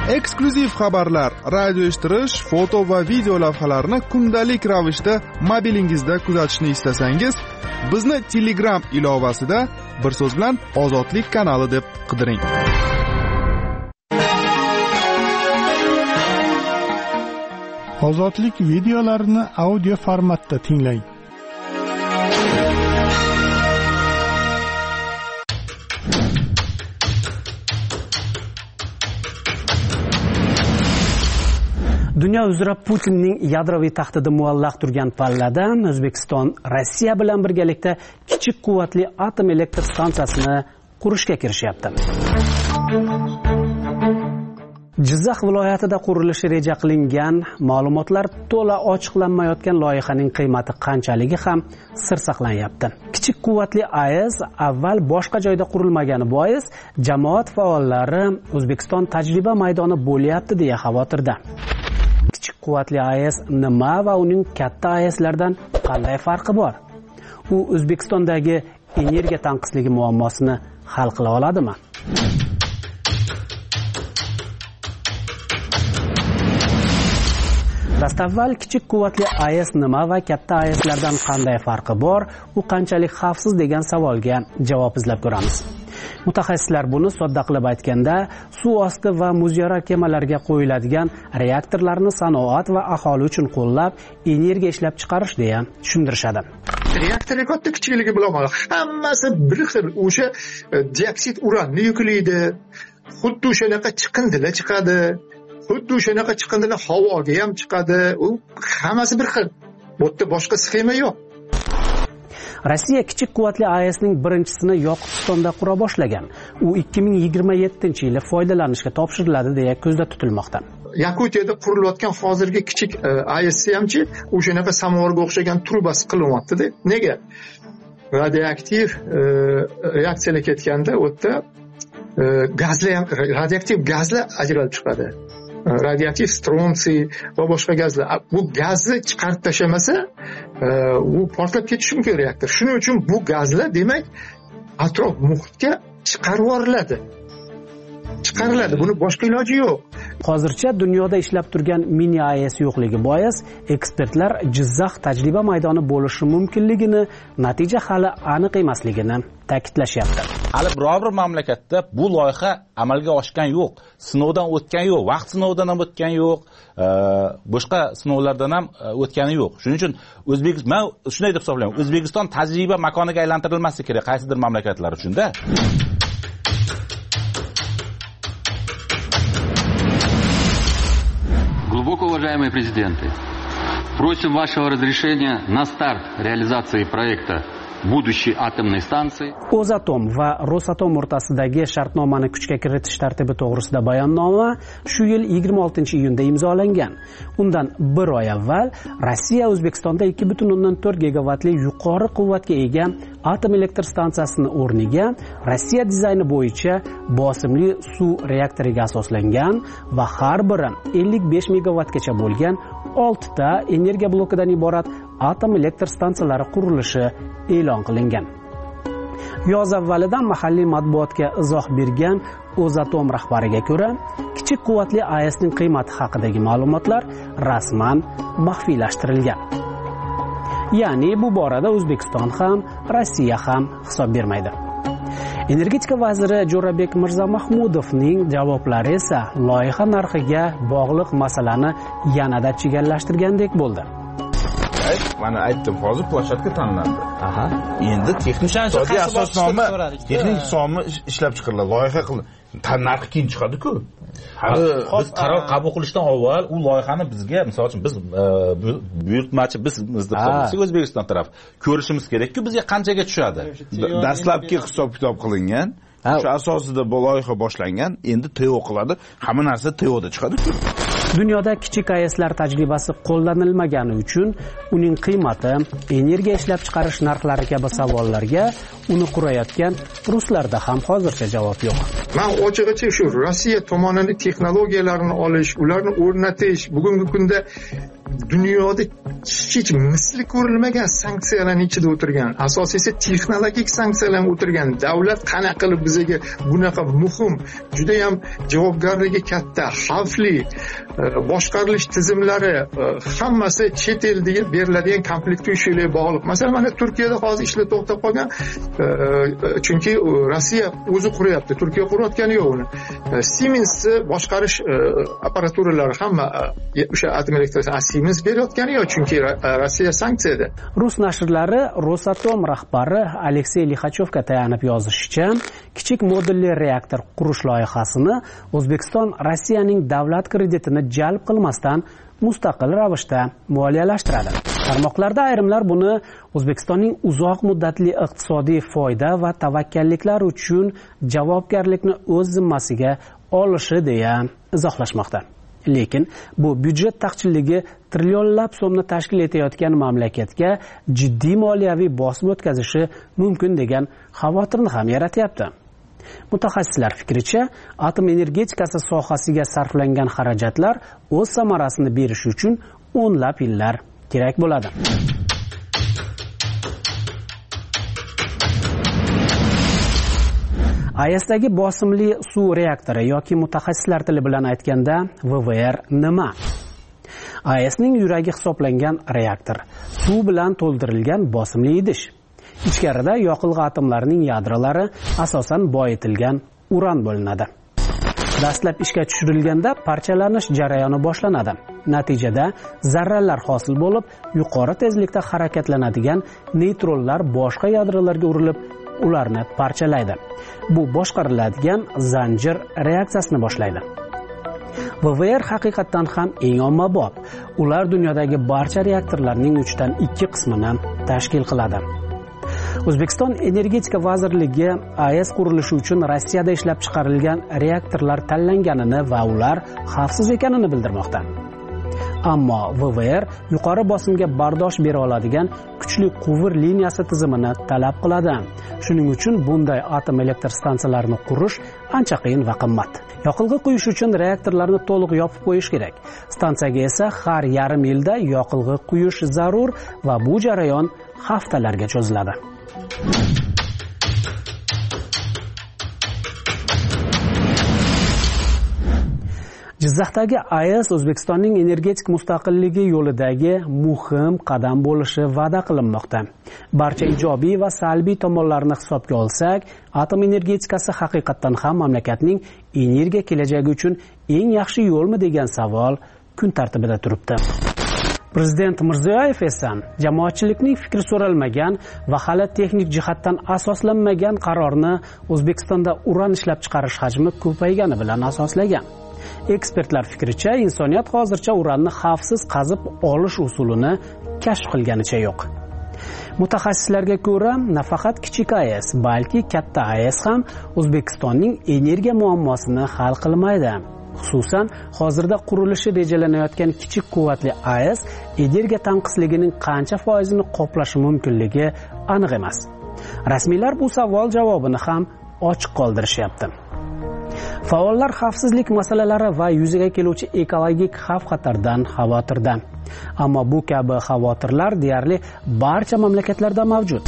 Eksklyuziv xabarlar, radio eshittirish, foto va video lavhalarni kundalik ravishda mobilingizda kuzatishni istasangiz, bizni Telegram ilovasida bir so'z bilan Ozodlik kanali deb qidiring. Ozodlik videolarini audio formatda tinglang. Dunyo uzra Putinning yadroviy tahdidi muallaq turgan palladan O'zbekiston Rossiya bilan birgalikda kichik quvvatli atom elektr stansiyasini qurishga kirishyapti. Jizzax viloyatida qurilishi reja qilingan, ma'lumotlar to'la ochiqlanmayotgan loyihaning qiymati qanchaligi ham sir saqlanyapti. Kichik quvvatli AES avval boshqa joyda qurilmagani bois jamoat faollari O'zbekiston tajriba maydoni bo'lyapti deya xavotirda. Kichik quvvatli AES nima va uning katta AESlardan qanday farqi bor? U O'zbekistondagi energiya tanqisligi muammosini hal qila oladimi? Dastavval kichik quvvatli AES nima va katta AESlardan qanday farqi bor? U qanchalik xavfsiz degan savolga javob izlab ko'ramiz. Mutaxassislar buni sodda qilib aytganda, suv osti va muzyarar kemalarga qo'yiladigan reaktorlarni sanoat va aholi uchun qo'llab, energiya ishlab chiqarish deya tushuntirishadi. Reaktor katta kichikligi bilan hammasi bir xil. O'sha dioksid uranni yuklaydi. Xuddi o'shanaqa chiqindilar chiqadi. Xuddi o'shanaqa chiqindilar havoga ham chiqadi. U hammasi bir xil. Bu yerda boshqa sxema yo'q. Rossiya kichik quvvatli AESning birinchisini Yoqutistonda qura boshlagan. U 2027-yili foydalanishga topshiriladi deya ko'zda tutilmoqda. Yakutiyada qurilayotgan hozirgi kichik AES hamchi o'shanaqa samovarga o'xshagan trubasi qilinyapti-da. Nega? Radioaktiv reaksiyalar ketganda u yerda radioaktiv gazlar ajralib chiqadi. Radioaktiv stronsiy va boshqa gazlar. Bu gazni chiqarib tashlamasa, u portlab ketishi mumkin reaktor. Shuning uchun bu gazlar demak atrof muhitga chiqarib yuboriladi. Buni boshqa iloji yo'q. Hozircha dunyoda ishlab turgan mini AES yo'qligi bois, ekspertlar Jizzax tajriba maydoni bo'lishi mumkinligini, natija hali aniq emasligini ta'kidlashyapti. Hali biror bir mamlakatda bu loyiha amalga oshgan yo'q, sinovdan o'tgan yo'q, vaqt sinovidan ham o'tgan yo'q, boshqa sinovlardan ham o'tgani yo'q. Shuning uchun men shunday deb hisoblayman, O'zbekiston tajriba makoniga aylantirilmasi kerak qaysidir mamlakatlar uchun-da. Глубоко уважаемые президенты, просим вашего разрешения на старт реализации проекта будущей атомной станции. O'zatom va Rosatom o'rtasidagi shartnomani kuchga kiritish tartibi to'g'risida bayonnoma shu yil 26-iyunda imzolangan. Undan bir oy avval Rossiya O'zbekistonda 2.4 gigavatli yuqori quvvatga ega atom elektr stansiyasini o'rniga Rossiya dizayni bo'yicha bosimli suv reaktoriga asoslangan va har biri 55 megavatgacha bo'lgan 6 ta energiya blokidan iborat atom elektr stansiyalari qurilishi e'lon qilingan. Yoz avvalidan mahalliy matbuotga izoh bergan O'zatom rahbariga ko'ra, kichik quvvatli AESning qiymati haqidagi ma'lumotlar rasman maxfiylashtirilgan. Ya'ni bu borada O'zbekiston ham, Rossiya ham hisob bermaydi. Energetika vaziri Jo'rabek Mirzamahmudovning javoblari esa loyiha narxiga bog'liq masalani yanada chigallashtirgandek bo'ldi. Mana aytdim, hozir plashatka tanlandi. Endi texnik asosnoma ishlab chiqariladi, loyiha qilindi. Narxi keyin chiqadi-ku. Biz qaror qabul qilishdan avval u loyihani bizga, misol uchun biz buyurtmachi biz O'zbekiston taraf ko'rishimiz kerak-ku, bizga qanchaga tushadi. Dastlabki hisob-kitob qilingan, shu asosida bu loyiha boshlangan, endi TO qiladi, hamma narsa TOda chiqadi-ku. Dunyoda kichik AESlar tajribasi qo'llanilmagani uchun uning qiymati, energiya ishlab chiqarish narxlari kabi savollarga uni qurayotgan ruslarda ham hozircha javob yo'q. Men ochig'icha shu Rossiya tomonining texnologiyalarini olish, ularni o'rnatish, bugungi kunda dunyoda hech misli ko'rilmagan sanksiyalarning ichida o'tirgan, asosiysi texnologik sanksiyalarga o'tirgan davlat qanaqa qilib bizga bunaqa muhim, juda ham javobgarligi katta, xavfli boshqarilish tizimlari hammasi chet elga beriladigan komplekt uyushlarga bog'liq. Masalan, mana Turkiyada hozir ishlar to'xtab qolgan, chunki Rossiya o'zi quryapti, Turkiya qurayotgani yo'q uni. Siemens boshqarish apparaturalari hamma o'sha atom elektrostansiyasi Siemens berayotgani yo'q, chunki Rossiya sanksiyada. Rus nashrlari Rosatom rahbari Aleksey Lixachovga tayanib yozishicha, kichik modulli reaktor qurish loyihasini O'zbekiston Rossiyaning davlat kreditini jalb qilmasdan mustaqil ravishda moliyalashtiradi. Tarmoqlarda ayrimlar buni O'zbekistonning uzoq muddatli iqtisodiy foyda va tavakkalliklar uchun javobgarlikni o'z zimmasiga olishi deya izohlashmoqda. Lekin bu byudjet taqchilligi trillionlab so'mni tashkil etayotgan mamlakatga jiddiy moliyaviy bosim o'tkazishi mumkin degan xavotirni ham yaratyapti. Mutaxassislar fikricha, atom energetikasi sohasiga sarflangan xarajatlar o'z samarasini berishi uchun o'nlab yillar kerak bo'ladi. AESdagi bosimli suv reaktori yoki mutaxassislar tili bilan aytganda VVR nima? AESning yuragi hisoblangan reaktor suv bilan to'ldirilgan bosimli idish. Ichkarida yoqilg'i atomlarining yadrolari asosan boyitilgan uran bo'linadi. Dastlab ishga tushirilganda parchalanish jarayoni boshlanadi. Natijada zarralar hosil bo'lib, yuqori tezlikda harakatlanadigan neytronlar boshqa yadrolarga urilib, ularni parchalaydi. Bu boshqariladigan zanjir reaksiyasini boshlaydi. VVR haqiqatdan ham eng ommabop. Ular dunyodagi barcha reaktorlarning 3dan 2 qismini tashkil qiladi. O'zbekiston Energetika vazirligi AES qurilishi uchun Rossiyada ishlab chiqarilgan reaktorlar tanlanganini va ular xavfsiz ekanini bildirmoqda. Ammo VVR yuqori bosimga bardosh bera oladigan kuchli quvur liniyasi tizimini talab qiladi. Shuning uchun bunday atom elektr stansiyalarini qurish ancha qiyin va qimmat. Yoqilg'i quyish uchun reaktorlarni to'liq yopib qo'yish kerak. Stansiyaga esa har yarim yilda yoqilg'i quyish zarur va bu jarayon haftalarga cho'ziladi. Jizzaxdagi AES O'zbekistonning energetik mustaqilligi yo'lidagi muhim qadam bo'lishi va'da qilinmoqda. Barcha ijobiy va salbiy tomonlarni hisobga olsak, atom energetikasi haqiqatdan ham mamlakatning energiya kelajagi uchun eng yaxshi yo'lmi degan savol kun tartibida turibdi. Prezident Mirziyoyev esa jamoatchilikning fikri so'ralmagan va hali texnik jihatdan asoslanmagan qarorni O'zbekistonda uran ishlab chiqarish hajmi ko'paygani bilan asoslagan. Ekspertlar fikricha, insoniyat hozircha uranni xavfsiz qazib olish usulini kashf qilganicha yo'q. Mutaxassislarga ko'ra, nafaqat kichik AES, balki katta AES ham O'zbekistonning energiya muammosini hal qilmaydi. Xususan, hozirda qurilishi rejalanayotgan kichik quvvatli AES energiya tanqisligining qancha foizini qoplashi mumkinligi aniq emas. Rasmiylar bu savol javobini ham ochiq qoldirishyapti. Faollar xavfsizlik masalalari va yuzaga keluvchi ekologik xavf-xatardan xavotirda. Ammo bu kabi xavotirlar deyarli barcha mamlakatlarda mavjud.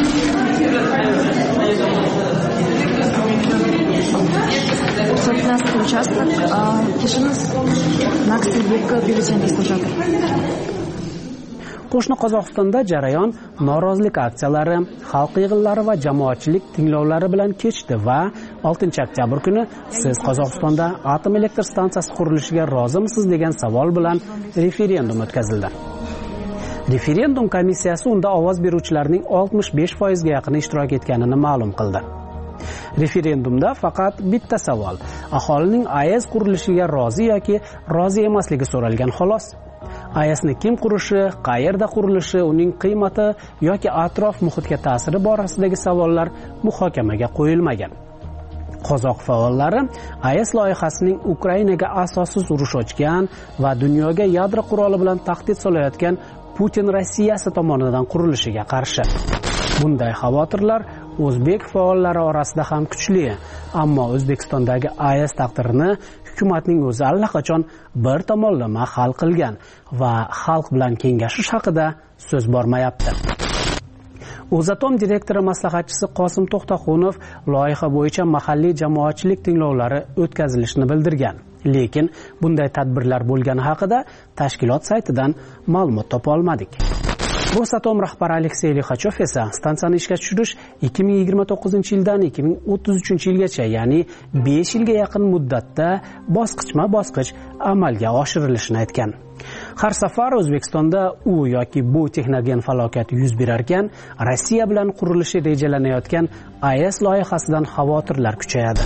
15 участок, Кишинев, Наксибек, бюллетень источатор. Qo'shni Qozog'istonda jarayon norozilik aksiyalari, xalq yig'inlari va jamoatchilik tinglovlari bilan kechdi va 6-oktyabr kuni siz Qozog'istonda atom elektr stansiyasi qurilishiga rozimisiz degan savol bilan referendum o'tkazildi. Referendum komissiyasi unda ovoz beruvchilarning 65% ga yaqini ishtirok etganini ma'lum qildi. Referendumda faqat bitta savol: aholining AES qurilishiga rozi yoki rozi emasligi so'ralgan xolos. AESni kim qurishi, qayerda qurilishi, uning qiymati yoki atrof muhitga ta'siri borasidagi savollar muhokamaga qo'yilmagan. Qozoq faollari AES loyihasining Ukrainaga asossiz urush ochgan va dunyoga yadro quroli bilan tahdid solayotgan Putin Rossiyasi tomonidan qurilishiga qarshi. Bunday xavotirlar o'zbek faollari orasida ham kuchli, ammo O'zbekistondagi AES taqdirini hukumatning o'zi allaqachon bir tomonlama hal qilgan va xalq bilan kengashish haqida so'z bormayapti. O'zatom direktori maslahatchisi Qosim To'xtaxunov loyiha bo'yicha mahalliy jamoatchilik tinglovlari o'tkazilishini bildirgan, lekin bunday tadbirlar bo'lgani haqida tashkilot saytidan ma'lumot topa olmadik. Rosatom rahbari Aleksey Lixachov esa stansiyani ishga tushirish 2029-yildan 2033-yilgacha, ya'ni 5 yilga yaqin muddatda bosqichma-bosqich amalga oshirilishini aytgan. Har safar O'zbekistonda u yoki bu texnogen falokat yuz berarkan, Rossiya bilan qurilishi rejalanayotgan AES loyihasidan xavotirlar kuchayadi.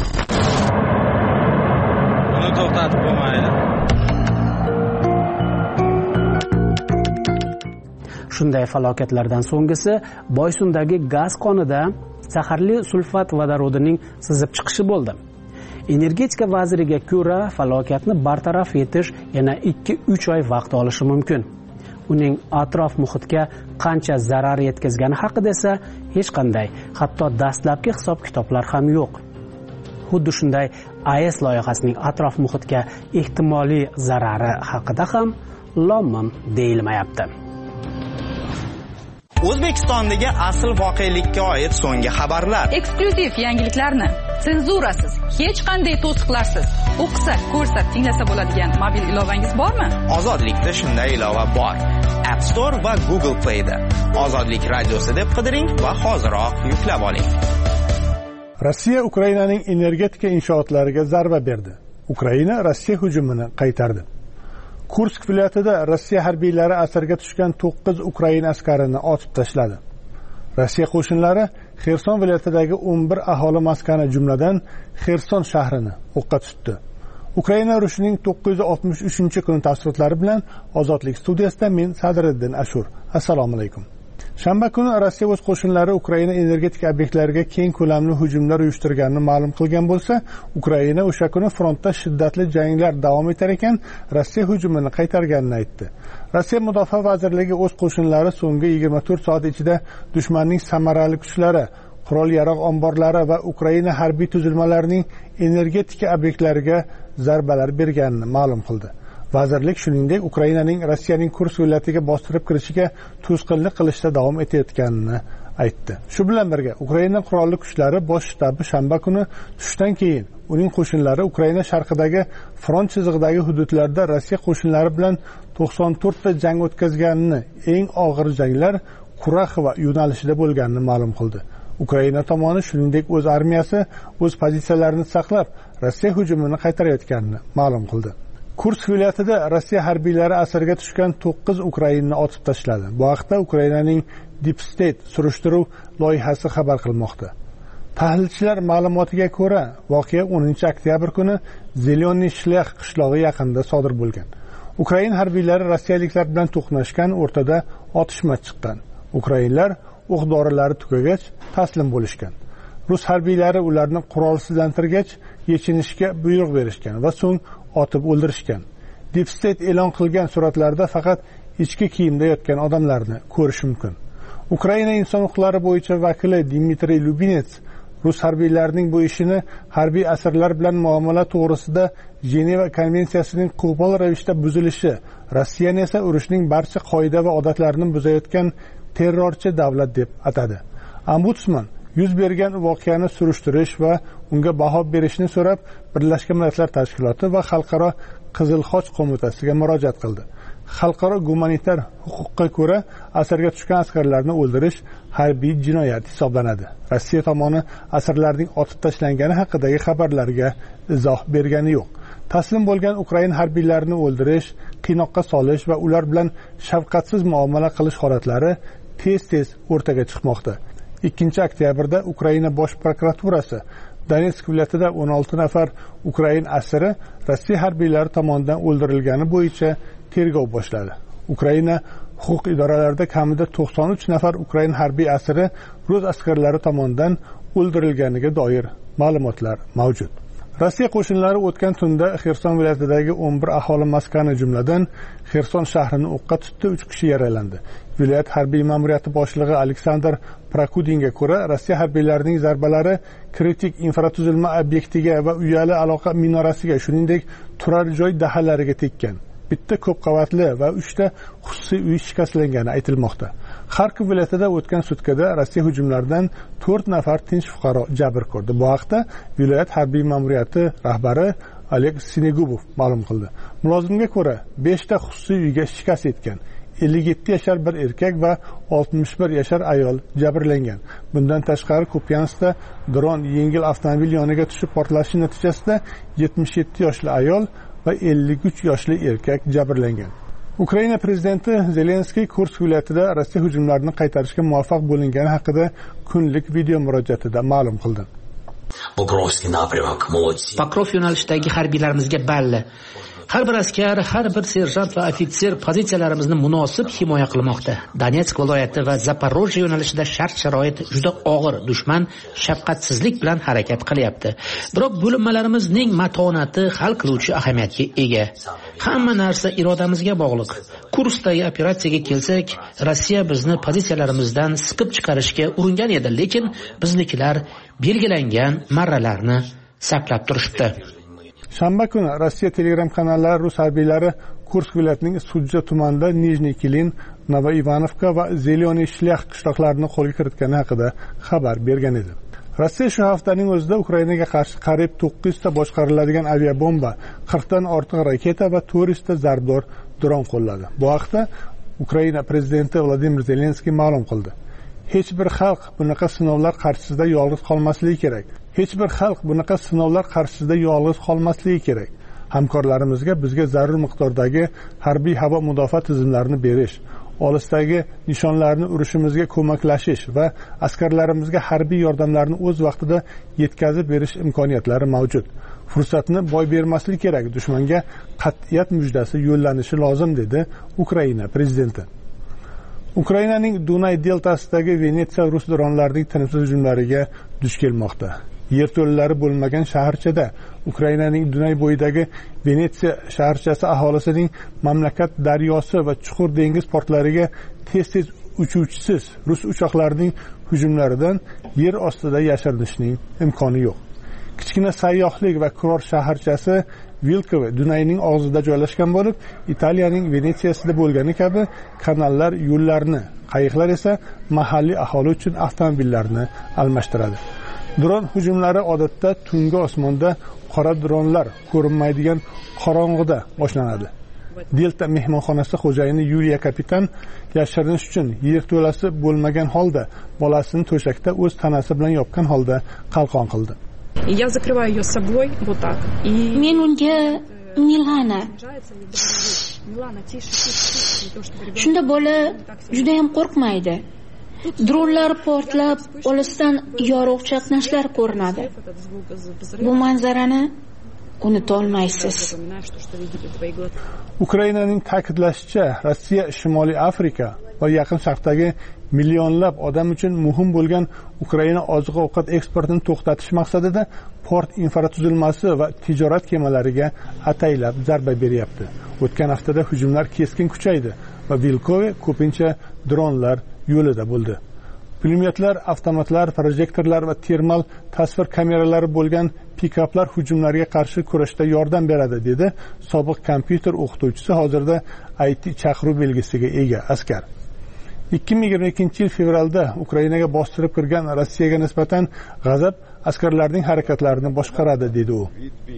Buni to'xtatib bo'lmaydi. Shunday falokatlardan so'nggisi Boysundagi gaz konida zaharli sulfat vodorodining sizib chiqishi bo'ldi. Energetika vaziriga ko'ra, falokatni bartaraf etish yana 2-3 oy vaqt olishi mumkin. Uning atrof muhitga qancha zarar yetkazgani haqida esa hech qanday, hatto dastlabki hisob-kitoblar ham yo'q. Xuddi shunday AES loyihasining atrof muhitga ehtimoliy zarari haqida ham lom-mim deyilmayapti. O'zbekistondagi asl voqelikka oid so'nggi xabarlar. Eksklyuziv yangiliklarni senzurasiz, hech qanday to'siqlarsiz o'qisa, ko'rsa, tinglasa bo'ladigan mobil ilovangiz bormi? Ozodlikda shunday ilova bor. App Store va Google Play'da. Ozodlik radiosi deb qidiring va hoziroq yuklab oling. Rossiya Ukrainaning energetika inshootlariga zarba berdi. Ukraina Rossiya hujumini qaytardi. Kursk viloyatida Rossiya harbiylari asirga tushgan 9 Ukraina askarini otib tashladi. Rossiya qo'shinlari Xerson viloyatidagi 11 aholi maskani jumladan Xerson shahrini o'qqa tutdi. Ukraina urushining 963-kuni tafsilotlari bilan Ozodlik studiyasida men Sadriddin Ashur. Assalomu alaykum. Shanba kuni Rossiya o'z qo'shinlari Ukraina energetika obyektlariga keng ko'lamli hujumlar uyushtirganini ma'lum qilgan bo'lsa, Ukraina o'sha kuni frontda shiddatli janglar davom etar ekan, Rossiya hujumini qaytarganini aytdi. Rossiya Mudofaa vazirligi o'z qo'shinlari so'nggi 24 soat ichida dushmanning samarali kuchlari, qurol-yarog' omborlari va Ukraina harbiy tuzilmalarining energetika obyektlariga zarbalar berganini ma'lum qildi. Vazirlik shuningdek Ukrainaning Rossiyaning Kursk viloyatiga bostirib kirishiga to'sqinlik qilishda davom etayotganini aytdi. Shu bilan birga Ukraina qurolli kuchlari bosh shtabi shanba kuni tushdan keyin uning qo'shinlari Ukraina sharqidagi front chizig'idagi hududlarda Rossiya qo'shinlari bilan 94 ta jang o'tkazganini, eng og'ir janglar Kuraxova yo'nalishida bo'lganini ma'lum qildi. Ukraina tomoni shuningdek o'z armiyasi o'z pozitsiyalarini saqlab, Rossiya hujumini qaytarayotganini ma'lum qildi. Kursk viloyatida Rossiya harbiylari asirga tushgan 9 Ukrainani otib tashladi. Bu haqda Ukrainaning Deep State surishtiruv loyihasi xabar qilmoqda. Tahlilchilar ma'lumotiga ko'ra, voqea 10-oktyabr kuni Zeleniy Shlях qishlog'i yaqinida sodir bo'lgan. Ukraina harbiylari rossiyaliklar bilan to'qnashgan, o'rtada otishma chiqqan. Ukrainlar o'q-dorilari tugagach taslim bo'lishgan. Rus harbiylari ularni qurolsizlantirgach, yechinishga buyruq berishgan va so'ng otib o'ldirishgan. Deep State e'lon qilgan suratlarda faqat ichki kiyimda yotgan odamlarni ko'rish mumkin. Ukraina inson huquqlari bo'yicha vakili Dmitriy Lubinets Rus harbiylarining bu ishini harbiy asirlar bilan muomala to'g'risida Jeneva konvensiyasining qo'pol ravishda buzilishi, Rossiyani esa urushning barcha qoida va odatlarini buzayotgan terrorchi davlat deb atadi. Ombudsman yuz bergan voqeani surishtirish va unga baho berishni so'rab Birlashgan Millatlar Tashkiloti va Xalqaro Qizil Xoch qo'mitasiga murojaat qildi. Xalqaro gumanitar huquqqa ko'ra asirga tushgan askarlarni o'ldirish harbiy jinoyat hisoblanadi. Rossiya tomoni asirlarning otib tashlangani haqidagi xabarlarga izoh bergani yo'q. Taslim bo'lgan Ukraina harbiylarini o'ldirish, qiynoqqa solish va ular bilan shafqatsiz muomala qilish holatlari tez-tez o'rtaga chiqmoqda. 2-oktyabrda Ukraina bosh prokuraturasi Donetsk viloyatida 16 nafar Ukraina asiri Rossiya harbiylari tomonidan o'ldirilgani bo'yicha tergov boshladi. Ukraina huquq idoralarida kamida 93 nafar Ukraina harbiy asiri Rus askarlari tomonidan o'ldirilganiga doir ma'lumotlar mavjud. Rossiya qo'shinlari o'tgan tunda Xerson viloyatidagi 11 aholi maskani jumladan Xerson shahrini o'qqa tutdi, 3 kishi yaralandi. Viloyat harbiy ma'muriyati boshlig'i Aleksandr Prokudinga ko'ra, Rossiya harbiylarining zarbalari kritik infratuzilma obyektiga va uyali aloqa minorasiga, shuningdek turar joy dahalariga tekkan. Bitta ko'p qavatli va 3 ta xususiy uy shikastlangani aytilmoqda. Xarkov viloyatida o'tgan sutkada Rossiya hujumlaridan 4 nafar tinch fuqaro jabr ko'rdi. Bu haqda viloyat harbiy ma'muriyati rahbari Oleg Sinegubov ma'lum qildi. Mulozimga ko'ra, 5 ta xususiy uyga shikast yetgan. 57 yashar bir erkak va 61 yashar ayol jabrlangan. Bundan tashqari Kupyanskda dron yengil avtomobil yoniga tushib portlashi natijasida 77 yoshli ayol va 53 yoshli erkak jabrlangan. Ukraina prezidenti Zelenskiy Kursk viloyatida Rossiya hujumlarini qaytarishga muvaffaq bo'lingani haqida kunlik video murojaatida ma'lum qildi. Pokrov yo'nalishidagi harbiylarimizga balli. Har bir askar, har bir serjant va ofitser pozitsiyalarimizni munosib himoya qilmoqda. Donetsk viloyati va Zaporojye yo'nalishida shart-sharoit juda og'ir, dushman shafqatsizlik bilan harakat qilyapti. Biroq bo'linmalarimizning matonati hal qiluvchi ahamiyatga ega. Hamma narsa irodamizga bog'liq. Kurskdagi operatsiyaga kelsak, Rossiya bizni pozitsiyalarimizdan siqib chiqarishga uringan edi, lekin biznikilar belgilangan marralarni saqlab turishdi. Shanba kuni Rossiya Telegram kanallari rus harbiylari Kursk viloyatining Sudja tumanida Nijniy Kilin, Novoivanovka va Zeleniy Shlyax qishloqlarini qo'lga kiritgani haqida xabar bergan edi. Rossiya shu haftaning o'zida Ukrainaga qarshi qariyb 900 ta boshqariladigan aviabomba, 40 dan ortiq raketa va 400 ta zarbdor dron qo'lladi. Bu haqda Ukraina prezidenti Vladimir Zelenskiy ma'lum qildi. Hech bir xalq bunaqa sinovlar qarshisida yolg'iz qolmasligi kerak. Hech bir xalq bunaqa sinovlar qarshisida yolg'iz qolmasligi kerak. Hamkorlarimizga bizga zarur miqdordagi harbiy havo mudofaa tizimlarini berish, olisdagi nishonlarni urishimizga ko'maklashish va askarlarimizga harbiy yordamlarni o'z vaqtida yetkazib berish imkoniyatlari mavjud. Fursatni boy bermaslik kerak, dushmanga qat'iyat mujdasi yo'llanishi lozim, dedi Ukraina prezidenti. Ukrainaning Dunay deltasidagi Venetsiya rus dronlarining tinimsiz hujumlariga duch kelmoqda. Yerto'lalari bo'lmagan shaharchada Ukrainaning Dunay bo'yidagi Venetsiya shaharchasi aholisining mamlakat daryosi va chuqur dengiz portlariga tez-tez uchuvchisiz rus uchoqlarining hujumlaridan yer ostida yashirinishning imkoni yo'q. Kichkina sayyohlik va kurort shaharchasi Vilkovo Dunayning og'zida joylashgan bo'lib, Italiyaning Venetsiyasida bo'lgani kabi kanallar yo'llarni, qayiqlar esa mahalliy aholi uchun avtomobillarni almashtiradi. Dron hujumlari odatda tungi osmonda qora dronlar ko'rinmaydigan qorong'ida boshlanadi. Delta mehmonxonasi xo'jayini Yuliya Kapitan yashirinish uchun yerto'lasi bo'lmagan holda bolasini to'shakda o'z tanasi bilan yopgan holda qalqon qildi. Я закрываю ее собой вот так. И men unga Milana. Shunda bola juda ham qo'rqmaydi. Dronlar portlab, olisdan yorug' chaqnashlar ko'rinadi. Bu manzarani unuta olmaysiz. Ukrainaning ta'kidlashicha, Rossiya Shimoliy Afrika va Yaqin Sharqdagi millionlab odam uchun muhim bo'lgan Ukraina oziq-ovqat eksportini to'xtatish maqsadida port infratuzilmasi va tijorat kemalariga ataylab zarba beryapti. O'tgan haftada hujumlar keskin kuchaydi va Vilkovo ko'pincha dronlar yo'lida bo'ldi. Pulemyotlar, avtomatlar, projektorlar va termal tasvir kameralari bo'lgan pikaplar hujumlarga qarshi kurashda yordam beradi, dedi sobiq kompyuter o'qituvchisi, hozirda IT chaqiruv belgisiga ega askar. 2022 yil fevralda Ukrainaga bostirib kirgan Rossiyaga nisbatan g'azab askarlarning harakatlarini boshqaradi, dedi u.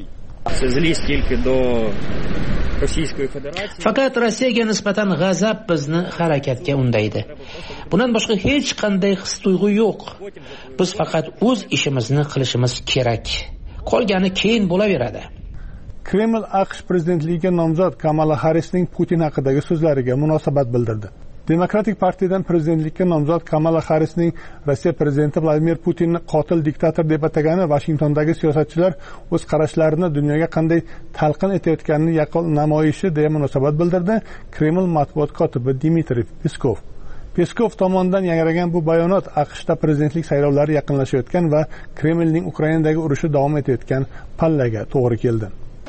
Faqat Rossiyaga nisbatan g'azab bizni harakatga undaydi. Bundan boshqa hech qanday his-tuyg'u yo'q. Biz faqat o'z ishimizni qilishimiz kerak. Qolgani keyin bo'laveradi. Kreml AQSh prezidentligiga nomzod Kamala Harrisning Putin haqidagi so'zlariga munosabat bildirdi. Demokratik partiyadan prezidentlikka nomzod Kamala Harrisning Rossiya prezidenti Vladimir Putinni qotil diktator deb atagani Vashingtondagi siyosatchilar o'z qarashlarini dunyoga qanday talqin etayotganini yaqqol namoyishi deya munosabat bildirdi Kreml matbuot kotibi Dmitriy Peskov. Peskov tomonidan yangragan bu bayonot AQShda prezidentlik saylovlari yaqinlashayotgan va Kremlning Ukrainadagi urushi davom etayotgan pallaga to'g'ri keldi.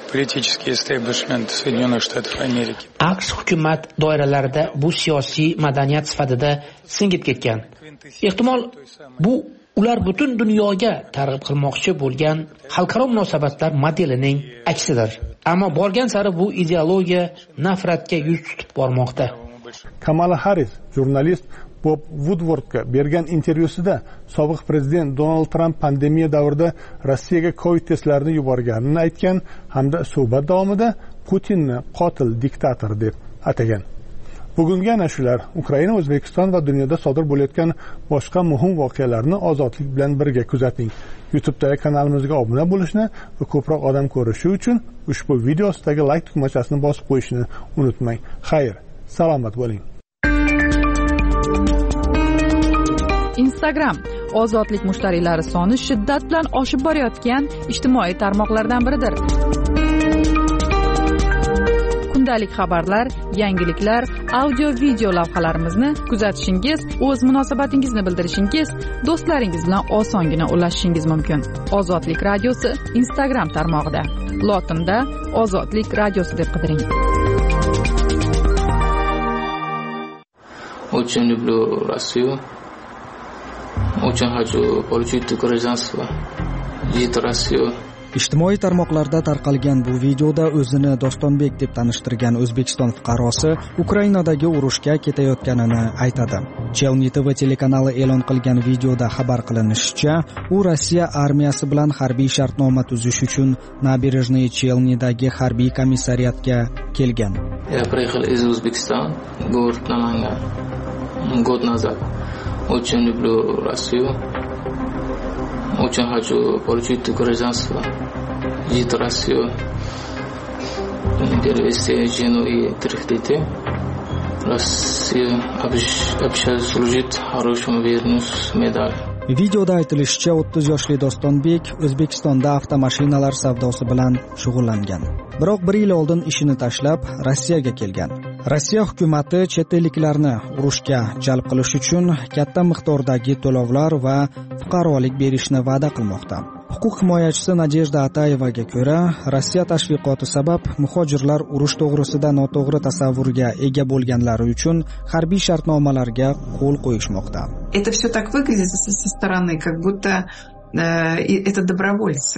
AQSh hukumat doiralarida bu siyosiy madaniyat sifatida singib ketgan. Ehtimol bu ular butun dunyoga targ'ib qilmoqchi bo'lgan xalqaro munosabatlar modelining aksidir. Ammo borgan sari bu ideologiya nafratga yuz tutib bormoqda. Kamala Harris jurnalist Bob Woodwardga bergan intervyusida sobiq prezident Donald Trump pandemiya davrida Rossiyaga COVID testlarini yuborganini aytgan hamda suhbat davomida Putinni qotil diktator deb atagan. Bugungi ana shular Ukraina, O'zbekiston va dunyoda sodir bo'layotgan boshqa muhim voqealarni ozodlik bilan birga kuzating. YouTube'dagi kanalimizga obuna bo'lishni va ko'proq odam ko'rishi uchun ushbu video ostidagi like tugmachasini bosib qo'yishni unutmang. Xayr, salomat bo'ling. Instagram ozodlik mushtariylari soni shiddat bilan oshib borayotgan ijtimoiy tarmoqlardan biridir. Kundalik xabarlar, yangiliklar, audio-video lavhalarimizni kuzatishingiz, o'z munosabatingizni bildirishingiz, do'stlaringiz bilan osongina ulashishingiz mumkin. Ozodlik radiosi Instagram tarmog'ida. Lotinda Ozodlik radiosi deb qidiring. Очень люблю Россию. Очень хочу получить гражданство. Жить Россию. Ijtimoiy tarmoqlarda tarqalgan bu videoda o'zini Dostonbek deb tanishtirgan O'zbekiston fuqarosi Ukrainadagi urushga ketayotganini aytadi. Chelni TV telekanali e'lon qilgan videoda xabar qilinishicha, u Rossiya armiyasi bilan harbiy shartnoma tuzish uchun Naberejnoye Chelnidagi harbiy komissariyatga kelgan. Я приехал из Узбекистана, город Наманган, год назад. Очень люблю Россию. Очень хочу получить гражданство. Жить Россию. Перевести жену и 3 детей. Россия обещает служить хорошему вернусь медаль. Videoda aytilishicha 30 yoshli Dostonbek O'zbekistonda avtomashinalar savdosi bilan shug'ullangan. Biroq 1 yil oldin ishini tashlab Rossiyaga kelgan. Rossiya hukumatı chet elliklarni urushga jalb qilish uchun katta miqdordagi to'lovlar va fuqarolik berishni va'da qilmoqda. Huquq himoyachisi Nadejda Atayevaga ko'ra, Rossiya tashviqoti sabab muhojirlar urush to'g'risida noto'g'ri tasavvurga ega bo'lganlari uchun harbiy shartnomalarga qo'l qo'yishmoqda. Это все так выглядит со стороны, как будто это добровольцы.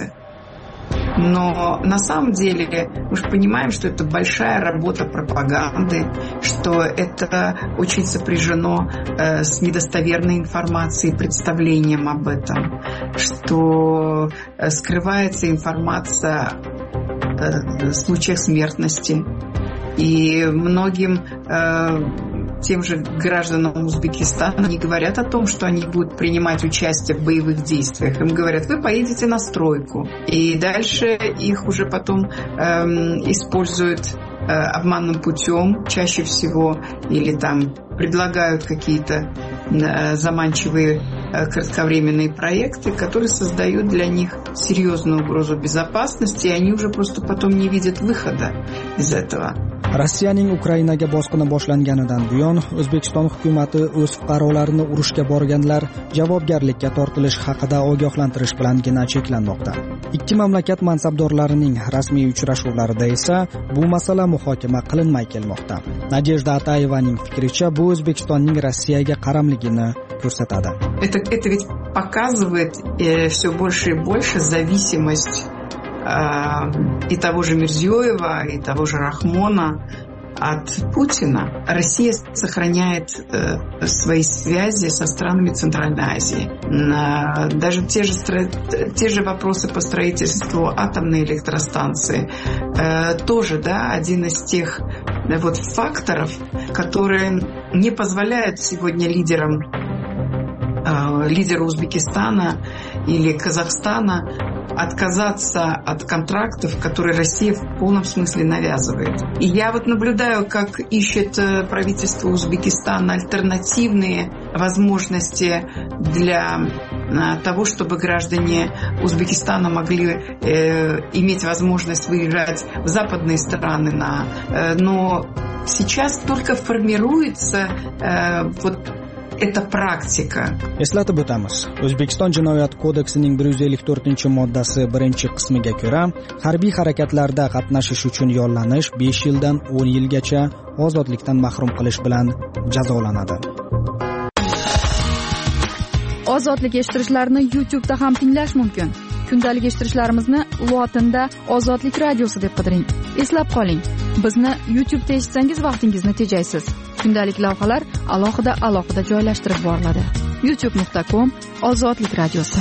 Но на самом деле мы же понимаем, что это большая работа пропаганды, что это очень сопряжено с недостоверной информацией, представлением об этом, что скрывается информация о случаях смертности. И многим тем же гражданам Узбекистана не говорят о том, что они будут принимать участие в боевых действиях. Им говорят, вы поедете на стройку. И дальше их уже потом используют обманным путем, чаще всего, или там предлагают какие-то заманчивые кратковременные проекты, которые создают для них серьезную угрозу безопасности, и они уже просто потом не видят выхода из этого. Rossiyaning Ukrainaga bosqini boshlanganidan buyon O'zbekiston hukumatı o'z fuqarolarini urushga borganlar javobgarlikka tortilish haqida ogohlantirish bilangina cheklanmoqda. Ikki mamlakat mansabdorlarining rasmiy uchrashuvlarida esa bu masala muhokama qilinmay kelmoqda. Nadejda Atayevaning fikricha, bu O'zbekistonning Rossiyaga qaramligini ko'rsatadi. Это ведь показывает все больше и больше зависимость и того же Мирзиёева, и того же Рахмона от Путина. Россия сохраняет свои связи со странами Центральной Азии. Даже те же вопросы по строительству атомной электростанции тоже, да, один из тех вот факторов, которые не позволяют сегодня лидеру Узбекистана или Казахстана отказаться от контрактов, которые Россия в полном смысле навязывает. И я вот наблюдаю, как ищет правительство Узбекистана альтернативные возможности для того, чтобы граждане Узбекистана могли иметь возможность выезжать в западные страны. Но сейчас только формируется вот это практика. Eslatib o'tamiz. O'zbekiston Jinoyat kodeksining 154-moddasi 1-qismiga ko'ra, harbiy harakatlarda qatnashish uchun yollanish 5 yildan 10 yilgacha ozodlikdan mahrum qilish bilan jazolanadi. Ozodlik eshittirishlarni YouTube'da ham tinglash mumkin. Kundalik eshittirishlarimizni lotinda Ozodlik radiosi deb qidiring. Eslab qoling, bizni YouTube'da eshitsangiz vaqtingizni tejaysiz. Kundalik lavhalar alohida joylashtirib boriladi. youtube.com/Ozodlik radiosi.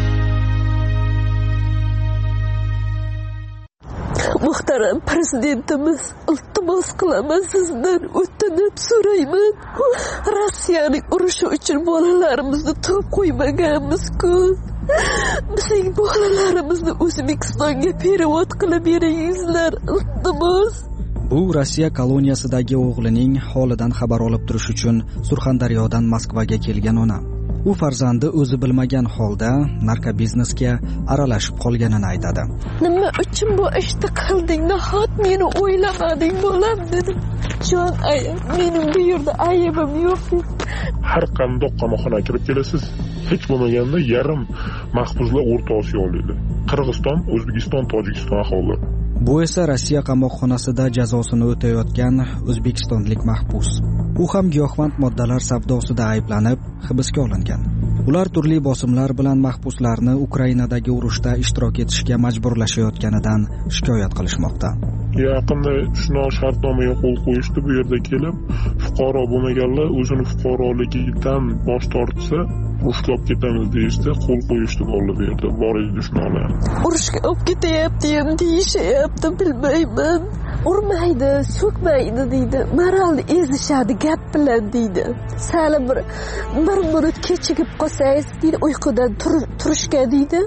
Muhtaram prezidentimiz, iltimos qilaman sizdan, o'tinib so'rayman. Rossiyaning urushi uchun bolalarimizni tug'ib qo'ymaganmiz-ku. Bizning bolalarimizni O'zbekistonga perevod qilib beringizlar, iltimos. Bu Rossiya koloniyasidagi o'g'lining holidan xabar olib turish uchun Surxondaryodan Moskvaga kelgan ona. U farzandi o'zi bilmagan holda narkobiznesga aralashib qolganini aytadi. Nima uchun bu ishni qilding? Nahot meni o'ylamading bolam dedim. Jon ayam, mening bu yerda aybim yo'q. Har qanday qamoqxonaga kirib kelasiz, hech bo'lmaganda yarim mahbuslar O'rta Osiyoliklar. Qirg'iziston, O'zbekiston, Tojikiston aholi. Bu esa Rossiya qamoqxonasida jazosini o'tayotgan o'zbekistonlik mahbus. U ham giyohvand moddalar savdosida ayblanib hibsga olingan. Ular turli bosimlar bilan mahbuslarni Ukrainadagi urushda ishtirok etishga majburlashayotganidan shikoyat qilishmoqda. Yaqinda shunaqa shartnomaga qo'l qo'yishdi, bu yerda kelib, fuqaro bo'lmaganlar o'zini fuqaroligidan bosh tortsa, ushlab ketamiz deyishdi, qo'l qo'yishdi bo'ldi bu yerda. Bor edi shunaqa. Urushga olib ketyapti ham deyishyapti, bilmayman. Urmaydi, so'kmaydi deydi. Moralni ezishadi gap bilan deydi. Sal bir minut kechikib qolsangiz deydi, uyqudan turishga deydi.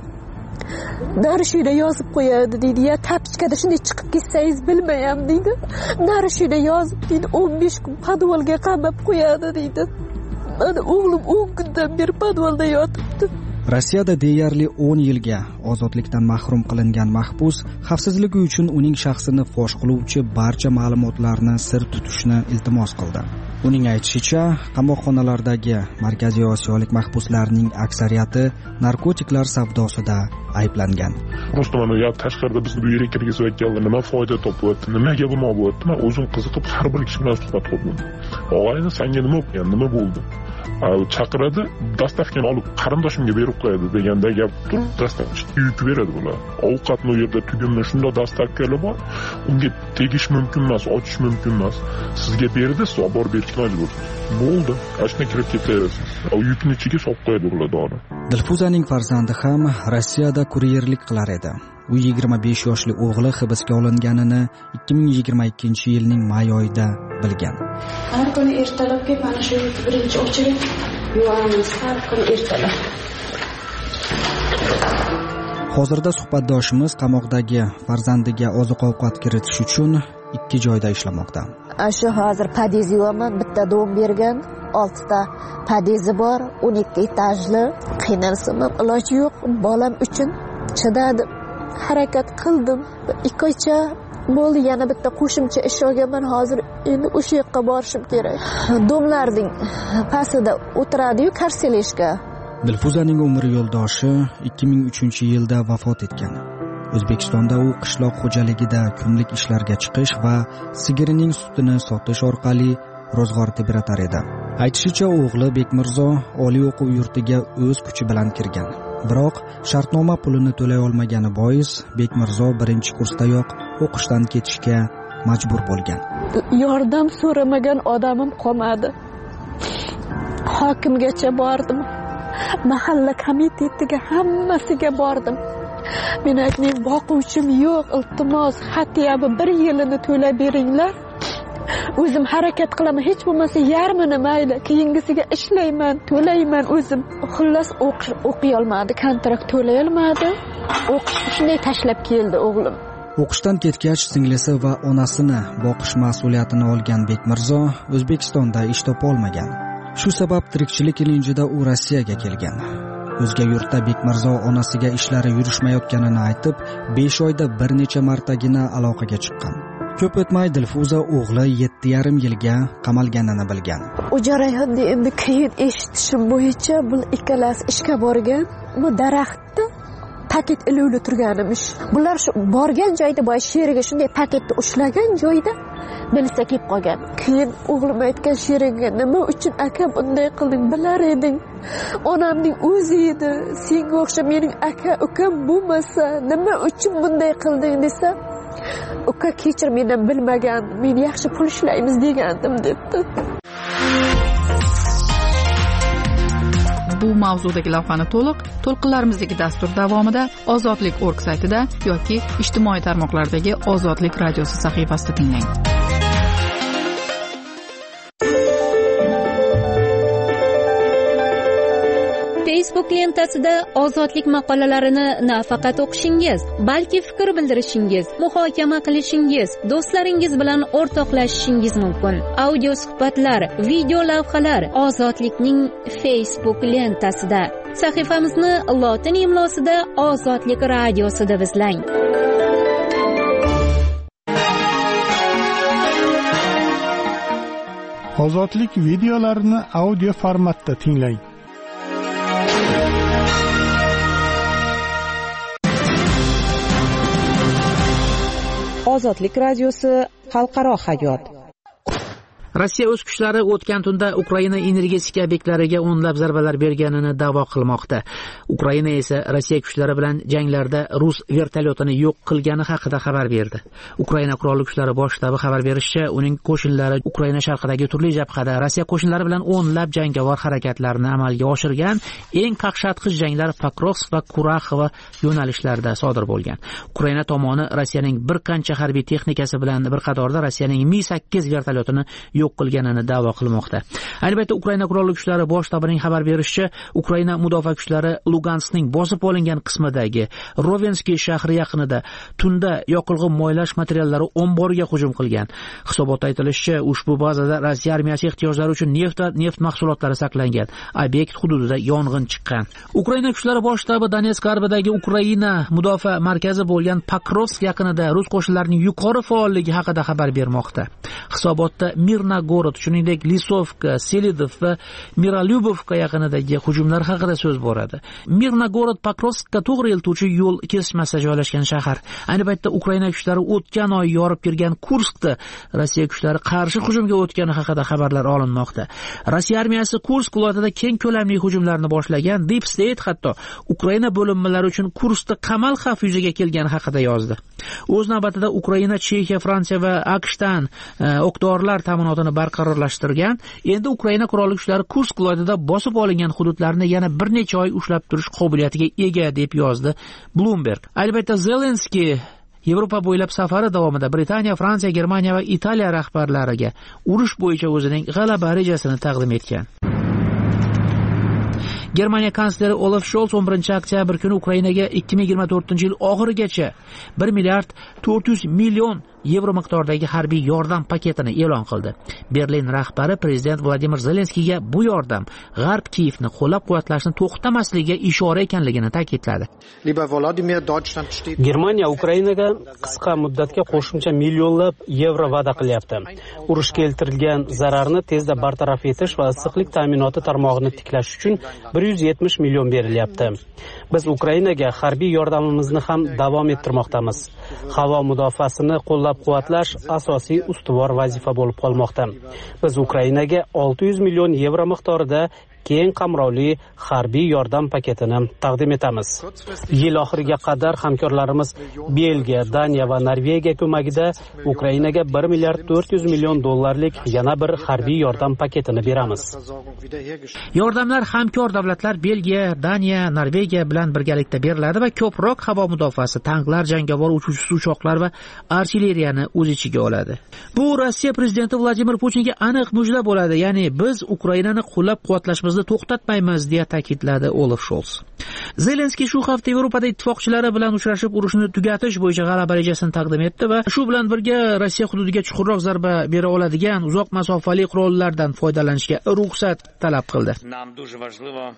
Narishida yozib qo'yadi deydi. Ya tapichkada shunday chiqib ketsangiz bilmayam deydi. Narishida yozib deydi, 15 kun podvolga qamab qo'yadi deydi. Mana o'g'lim 10 kundan beri podvolda yotibdi. Rossiyada deyarli 10 yilga ozodlikdan mahrum qilingan mahbus xavfsizligi uchun uning shaxsini fosh qiluvchi barcha ma'lumotlarni sir tutishni iltimos qildi. Uning aytishicha, qamoqxonalardagi Markaziy Osiyolik mahbuslarning aksariyati narkotiklar savdosida ayblangan. Rostomani ya tashqarida bizni bu yerga kirgizayotganlar nima foyda topyapti, nimaga bu bo'lyapti? Men o'zim qiziqib har bir kishi bilan suhbat qurdim. Og'ayni, senga nima bo'lgan, nima bo'ldi? Chaqiradi, dastavkani olib qarindoshimga berib qo'yadi deganda gap turib dastavka yuk beradi bular. Ovqatni u yerda tugunni shunda dastavkalar bor. Unga tegish mumkin emas, ochish mumkin emas. Sizga berdi, siz olib borib berishga majbursiz. Bo'ldi, ashna kirib ketaverasiz. Yukni ichiga solib qo'yadi ular dori. Dilfuzaning farzandi ham Rossiyada kuryerlik qilar edi. U 25 yoshli o'g'li hibsga olinganini 2022-yilning may oyida bilgan. Har kuni ertalabki mana shu birinchi ochilib yuvamiz, har kuni ertalab. Hozirda suhbatdoshimiz qamoqdagi farzandiga oziq-ovqat kiritish uchun 2 joyda ishlamoqda. Shu hozir podezi yo'qman, bitta dom bergan, 6 ta podezi bor, 12 etajli. Qiynalsam ham iloji yo'q, bolam uchun chidadim. Harakat qildim. 2 oycha bo'ldi, yana bitta qo'shimcha ish olganman. Hozir endi o'sha yoqqa borishim kerak. Domlarning pastida o'tiradi-yu, karseleshka. Dilfuzaning umr yo'ldoshi 2003-yilda vafot etgan. O'zbekistonda u qishloq xo'jaligida kunlik ishlarga chiqish va sigirining sutini sotish orqali ro'zg'or tebratar edi. Aytishicha, o'g'li Bekmirzo oliy o'quv yurtiga o'z kuchi bilan kirgan. Biroq shartnoma pulini to'lay olmagani bois Bekmirzo 1-kursdayoq o'qishdan ketishga majbur bo'lgan. Yordam so'ramagan odamim qolmadi. Hokimgacha bordim. Mahalla komitetiga hammasiga bordim. Men aytdim, boquvchim yo'q, iltimos, xatiyami 1 yilini to'lab beringlar. O'zim harakat qilaman, hech bo'lmasa yarmini mayli, keyingisiga ishlayman, to'layman o'zim. Xullas o'qiy olmadi, kontrakt to'lay olmadi. O'qishni shunday tashlab keldi o'g'lim. O'qishdan ketgach singlisi va onasini boqish mas'uliyatini olgan Bekmirzo O'zbekistonda ish topa olmagan. Shu sabab tirikchilik ilinjida u Rossiyaga kelgan. O'zga yurtda Bekmirzo onasiga ishlari yurishmayotganini aytib, 5 oyda bir necha martagina aloqaga chiqqan. ko'p o'tmay Dilfuza o'g'li 7,5 yilga qamalganini bilgan. U jarayonni endi keyin eshitishim bo'yicha bu ikkalasi ishga borgan. Bu daraxtda paket iluvli turganimish. Bular shu borgan joyda boya sheriga shunday paketni ushlagan joyda milisa kelib qolgan. Keyin o'g'lim aytgan sheriga, nima uchun aka bunday qilding, bilar eding. Onamning o'zi edi. Senga o'xshab mening aka ukam bo'lmasa, nima uchun bunday qilding desa, uka kechir, meni bilmagan, men yaxshi pul ishlaymiz degandim debdi. Bu mavzudagi lavhani to'lqinlarimizdagi dastur davomida ozodlik.org saytida yoki ijtimoiy tarmoqlardagi Ozodlik radiosi sahifasida tinglang. Facebook lentasida ozodlik maqolalarini nafaqat o'qishingiz, balki fikr bildirishingiz, muhokama qilishingiz, do'stlaringiz bilan o'rtoqlashishingiz mumkin. Audio suhbatlar, video lavhalar Ozodlikning Facebook lentasida. Sahifamizni lotin imlosida Ozodlik radiosi deb izlang. Ozodlik videolarini audio formatda tinglang. Ozodlik radiosi xalqaro hayot. Rossiya o'z kuchlari o'tgan tunda Ukraina energetika obyektlariga o'nlab zarbalar berganini da'vo qilmoqda. Ukraina esa Rossiya kuchlari bilan janglarda rus vertolyotini yo'q qilgani haqida xabar berdi. Ukraina qurolli kuchlari bosh shtabi xabar berishicha, uning qo'shinlari Ukraina sharqidagi turli jabhada Rossiya qo'shinlari bilan o'nlab jangovar harakatlarni amalga oshirgan. Eng qaqshatqich janglar Pokrovsk va Kuraxova yo'nalishlarida sodir bo'lgan. Ukraina tomoni Rossiyaning bir qancha harbiy texnikasi bilan bir qatorda Rossiyaning Mi-8 vertolyotini yo'q qilganini da'vo qilmoqda. Ayni paytda Ukraina qurolli kuchlari bosh shtabining xabar berishicha, Ukraina mudofaa kuchlari Luganskning bosib olingan qismidagi Rovensky shahri yaqinida tunda yoqilg'i moylash materiallari omboriga hujum qilgan. Hisobotda aytilishicha, ushbu bazada Rossiya armiyasi ehtiyojlari uchun neft mahsulotlari saqlangan. Obyekt hududida yong'in chiqqan. Ukraina kuchlari bosh shtabi Donetsk g'arbidagi Ukraina mudofaa markazi bo'lgan Pokrovsk yaqinida rus qo'shinlarining yuqori faolligi haqida xabar bermoqda. Hisobotda Mirnogorod, shuningdek Lisovka, Selidov va Miralyubovka yaqinidagi hujumlar haqida so'z boradi. Mirnogorod Pokrovskka to'g'ri eltuvchi yo'l kesishmasida joylashgan shahar. Ayni paytda Ukraina kuchlari o'tgan oy yorib kirgan Kurskda Rossiya kuchlari qarshi hujumga o'tgani haqida xabarlar olinmoqda. Rossiya armiyasi Kursk viloyatida keng ko'lamli hujumlarni boshlagan. Deep State hatto Ukraina bo'linmalari uchun Kurskda qamal xavfi yuzaga kelgani haqida yozdi. O'z navbatida Ukraina, Chexiya, Fransiya va AQShdan o'q-dorilar ta'minotini barqarorlashtirgan. Endi Ukraina qurolli kuchlari Kursk viloyatida bosib olingan hududlarni yana bir necha oy ushlab turish qobiliyatiga ega deb yozdi Bloomberg. Albatta, Zelenskiy Yevropa bo'ylab safari davomida Britaniya, Fransiya, Germaniya va Italiya rahbarlariga urush bo'yicha o'zining g'alaba rejasini taqdim etgan. Germaniya kansleri Olaf Scholz 11-oktyabr kuni Ukrainaga 2024-yil oxirigacha 1 milliard 400 million yevro miqdoridagi harbiy yordam paketini e'lon qildi. Berlin rahbari prezident Vladimir Zelenskiyga bu yordam G'arb Kiyevni qo'llab-quvvatlashni to'xtamasligiga ishora ekanligini ta'kidladi. Germaniya Ukrainaga qisqa muddatga qo'shimcha millionlab yevro va'da qilyapti. Urush keltirilgan zararni tezda bartaraf etish va issiqlik ta'minoti tarmog'ini tiklash uchun 170 million berilyapti. Biz Ukrainaga harbiy yordamimizni ham davom ettirmoqdamiz. Havo mudofaasini qo'llab-quvvatlash asosiy ustuvor vazifa bo'lib qolmoqda. Biz Ukrainaga 600 million yevro miqdorida keng qamrovli harbiy yordam paketini taqdim etamiz. Yil oxiriga qadar hamkorlarimiz Belgiya, Daniya va Norvegiya ko'magida Ukrainaga 1 milliard 400 million dollarlik yana bir harbiy yordam paketini beramiz. Yordamlar hamkor davlatlar Belgiya, Daniya, Norvegiya bilan birgalikda beriladi va ko'proq havo mudofaasi, tanklar, jangovar uchuvchisiz uchoqlar va artilleriyani o'z ichiga oladi. Bu Rossiya prezidenti Vladimir Putinga aniq mujda bo'ladi, ya'ni biz Ukrainani qo'llab-quvvatlashimizni to'xtatmaymiz deya ta'kidladi Olaf Scholz. Zelenskiy shu hafta Yevropada ittifoqchilari bilan uchrashib, urushni tugatish bo'yicha g'alaba rejasini taqdim etdi va shu bilan birga Rossiya hududiga chuqurroq zarba bera oladigan uzoq masofali qurollardan foydalanishga ruxsat talab qildi.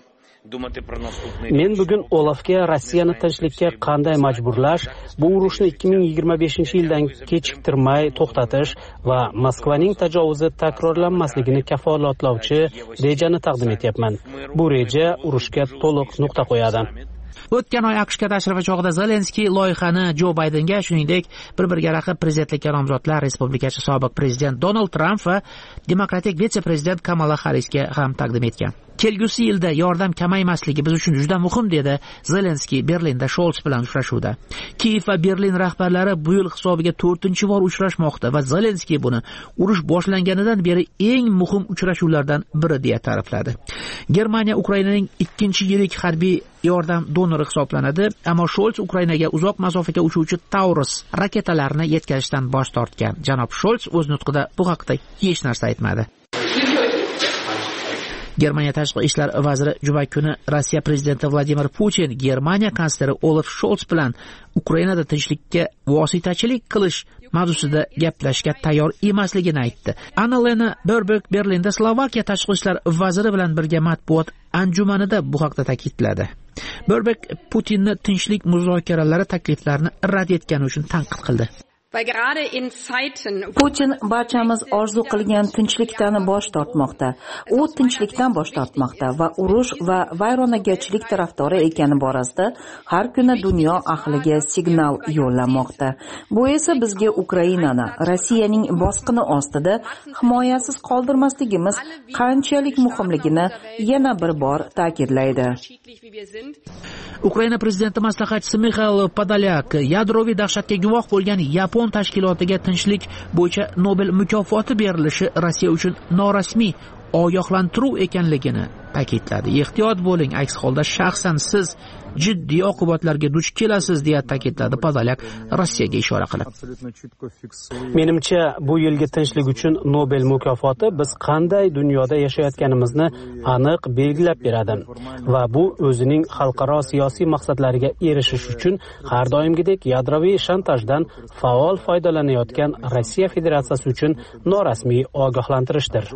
Men bugun Olafga Rossiyani tinchlikka qanday majburlash, bu urushni 2025-yildan kechiktirmay to'xtatish va Moskvaning tajovuzi takrorlanmasligini kafolatlovchi rejani taqdim etyapman. Bu reja urushga to'liq nuqta qo'yadi. O'tgan oy AQShga tashrifi chog'ida Zelenskiy loyihani Jo Baydenga, shuningdek, bir-biriga raqib prezidentlikka nomzodlar, respublikachi sobiq prezident Donald Tramp va demokratik vitse-prezident Kamala Harrisga ham taqdim etgan. Kelgusi yilda yordam kamaymasligi biz uchun juda muhim, dedi Zelenskiy Berlinda Sholz bilan uchrashuvda. Kiyev va Berlin rahbarlari bu yil hisobiga 4-bor uchrashmoqda va Zelenskiy buni urush boshlanganidan beri eng muhim uchrashuvlardan biri deya ta'rifladi. Germaniya Ukrainaning 2-yirik harbiy yordam donori hisoblanadi, ammo Sholz Ukrainaga uzoq masofaga uchuvchi Taurus raketalarini yetkazishdan bosh tortgan. Janob Sholz o'z nutqida bu haqda hech narsa aytmadi. Germaniya tashqi ishlar vaziri juma kuni Rossiya prezidenti Vladimir Putin Germaniya kansleri Olaf Scholz bilan Ukrainada tinchlikka vositachilik qilish mavzusida gaplashishga tayyor emasligini aytdi. Annalena Baerbock Berlinda Slovakiya tashqi ishlar vaziri bilan birga matbuot anjumanida bu haqda ta'kidladi. Baerbock Putinni tinchlik muzokaralari takliflarini rad etgani uchun tanqid qildi. Putin barchamiz orzu qilgan tinchlikdan bosh tortmoqda. U tinchlikdan bosh tortmoqda va urush va vayronagarchilik tarafdori ekani borasida har kuni dunyo ahliga signal yo'llamoqda. Bu esa bizga Ukrainani Rossiyaning bosqini ostida himoyasiz qoldirmasligimiz qanchalik muhimligini yana bir bor ta'kidlaydi. Ukraina prezidenti maslahatchisi Mikhail Podolyak yadroviy dahshatga guvoh bo'lgan Yapon tashkilotiga tinchlik bo'yicha Nobel mukofoti berilishi Rossiya uchun norasmiy ogohlantiruv ekanligini ta'kidladi. Ehtiyot bo'ling, aks holda shaxsan siz jiddiy oqibatlarga duch kelasiz, deya ta'kidladi Podolyak Rossiyaga ishora qilib. Menimcha, bu yilgi tinchlik uchun Nobel mukofoti biz qanday dunyoda yashayotganimizni aniq belgilab beradi va bu o'zining xalqaro siyosiy maqsadlariga erishish uchun har doimgidek yadroviy shantajdan faol foydalanayotgan Rossiya Federatsiyasi uchun norasmiy ogohlantirishdir.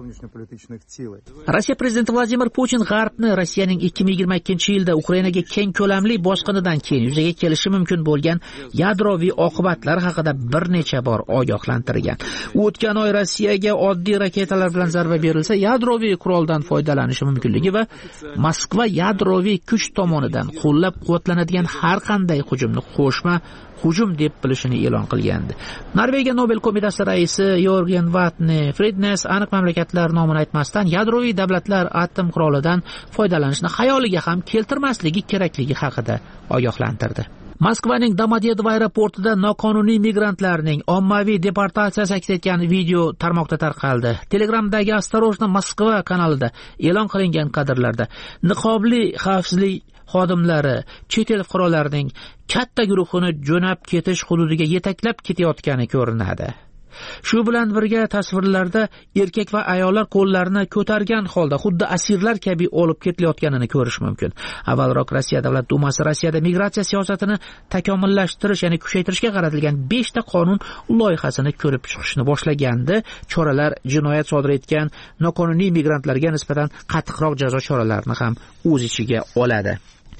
Rossiya prezidenti Vladimir Putin G'arbni Rossiyaning 2022-yilda Ukrainaga keng ko'lamli bosqinidan keyin yuzaga kelishi mumkin bo'lgan yadroviy oqibatlar haqida bir necha bor ogohlantirgan. O'tgan oy Rossiyaga oddiy raketalar bilan zarba berilsa, yadroviy quroldan foydalanishi mumkinligi va Moskva yadroviy kuch tomonidan qo'llab-quvvatlanadigan har qanday hujumni qo'shma hujum deb bilishini e'lon qilgandi. Norvegiya Nobel qo'mitasi raisi Jørgen Vatne Fridnes aniq mamlakatlar nomini aytmasdan yadroviy davlatlar atom qurolidan foydalanishni xayoliga ham keltirmasligi kerakligi haqida ogohlantirdi. Moskvaning Domodedovo aeroportida noqonuniy migrantlarning ommaviy deportatsiyasi aks etgan video tarmoqda tarqaldi. Telegramdagi Осторожно Moskva kanalida e'lon qilingan kadrlarda niqobli xavfsizlik xodimlari chet el fuqarolarining katta guruhini jo'nab ketish hududiga yetaklab ketayotgani ko'rinadi. Shu bilan birga tasvirlarda erkak va ayollar qo'llarini ko'targan holda xuddi asirlar kabi olib ketilayotganini ko'rish mumkin. Avvalroq Rossiya Davlat Dumasi Rossiyada migratsiya siyosatini takomillashtirish, ya'ni kuchaytirishga qaratilgan 5 ta qonun loyihasini ko'rib chiqishni boshlagandi. Choralar jinoyat sodir etgan noqonuniy migrantlarga nisbatan qattiqroq jazo choralarini ham o'z ichiga oladi.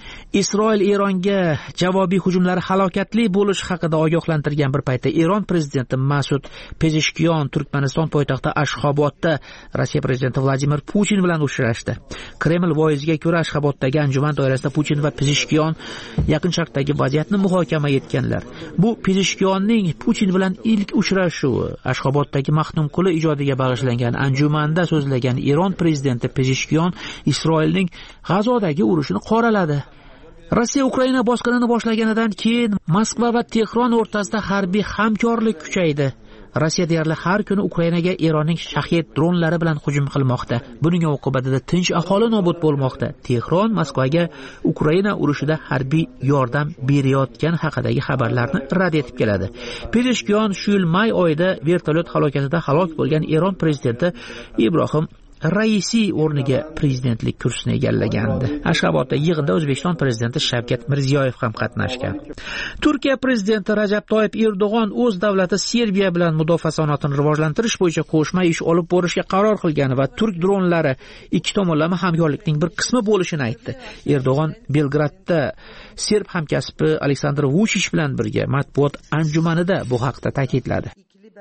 Isroil Eronga javobiy hujumlari halokatli bo'lishi haqida ogohlantirgan bir paytda Eron prezidenti Masud Pezeshkiyon Turkmaniston poytaxti Ashxobodda Rossiya prezidenti Vladimir Putin bilan uchrashdi. Kreml voiziga ko'ra Ashxoboddagi anjuman doirasida Putin va Pezeshkiyon Yaqin Sharqdagi vaziyatni muhokama etganlar. Bu Pezeshkiyonning Putin bilan ilk uchrashuvi. Ashxoboddagi Maxnum Quli ijodiga bag'ishlangan anjumanda so'zlagan Eron prezidenti Pezeshkiyon Isroilning G'azodagi urushini qoraladi. Rossiya Ukraina bosqinini boshlaganidan keyin Moskva va Tehron o'rtasida harbiy hamkorlik kuchaydi. Rossiya deyarli har kuni Ukrainaga Eronning Shahed dronlari bilan hujum qilmoqda. Buning oqibatida tinch aholi nobud bo'lmoqda. Tehron Moskvaga Ukraina urushida harbiy yordam berayotgan haqidagi xabarlarni rad etib keladi. Pezeshkiyon shu yil may oyida vertolyot halokatida halok bo'lgan Eron prezidenti Ibrohim raisiy o'rniga prezidentlik kursini egallagandi. Ashxobodda yig'inda O'zbekiston prezidenti Shavkat Mirziyoyev ham qatnashgan. Turkiya prezidenti Rajab Toyyib Erdo'g'on o'z davlati Serbiya bilan mudofaa sanoatini rivojlantirish bo'yicha qo'shma ish olib borishga qaror qilgani va turk dronlari ikki tomonlama hamkorlikning bir qismi bo'lishini aytdi. Erdo'g'on Belgradda serb hamkasbi Aleksandr Vuchich bilan birga matbuot anjumanida bu haqda ta'kidladi.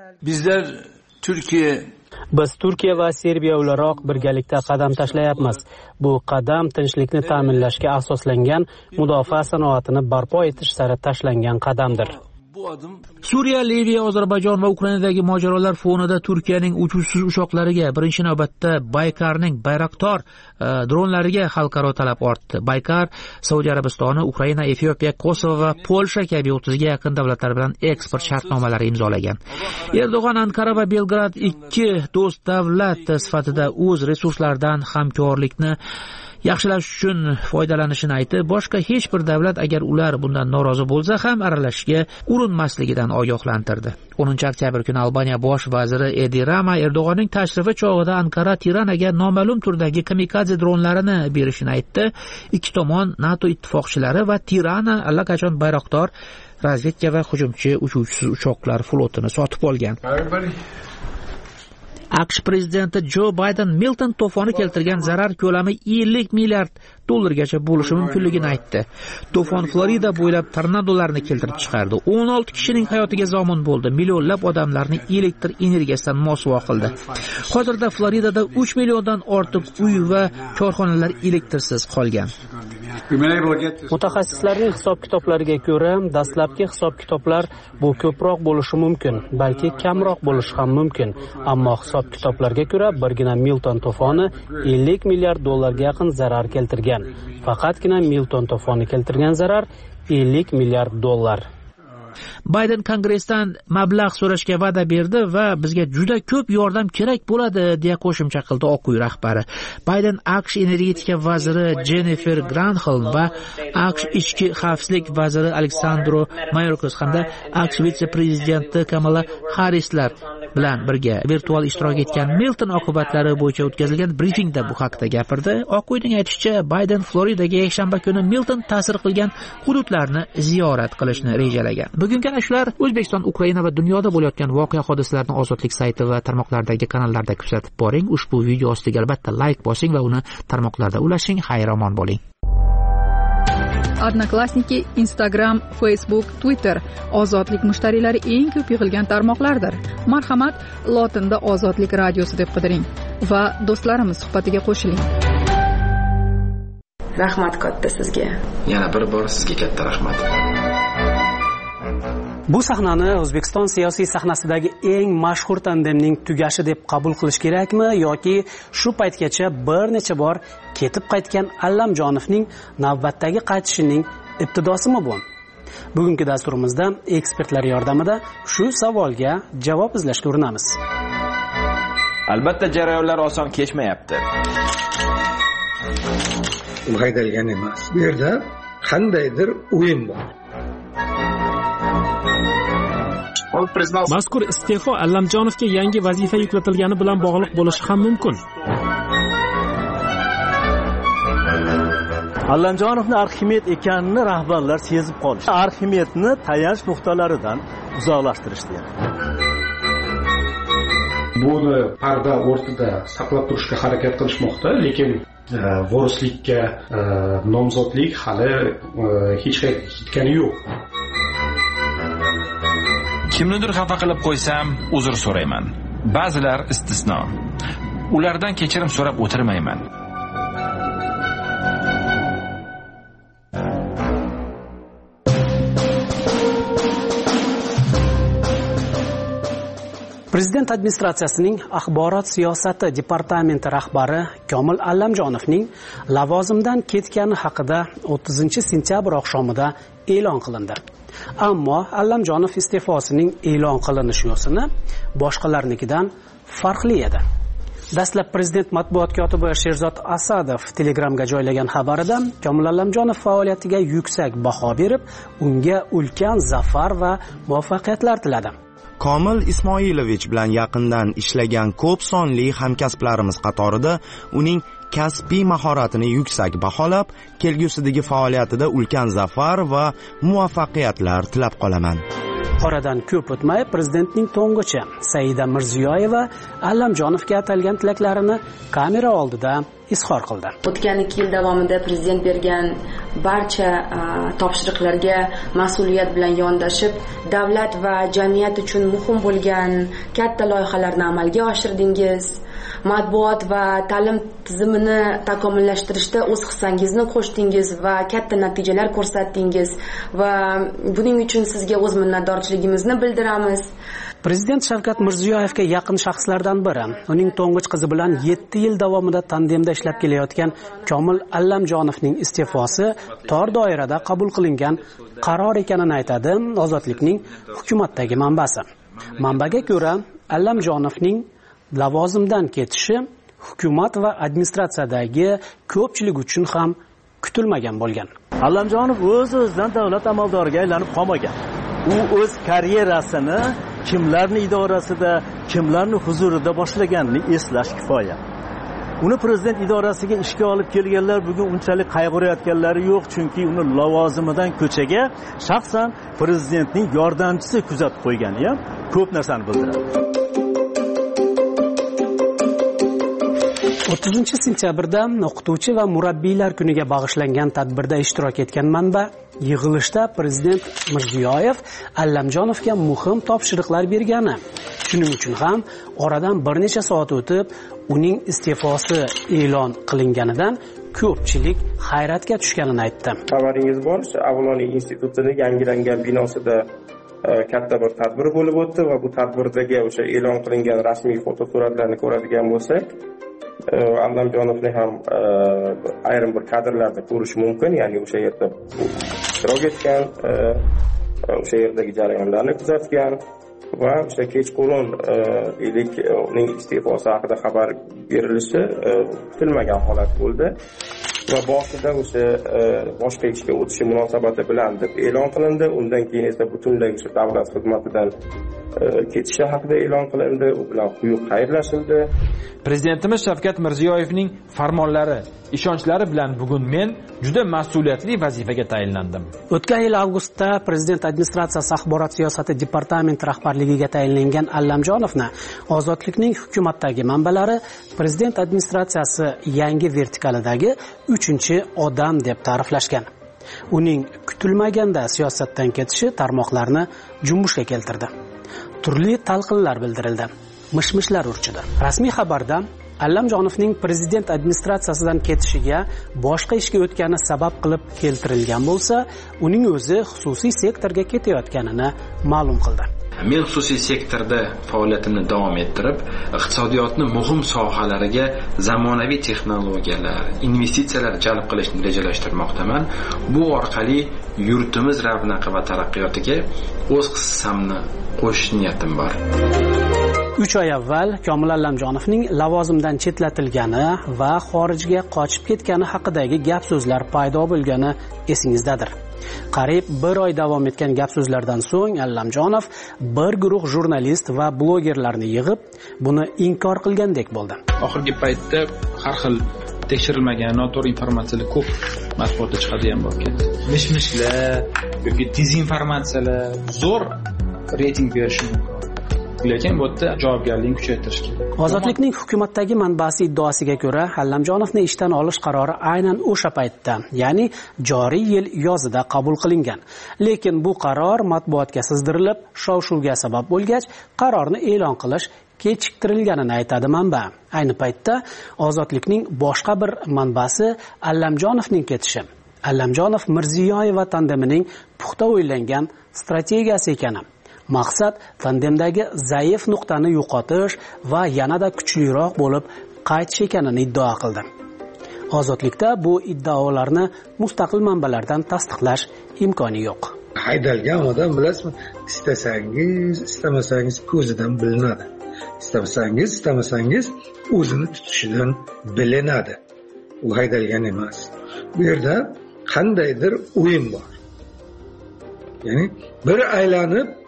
Biz Turkiya va Serbiya o'laroq birgalikda qadam tashlayapmiz. Bu qadam tinchlikni ta'minlashga asoslangan mudofaa sanoatini barpo etish sari tashlangan qadamdir. Suriya, Liviya, Ozarbayjon va Ukrainadagi mojarolar fonida Turkiyaning uchuvchisiz uchoqlariga birinchi navbatda Baykarning Bayraktar dronlariga xalqaro talab ortdi. Baykar Saudiya Arabistoni, Ukraina, Efiopiya, Kosovo va Polsha kabi 30 ga yaqin davlatlar bilan eksport shartnomalari imzolagan. Erdo'g'on Ankara va Belgrad ikki do'st davlat sifatida o'z resurslaridan hamkorlikni yaxshilash uchun foydalanishini aytib, boshqa hech bir davlat agar ular bundan norozi bo'lsa ham aralashishga urinmasligidan ogohlantirdi. 10-oktyabr kuni Albaniya bosh vaziri Edi Rama Erdo'g'onning tashrifi chog'ida Ankara Tiranaga noma'lum turdagi kamikadze dronlarini berishini aytdi. Ikki tomon NATO ittifoqchilari va Tirana allaqachon Bayraktar razvedka va hujumchi uchuvchisiz uchoqlar flotini sotib olgan. AQSh prezidenti Jo Bayden Milton to'foni keltirgan zarar ko'lami 50 milliard dollargacha bo'lishi mumkinligini aytdi. To'fon Florida bo'ylab tornadolarni keltirib chiqardi. 16 kishining hayotiga zomin bo'ldi. Millionlab odamlarni elektr energiyasidan mosuvo qildi. Hozirda Floridada 3 milliondan ortiq uy va korxonalar elektrsiz qolgan. Mutaxassislarning hisob-kitoblariga ko'ra, dastlabki hisob-kitoblar bu ko'proq bo'lishi mumkin, balki kamroq bo'lishi ham mumkin. Ammo hisob-kitoblarga ko'ra, birgina Milton to'foni 50 milliard dollarga yaqin zarar keltirgan. Faqatgina Milton to'foni keltirgan zarar 50 milliard dollar. Bayden Kongressdan mablag' so'rashga va'da berdi va bizga juda ko'p yordam kerak bo'ladi deya qo'shimcha qildi Oq uy rahbari. Bayden AQSh energetika vaziri Jennifer Granholm va AQSh ichki xavfsizlik vaziri Aleksandro Mayorkas hamda AQSh vitse-prezidenti Kamala Harrislar bilan birga virtual ishtirok etgan Milton oqibatlari bo'yicha o'tkazilgan brifingda bu haqda gapirdi. Oq uyning aytishicha, Bayden Floridaga yakshanba kuni Milton ta'sir qilgan hududlarni ziyorat qilishni rejalagan. Bugungi shular O'zbekiston, Ukraina va dunyoda bo'layotgan voqea hodisalarni Ozodlik sayti va tarmoqlardagi kanallarda kuzatib boring. Ushbu video ostiga albatta like bosing va uni tarmoqlarda ulashing. Xayr-omon bo'ling. Odnoklassniki, Instagram, Facebook, Twitter Ozodlik mushtariylari eng ko'p yig'ilgan tarmoqlardir. Marhamat, lotinda Ozodlik radiosi deb qidiring va do'stlarimiz suhbatiga qo'shiling. Rahmat katta sizga. Yana bir bor sizga katta rahmat. Bu sahnani O'zbekiston siyosiy sahnasidagi eng mashhur tandemning tugashi deb qabul qilish kerakmi yoki shu paytgacha bir necha bor ketib qaytgan Allamjonovning navbatdagi qaytishining ibtidosimi bu? Bugungi dasturimizda ekspertlar yordamida shu savolga javob izlashga urinamiz. Albatta jarayonlar oson kechmayapti. U haydalgan emas. Bu yerda qandaydir o'yin bor. Mazkur iste'fo Allamjonovga yangi vazifa yuklatilgani bilan bog'liq bo'lishi ham mumkin. Allamjonovni Arximed ekanini rahbarlar sezib qolishdi. Arximedni tayanch nuqtalaridan uzoqlashtirishdi. Buni parda o'rtida saqlab turishga harakat qilishmoqda, lekin vorislikka nomzodlik hali hech qayerga yetgani yo'q. Kimnidir xafa qilib qo'ysam, uzr so'rayman. Ba'zilar istisno. Ulardan kechirim so'rab o'tirmayman. Prezident administratsiyasining axborot siyosati departamenti rahbari Komil Allamjonovning lavozimdan ketgani haqida 30-sentyabr oqshomida e'lon qilindi. Ammo Allamjonov iste'fosining e'lon qilinish yo'sini boshqalarnikidan farqli edi. Dastlab prezident matbuot kotibi Sherzod Asadov Telegramga joylagan xabarida Komil Allamjonov faoliyatiga yuksak baho berib, unga ulkan zafar va muvaffaqiyatlar tiladi. Komil Ismoilovich bilan yaqindan ishlagan ko'p sonli hamkasblarimiz qatorida uning kasbiy mahoratini yuksak baholab, kelgusidagi faoliyatida ulkan zafar va muvaffaqiyatlar tilab qolaman. Oradan ko'p o'tmay prezidentning to'ng'ichi Saida Mirziyoyeva Allamjonovga atalgan tilaklarini kamera oldida izhor qildi. O'tgan 2 yil davomida prezident bergan barcha topshiriqlarga mas'uliyat bilan yondashib, davlat va jamiyat uchun muhim bo'lgan katta loyihalarni amalga oshirdingiz. Matbuot va ta'lim tizimini takomillashtirishda o'z hissangizni qo'shdingiz va katta natijalar ko'rsatdingiz va buning uchun sizga o'z minnatdorchiligimizni bildiramiz. Prezident Shavkat Mirziyoyevga yaqin shaxslardan biri, uning to'ng'ich qizi bilan 7 yil davomida tandemda ishlab kelayotgan Komil Allamjonovning iste'fosi tor doirada qabul qilingan qaror ekanini aytadi Ozodlikning hukumatdagi manbasi. Manbaga ko'ra, Allamjonovning lavozimdan ketishi hukumat va administratsiyadagi ko'pchilik uchun ham kutilmagan bo'lgan. Allamjonov o'z-o'zidan davlat amaldoriga aylanib qolmagan. U o'z karyerasini kimlarning idorasida, kimlarning huzurida boshlaganini eslash kifoya. Uni prezident idorasiga ishga olib kelganlar bugun unchalik qayg'urayotganlari yo'q, chunki uni lavozimidan ko'chaga shaxsan prezidentning yordamchisi kuzatib qo'ygani ham ko'p narsani bildiradi. 30 sentyabrda o'qituvchi va murabbiylar kuniga bag'ishlangan tadbirda ishtirok etgan manba yig'ilishda prezident Mirziyoyev Allamjonovga muhim topshiriqlar bergani, shuning uchun ham oradan bir necha soat o'tib uning iste'fosi e'lon qilinganidan ko'pchilik hayratga tushganini aytdi. Xabaringiz bor, Avloniy institutining yangilangan binosida katta bir tadbir bo'lib o'tdi va bu tadbirdagi o'sha e'lon qilingan rasmiy fotosuratlarni ko'radigan bo'lsak, Allamjonovni ham ayrim bir kadrlarda ko'rish mumkin, ya'ni o'sha yerda ishtirok etgan, o'sha yerdagi jarayonlarni kuzatgan va o'sha kechqurun uning iste'fosi haqida xabar berilishi kutilmagan holat bo'ldi va boshida o'sha boshqa ishga o'tishi munosabati bilan deb e'lon qilindi. Undan keyin esa butunlay o'sha davlat xizmatidan ketishi haqida e'lon qilindi, u bilan quyuq xayrlashildi. Prezidentimiz Shavkat Mirziyoyevning farmonlari, ishonchlari bilan bugun men juda mas'uliyatli vazifaga tayinlandim. O'tgan yil avgustda prezident administratsiyasi axborot siyosati departamenti rahbarligiga tayinlangan Allamjonovni Ozodlikning hukumatdagi manbalari prezident administratsiyasi yangi vertikalidagi 3-odam deb ta'riflashgan. Uning kutilmaganda siyosatdan ketishi tarmoqlarni junbushga keltirdi. Turli talqinlar bildirildi, mishmishlar urchidi. Rasmiy xabarda Allamjonovning prezident administratsiyasidan ketishiga boshqa ishga o'tgani sabab qilib keltirilgan bo'lsa, uning o'zi xususiy sektorga ketayotganini ma'lum qildi. Men xususiy sektorda faoliyatimni davom ettirib, iqtisodiyotni muhim sohalariga zamonaviy texnologiyalar, investitsiyalar jalb qilishni rejalashtirmoqdaman. Bu orqali yurtimiz ravnaqi va taraqqiyotiga o'z hissamni qo'shish niyatim bor. 3 oy avval Komil Allamjonovning lavozimdan chetlatilgani va xorijga qochib ketgani haqidagi gap-so'zlar paydo bo'lgani esingizdadir. Qariyb 1 oy davom etgan gap-so'zlardan so'ng Allamjonov bir guruh jurnalist va blogerlarni yig'ib, buni inkor qilgandek bo'ldi. Oxirgi paytda har xil tekshirilmagan noto'g'ri informatsiyalar ko'p matbuotda chiqadigan bo'lib ketdi. Mishmishlar yoki dezinformatsiyalar zo'r reyting berishi mumkin. Lekin bu yerda javobgarlikni kuchaytirish kerak. Ozodlikning hukumatdagi manbasi iddaosiga ko'ra, Allamjonovni ishdan olish qarori aynan o'sha paytda, ya'ni joriy yil yozida qabul qilingan. Lekin bu qaror matbuotga sizdirilib, shov-shuvga sabab bo'lgach, qarorni e'lon qilish kechiktirilganini aytadi manba. Ayni paytda Ozodlikning boshqa bir manbasi Allamjonovning ketishi, Allamjonov Mirziyoyeva tandemining puxta o'ylangan strategiyasi ekani. Maqsad tandemdagi zaif nuqtani yo'qotish va yanada kuchliroq bo'lib qaytish ekanini iddao qildi. Ozodlikda bu iddaolarni mustaqil manbalardan tasdiqlash imkoni yo'q. Haydalgan odam bilasizmi, istasangiz, istamasangiz ko'zidan bilinadi. Istamasangiz o'zini tutishidan bilinadi. U haydalgan emas. Bu yerda qandaydir o'yin bor. Ya'ni bir aylanib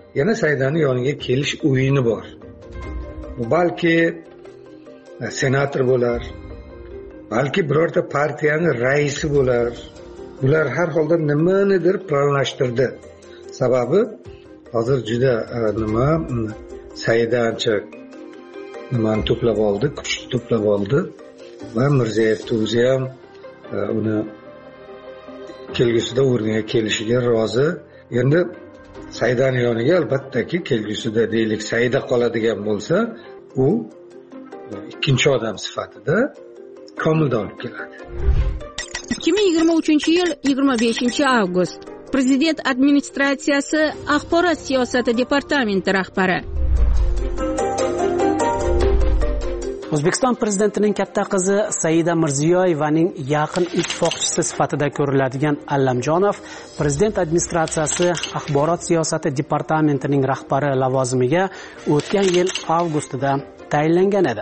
yana Saidani yoniga kelish o'yini bor. Balki senator bo'lar, balki birorta partiyaning raisi bo'lar. Bular har holda nimanidir planlashtirdi. Sababi hozir juda Saida ancha nimani to'plab oldi, kuchni to'plab oldi va Mirziyoyev o'zi ham uni kelgusida o'rniga kelishiga rozi. Endi Saidani yoniga albattaki kelgusida deylik Saida qoladigan bo'lsa, u ikkinchi odam sifatida Komilni olib keladi. 2023-yil 25-avgust. Prezident administratsiyasi axborot siyosati departamenti rahbari. O'zbekiston prezidentining katta qizi Saida Mirziyoyevaning yaqin ittifoqchisi sifatida ko'riladigan Allamjonov prezident administratsiyasi axborot siyosati departamentining rahbari lavozimiga o'tgan yil avgustida tayinlangan edi.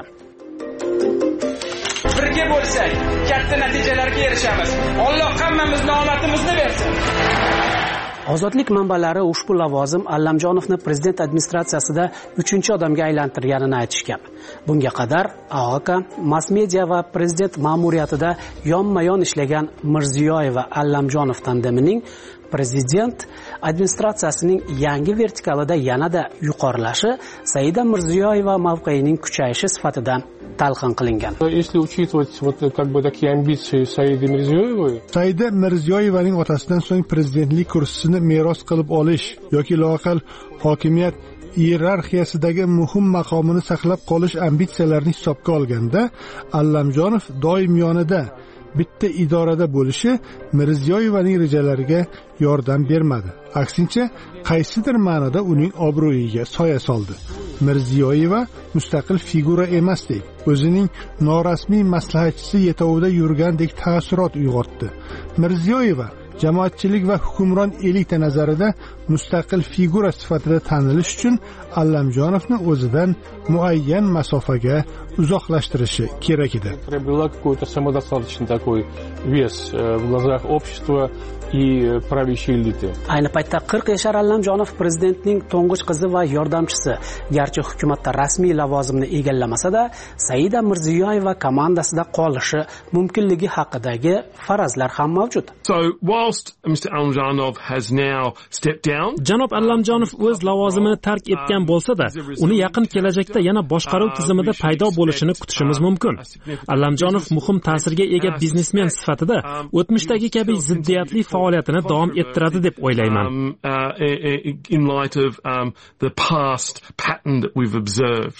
Birga bo'lsak, katta natijalarga erishamiz. Alloh hammamizning omadimizni bersin. Ozodlik manbalari ushbu lavozim Allamjonovni prezident administratsiyasida 3-odamga aylantirganini aytishgan. Bunga qadar AOK, mass media va prezident ma'muriyatida yonma-yon ishlagan Mirziyoyeva Allamjonov tandemining prezident administratsiyasining yangi vertikalida yanada yuqorilashi Saida Mirziyoyeva mavqeyining kuchayishi sifatida talqin qilingan. Если учитывать вот как бы такие амбиции Саиды Мирзиёевой, Saida Mirziyoyevaning otasidan so'ng prezidentlik kursisini meros qilib olish yoki loaqal hokimiyat iyerarxiyasidagi muhim maqomini saqlab qolish ambitsiyalarini hisobga olganda, Allamjonov doim yonida bitta idorada bo'lishi Mirziyoyevaning rejalariga yordam bermadi. Aksincha, qaysidir ma'noda uning obro'yiga soya soldi. Mirziyoyeva mustaqil figura emasdek, o'zining norasmiy maslahatchisi yetovida yurgandek taassurot uyg'otdi. Mirziyoyeva jamoatchilik va hukumron elita nazarida mustaqil figura sifatida tanilish uchun Allamjonovni o'zidan muayyan masofaga uzoqlashtirishi kerak edi. Приобрела какой-то самодостаточный такой вес в глазах общества и правящей элиты. Ayni paytda 40 yashar Allamjonov prezidentning to'ng'ich qizi va yordamchisi. Garchi hukumatda rasmiy lavozimni egallamasa-da, Saida Mirziyoyeva komandasida qolishi mumkinligi haqidagi farazlar ham mavjud. So whilst Mr. Allamjonov has now stepped down, Janob Allamjonov o'z lavozimini tark etgan bo'lsa-da, uni yaqin kelajakda yana boshqaruv tizimida paydo bo'lishini kutishimiz mumkin. Allamjonov muhim ta'sirga ega biznesmen sifatida o'tmishdagi kabi ziddiyatli faoliyatini davom ettiradi deb o'ylayman. In light of the past pattern that we've observed.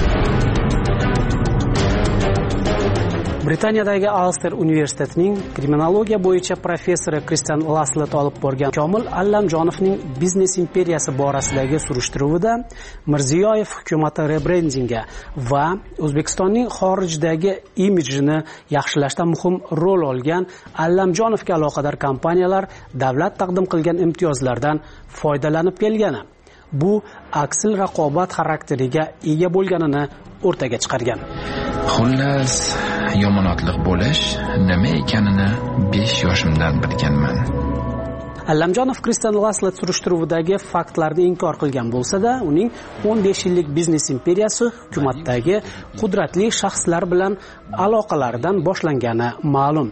Britaniyadagi Ulster universitetining kriminologiya bo'yicha professori Kristian Laslet olib borgan Komil Allamjonovning biznes imperiyasi borasidagi surishtiruvida Mirziyoyev hukumati rebrendinga va O'zbekistonning xorijdagi imijini yaxshilashda muhim rol olgan Allamjonovga aloqador kompaniyalar davlat taqdim qilgan imtiyozlardan foydalanib kelgani, bu aksil raqobat xarakteriga ega bo'lganini o'rtaga chiqargan. Xullas, yomonotliq bo'lish nima ekanini 5 yoshimdan bilganman. Allamjonov Kristian Laslet surishtiruvidagi faktlarni inkor qilgan bo'lsa-da, uning 15 yillik biznes imperiyasi hukumatdagi qudratli shaxslar bilan aloqalaridan boshlangani ma'lum.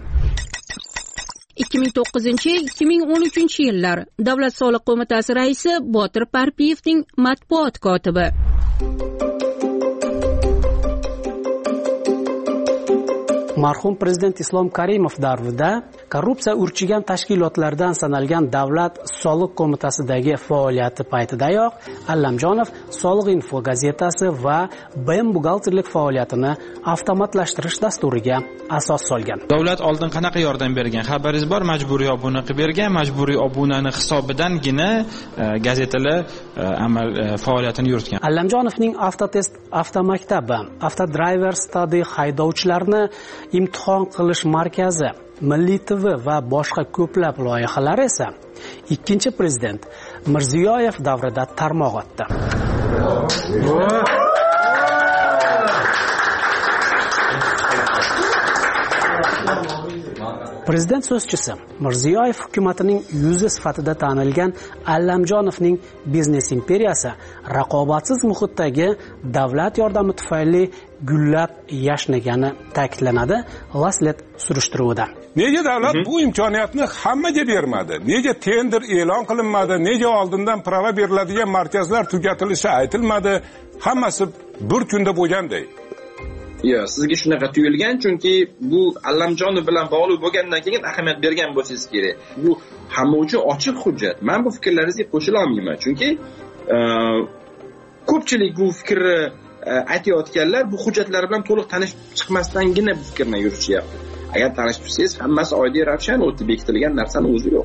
2009-2013 yillar Davlat soliq qo'mitasi raisi Botir Parpiyevning matbuot kotibi. Marhum prezident Islom Karimov davrida korrupsiya urchigan tashkilotlardan sanalgan Davlat soliq qo'mitasidagi faoliyati paytidayoq Allamjonov Soliq info gazetasi va BM buxgalterlik faoliyatini avtomatlashtirish dasturiga asos solgan. Davlat oldin qanaqa yordam bergan? Xabaringiz bor, majburiy obuna qilib bergan, majburiy obunani hisobidangina gazetalar amal faoliyatini yuritgan. Allamjonovning Avtotest avtomaktabi, Avtodriver Study haydovchilarni imtihon qilish markazi, Milliy TV va boshqa ko'plab loyihalar esa ikkinchi prezident Mirziyoyev davrida tarmoq otdi. Prezident so'zchisi Mirziyoyev hukumatining yuzi sifatida tanilgan Allamjonovning biznes imperiyasi raqobatsiz muhitdagi davlat yordami tufayli gullab yashnagani ta'kidlanadi Laslet surishtiruvida. Nega davlat bu imkoniyatni hammaga bermadi? Nega tender e'lon qilinmadi? Nega oldindan prava beriladigan markazlar tugatilishi aytilmadi? Hammasi bir kunda bo'lganday. Yo'q, sizga shunaqa tuyulgan, chunki bu Allamjonov bilan bog'liq bo'lgandan keyin ahamiyat bergan bo'lsangiz kerak. Bu hamma uchun ochiq hujjat. Men bu fikrlaringizga qo'shila olmayman, chunki ko'pchilik bu fikrni aytayotganlar bu hujjatlar bilan to'liq tanishib chiqmasdangina bu fikrni yurishyapti. Agar tanishib tursangiz, hammasi oddiy ravshan o'tib bekitilgan narsani o'zi yo'q.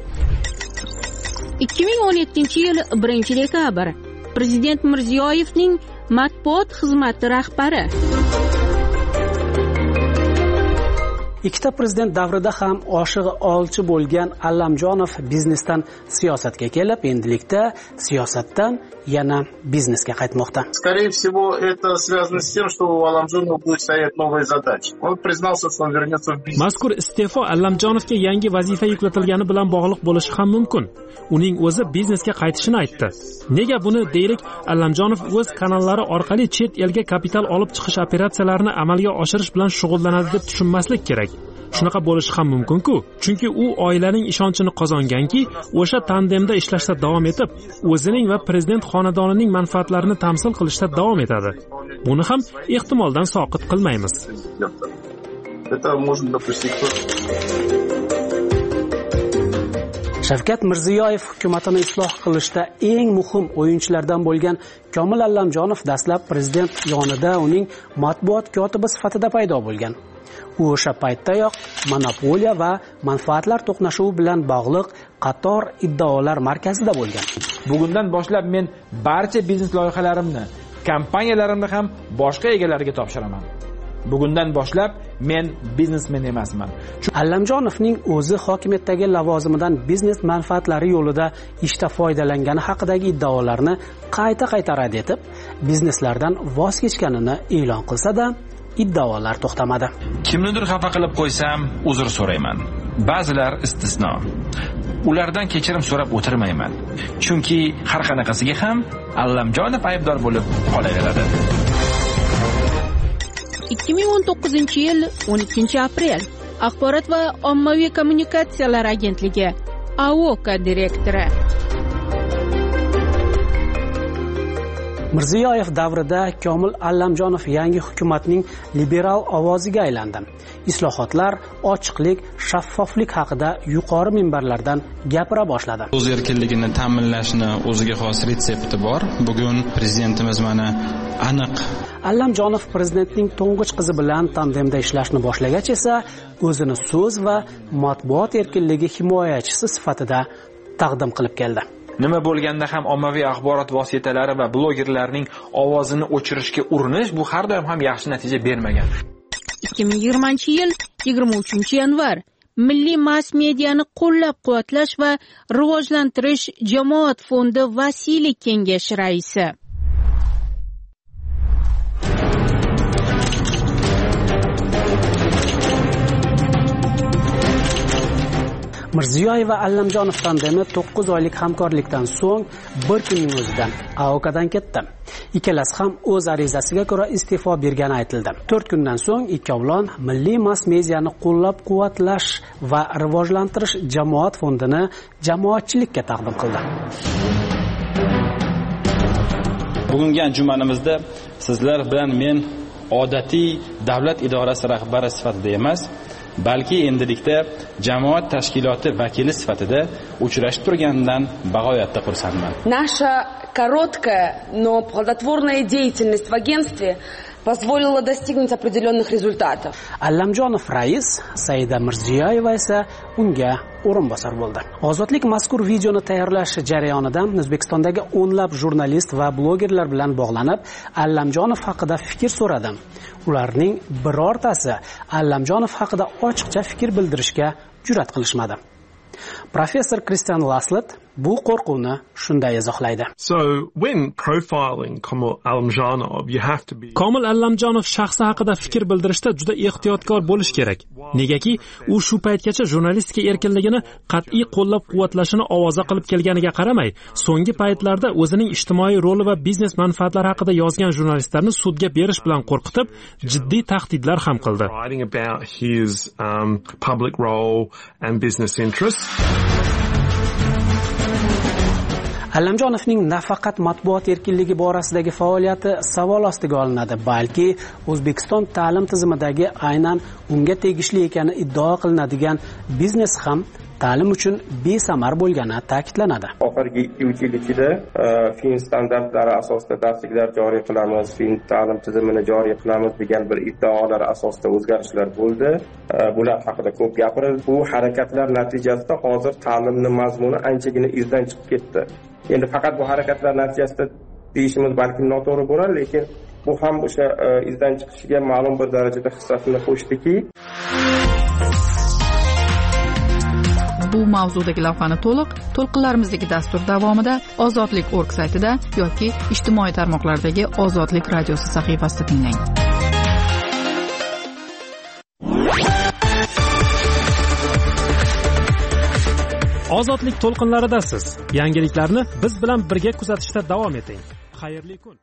2017-yil 1-dekabr Prezident Mirziyoyevning matbuot xizmati rahbari. Ikkita prezident davrida ham oshig'i olchi bo'lgan Allamjonov biznesdan siyosatga kelib, endilikda siyosatdan yana biznesga qaytmoqda. Скорее всего, это связано с тем, что у Алламжонова будет стоять новая задача. Он признался, что он вернется в бизнес. Mazkur iste'fo Allamjonovga yangi vazifa yuklatilgani bilan bog'liq bo'lishi ham mumkin. Uning o'zi biznesga qaytishini aytdi. Nega buni deylik, Allamjonov o'z kanallari orqali chet elga kapital olib chiqish operatsiyalarini amalga oshirish bilan shug'ullanadi deb tushunmaslik kerak. Shunaqa bo'lishi ham mumkin-ku, chunki u oilaning ishonchini qozonganki, o'sha tandemda ishlashda davom etib, o'zining va prezident xonadonining manfaatlarini tamsil qilishda davom etadi. Buni ham ehtimoldan soqit qilmaymiz. Shavkat Mirziyoyev hukumatini isloh qilishda eng muhim o'yinchilardan bo'lgan Komil Allamjonov dastlab prezident yonida uning matbuot kotibi sifatida paydo bo'lgan. U o'sha paytdayoq monopoliya va manfaatlar to'qnashuvi bilan bog'liq qator iddaolar markazida bo'lgan. Bugundan boshlab men barcha biznes loyihalarimni, kompaniyalarimni ham boshqa egalariga topshiraman. Bugundan boshlab men biznesmen emasman. Allamjonovning o'zi hokimiyatdagi lavozimidan biznes manfaatlari yo'lida ishda foydalangani haqidagi iddaolarni qayta rad etib, bizneslardan voz kechganini e'lon qilsa-da, iddaolar to'xtamadi. Kimnidir xafa qilib qo'ysam, uzr so'rayman. Ba'zilar istisno. Ulardan kechirim so'rab o'tirmayman. Chunki har qanaqasiga ham Allamjonov aybdor bo'lib qolaveradi. 2019-yil 12-aprel Axborot va ommaviy kommunikatsiyalar agentligi AOKA direktori. Mirziyoyev davrida Komil Allamjonov yangi hukumatning liberal ovoziga aylandi. Islohotlar, ochiqlik, shaffoflik haqida yuqori minbarlardan gapira boshladi. O'z erkinligini ta'minlashni o'ziga xos retsepti bor. Bugun prezidentimiz mana aniq. Allamjonov prezidentning to'ng'ich qizi bilan tandemda ishlashni boshlagach esa o'zini so'z va matbuot erkinligi himoyachisi sifatida taqdim qilib keldi. Nima bo'lganda ham ommaviy axborot vositalari va blogerlarning ovozini o'chirishga urinish bu har doim ham yaxshi natija bermagan. 2020-yil 23-yanvar Milliy mass mediani qo'llab-quvvatlash va rivojlantirish jamoat fondi vasiylik kengashi raisi. Mirziyoyev va Allamjonov tandemi 9 oylik hamkorlikdan so'ng bir kunning o'zidan AOKAdan ketdi. Ikkalasi ham o'z arizasiga ko'ra iste'fo bergani aytildi. 4 kundan so'ng ikkovlon Milliy mass mediani qo'llab-quvvatlash va rivojlantirish jamoat fondini jamoatchilikka taqdim qildi. Bugungi anjumanimizda sizlar bilan men odatiy davlat idorasi rahbari sifatida emas, balki endilikda jamoat tashkiloti vakili sifatida uchrashib turganidan bag'oyatda xursandman. Наша короткая, но плодотворная деятельность в агентстве позволила достигнуть определенных результатов. Allamjonov rais, Saida Mirziyoyeva esa unga o'rinbosar bo'ldi. Ozodlik mazkur videoni tayyorlash jarayonida O'zbekistondagi o'nlab jurnalist va blogerlar bilan bog'lanib, Allamjonov haqida fikr so'radi. Ularning birortasi Allamjonov haqida ochiqcha fikr bildirishga jur'at qilishmadi. Professor Christian Laslet bu qo'rquvni shunday izohlaydi. So when profiling Komil Allamjonov, you have to be Komil Allamjonov shaxsi haqida fikr bildirishda juda ehtiyotkor bo'lish kerak. Negaki, u shu paytgacha jurnalistika erkinligini qat'iy qo'llab-quvvatlashini ovoza qilib kelganiga qaramay, so'nggi paytlarda o'zining ijtimoiy roli va biznes manfaatlari haqida yozgan jurnalistlarni sudga berish bilan qo'rqitib, jiddiy tahdidlar ham qildi. writing about his public role and business interests. Allamjonovning nafaqat matbuot erkinligi borasidagi faoliyati savol ostiga olinadi, balki O'zbekiston ta'lim tizimidagi aynan unga tegishli ekani iddao qilinadigan biznes ham ta'lim uchun besamar bo'lgani ta'kidlanadi. Oxirgi 2 yil ichida fin standartlari asosida darsliklar joriy qilamiz, fin ta'lim tizimini joriy qilamiz degan bir iddaolar asosida o'zgarishlar bo'ldi. Bular haqida ko'p gapirildi. Bu harakatlar natijasida hozir ta'limning mazmuni anchagina izdan chiqib ketdi. Endi faqat bu harakatlar natijasida deyishimiz balki noto'g'ri bo'lar, lekin bu ham o'sha izdan chiqishiga ma'lum bir darajada hissasini qo'shdiki. Bu mavzudagi lavhani to'lqinlarimizdagi dastur davomida ozodlik.org saytida yoki ijtimoiy tarmoqlardagi Ozodlik radiosi sahifasida tinglang. Ozodlik to'lqinlaridasiz. Yangiliklarni biz bilan birga kuzatishda davom eting. Xayrli kun.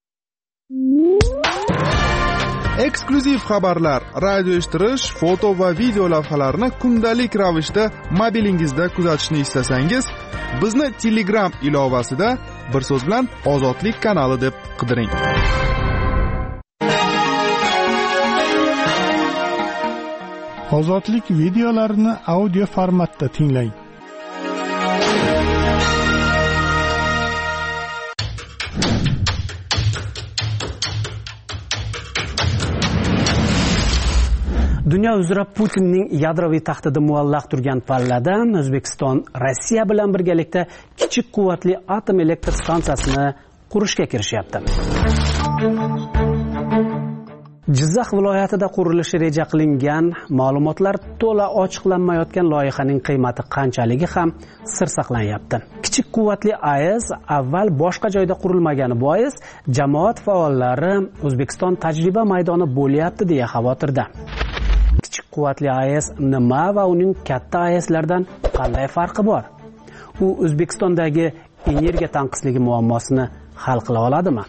Eksklyuziv xabarlar, radio eshittirish, foto va video lavhalarni kundalik ravishda mobilingizda kuzatishni istasangiz, bizni Telegram ilovasida bir so'z bilan Ozodlik kanali deb qidiring. Ozodlik videolarini audio formatda tinglang. Dunyo uzra Putinning yadroviy tahdidi muallaq turgan palladan O'zbekiston Rossiya bilan birgalikda kichik quvvatli atom elektr stansiyasini qurishga kirishyapti. Jizzax viloyatida qurilishi reja qilingan ma'lumotlar to'la ochiqlanmayotgan loyihaning qiymati qanchaligi ham sir saqlanyapti. Kichik quvvatli AES avval boshqa joyda qurilmagani bois jamoat faollari O'zbekiston tajriba maydoni bo'lyapti deya xavotirda. Kichik quvvatli AES nima va uning katta AESlardan qanday farqi bor? U O'zbekistondagi energiya tanqisligi muammosini hal qila oladimi?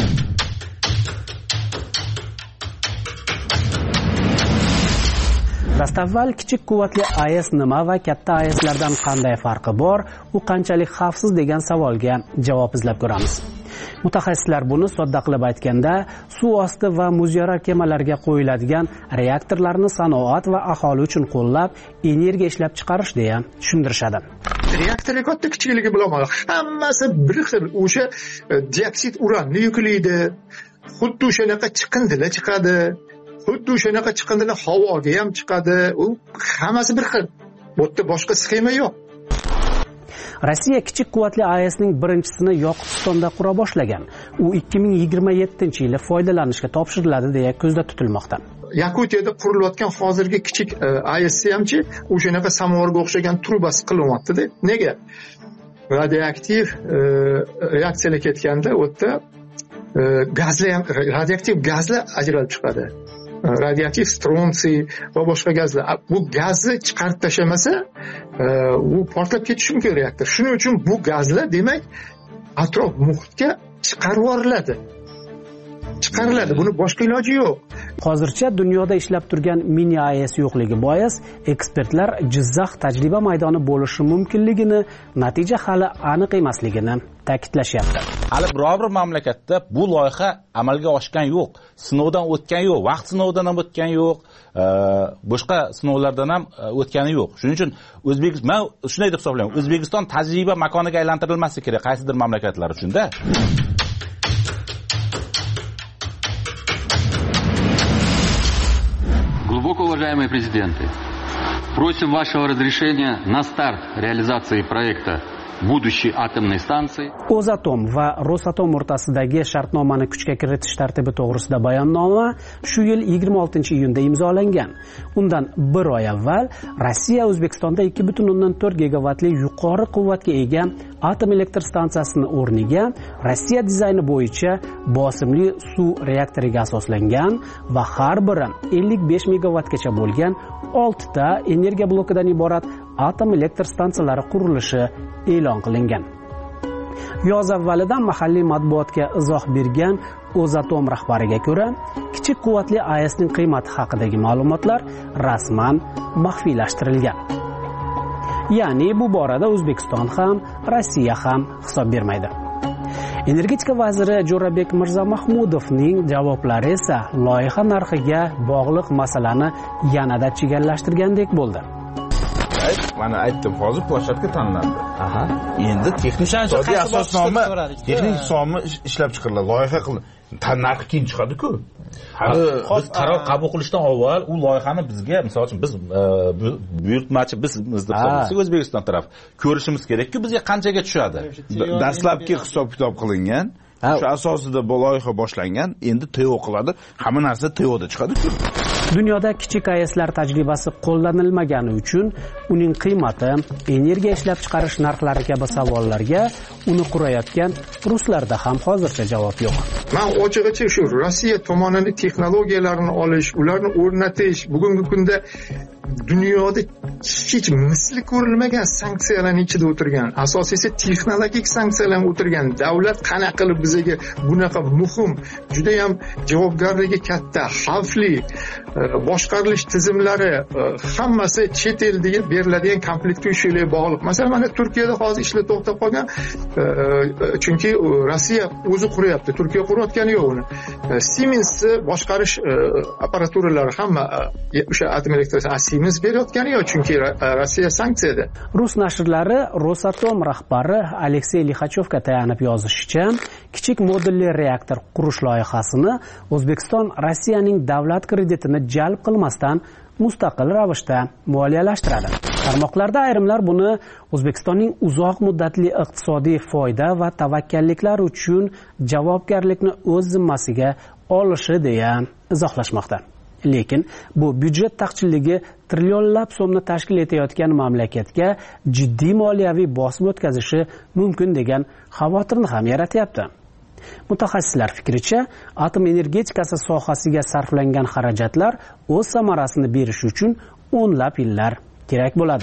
Dastavval kichik quvvatli AES nima va katta AESlardan qanday farqi bor? U qanchalik xavfsiz degan savolga javob izlab ko'ramiz. Mutaxassislar buni sodda qilib aytganda, suv osti va muzyarar kemalarga qo'yiladigan reaktorlarni sanoat va aholi uchun qo'llab, energiya ishlab chiqarish deya tushuntirishadi. Reaktorlar katta kichikligi bilan hammasi bir xil. O'sha dioksid uranni yuklaydi. Xuddi o'shanaqa chiqindilar chiqadi. Xuddi o'shanaqa chiqindilar havoga ham chiqadi. U hammasi bir xil. Bu yerda boshqa sxema yo'q. Rossiya kichik quvvatli AESning birinchisini Yoqutistonda qura boshlagan. U 2027-yili foydalanishga topshiriladi deya ko'zda tutilmoqda. Yakutiyada qurilayotgan hozirgi kichik AES hamchi o'shanaqa samovarga o'xshagan trubasi qilyapti-da. Nega? Radioaktiv reaksiyalar ketganda u yerda radioaktiv gazlar ajralib chiqadi. Radioaktiv stronsiy va boshqa gazlar. Bu gazni chiqarib tashlamasa, u portlab ketishi mumkin reaktor. Shuning uchun bu gazlar demak atrof muhitga chiqariladi. Buni boshqa iloji yo'q. Hozircha dunyoda ishlab turgan mini AES yo'qligi bois ekspertlar Jizzax tajriba maydoni bo'lishi mumkinligini, natija hali aniq emasligini ta'kidlashyapti. Hali biror bir mamlakatda bu loyiha amalga oshgan yo'q, sinovdan o'tgan yo'q, vaqt sinovidan ham o'tgan yo'q, boshqa sinovlardan ham o'tgani yo'q. Shuning uchun men shunday deb hisoblayman, O'zbekiston tajriba makoniga aylantirilmasi kerak qaysidir mamlakatlar uchun-da. Глубоко уважаемые президенты, просим вашего разрешения на старт реализации проекта будущей атомной станции. O'zatom va Rosatom o'rtasidagi shartnomani kuchga kiritish tartibi to'g'risida bayonnoma shu yil 26-iyunda imzolangan. Undan bir oy avval Rossiya O'zbekistonda 2,4 gigavatli yuqori quvvatga ega atom elektr stansiyasini o'rniga Rossiya dizayni bo'yicha bosimli suv reaktoriga asoslangan va har biri 55 megavatgacha bo'lgan 6 ta energiya blokidan iborat atom elektr stansiyalari qurilishi e'lon qilingan. Yoz avvalidan mahalliy matbuotga izoh bergan O'zatom rahbariga ko'ra, kichik quvvatli AESning qiymati haqidagi ma'lumotlar rasman maxfiylashtirilgan. Ya'ni bu borada O'zbekiston ham, Rossiya ham hisob bermaydi. Energetika vaziri Jo'rabek Mirzamahmudovning javoblari esa loyiha narxiga bog'liq masalani yanada chigallashtirgandek bo'ldi. Mana aytdim, hozir plashadka tanlandi. Endi texnik asosnoma, texnik hisobni ishlab chiqariladi, loyiha qilib. Narxi keyin chiqadi-ku. Biz qaror qabul qilishdan avval u loyihani bizga, misol uchun biz buyurtmachi bizmiz deb hisoblasak, O'zbekiston taraf ko'rishimiz kerak-ku, bizga qanchaga tushadi. Dastlabki hisob-kitob qilingan, shu asosida bu loyiha boshlangan, endi TO qiladi, hamma narsa TOda chiqadi-ku. Dunyoda kichik AESlar tajribasi qo'llanilmagani uchun uning qiymati, energiya ishlab chiqarish narxlari kabi savollarga uni qurayotgan ruslarda ham hozircha javob yo'q. Men ochig'icha shu Rossiya tomonidan texnologiyalarini olish, ularni o'rnatish bugungi kunda dunyoda hech misli ko'rilmagan sanksiyalarning ichida o'tirgan, asosiysi texnologik sanksiyalar o'tirgan davlat qanaqa qilib bizga bunaqa muhim, juda ham javobgarligi katta, xavfli boshqarilish tizimlari hammasi chet elga beriladigan komplekt ishlarga bog'liq. Masalan, mana Turkiyada hozir ishlar to'xtab qolgan, chunki Rossiya o'zi quryapti, Turkiya qurayotgani yo'q uni. Siemens boshqarish apparaturalari hamma o'sha atom elektr Siemens berayotgani yo'q, chunki Rossiya sanksiyada. Rus nashrlari Rosatom rahbari Aleksey Lixachovga tayanib yozishicha, kichik modulli reaktor qurish loyihasini O'zbekiston Rossiyaning davlat kreditini jalb qilmasdan mustaqil ravishda moliyalashtiradi. Tarmoqlarda ayrimlar buni O'zbekistonning uzoq muddatli iqtisodiy foyda va tavakkalliklar uchun javobgarlikni o'z zimmasiga olishi deya izohlashmoqda. Lekin bu byudjet taqchilligi trillionlab so'mni tashkil etayotgan mamlakatga jiddiy moliyaviy bosim o'tkazishi mumkin degan xavotirni ham yaratyapti. Mutaxassislar fikricha, atom energetikasi sohasiga sarflangan xarajatlar o'z samarasini berish uchun o'nlab yillar kerak bo'ladi.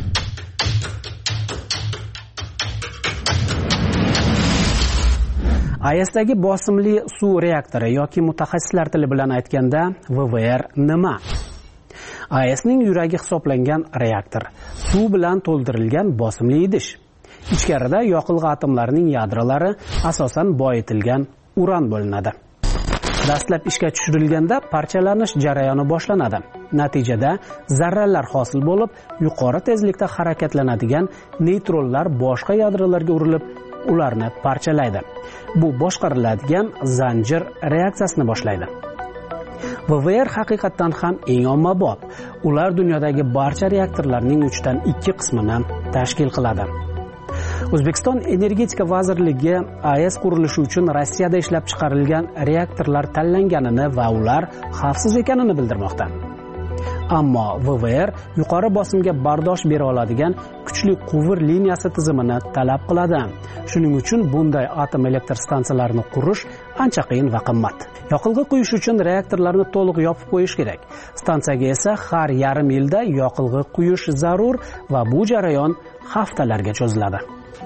AESdagi bosimli suv reaktori yoki mutaxassislar tili bilan aytganda VVR nima? AESning yuragi hisoblangan reaktor, suv bilan to'ldirilgan bosimli idish. Ichkarida yoqilg'i atomlarining yadrolari asosan boyitilgan uran bo'linadi. Dastlab ishga tushirilganda parchalanish jarayoni boshlanadi. Natijada zarralar hosil bo'lib, yuqori tezlikda harakatlanadigan neytronlar boshqa yadrolarga urilib, ularni parchalaydi. Bu boshqariladigan zanjir reaksiyasini boshlaydi. VVR haqiqatan ham eng ommabop. Ular dunyodagi barcha reaktorlarning 3/2 qismini tashkil qiladi. O'zbekiston Energetika vazirligi AES qurilishi uchun Rossiyada ishlab chiqarilgan reaktorlar tanlanganini va ular xavfsiz ekanini bildirmoqda. Ammo VVR yuqori bosimga bardosh bera oladigan kuchli quvur liniyasi tizimini talab qiladi. Shuning uchun bunday atom elektr stansiyalarini qurish ancha qiyin va qimmat. Yoqilg'i quyish uchun reaktorlarni to'liq yopib qo'yish kerak. Stansiyaga esa har yarim yilda yoqilg'i quyish zarur va bu jarayon haftalarga cho'ziladi.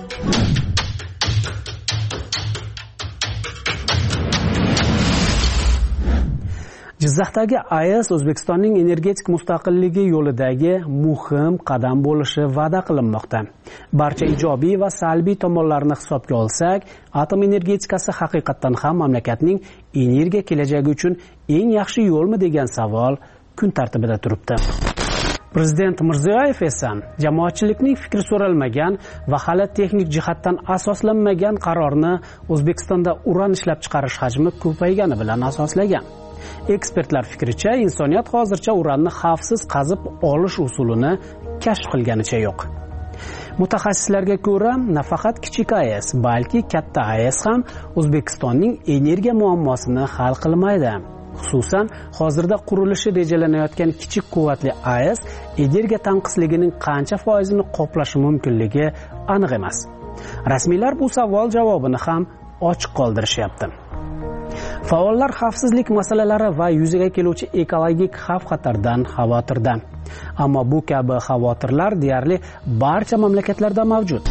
Jizzaxdagi AES O'zbekistonning energetik mustaqilligi yo'lidagi muhim qadam bo'lishi va'da qilinmoqda. Barcha ijobiy va salbiy tomonlarni hisobga olsak, atom energetikasi haqiqatan ham mamlakatning energiya kelajagi uchun eng yaxshi yo'lmi degan savol kun tartibida turibdi. Prezident Mirziyoyev esa jamoatchilikning fikri so'ralmagan va hali texnik jihatdan asoslanmagan qarorni O'zbekistonda uran ishlab chiqarish hajmi ko'paygani bilan asoslagan. Ekspertlar fikricha, insoniyat hozircha uranni xavfsiz qazib olish usulini kashf qilganicha yo'q. Mutaxassislarga ko'ra, nafaqat kichik AES, balki katta AES ham O'zbekistonning energiya muammosini hal qilmaydi. Xususan, hozirda qurilishi rejalanayotgan kichik quvvatli AES energiya tanqisligining qancha foizini qoplashi mumkinligi aniq emas. Rasmiylar bu savol javobini ham ochiq qoldirishyapti. Faollar xavfsizlik masalalari va yuzaga keluvchi ekologik xavf-xatardan xavotirda. Ammo bu kabi xavotirlar deyarli barcha mamlakatlarda mavjud.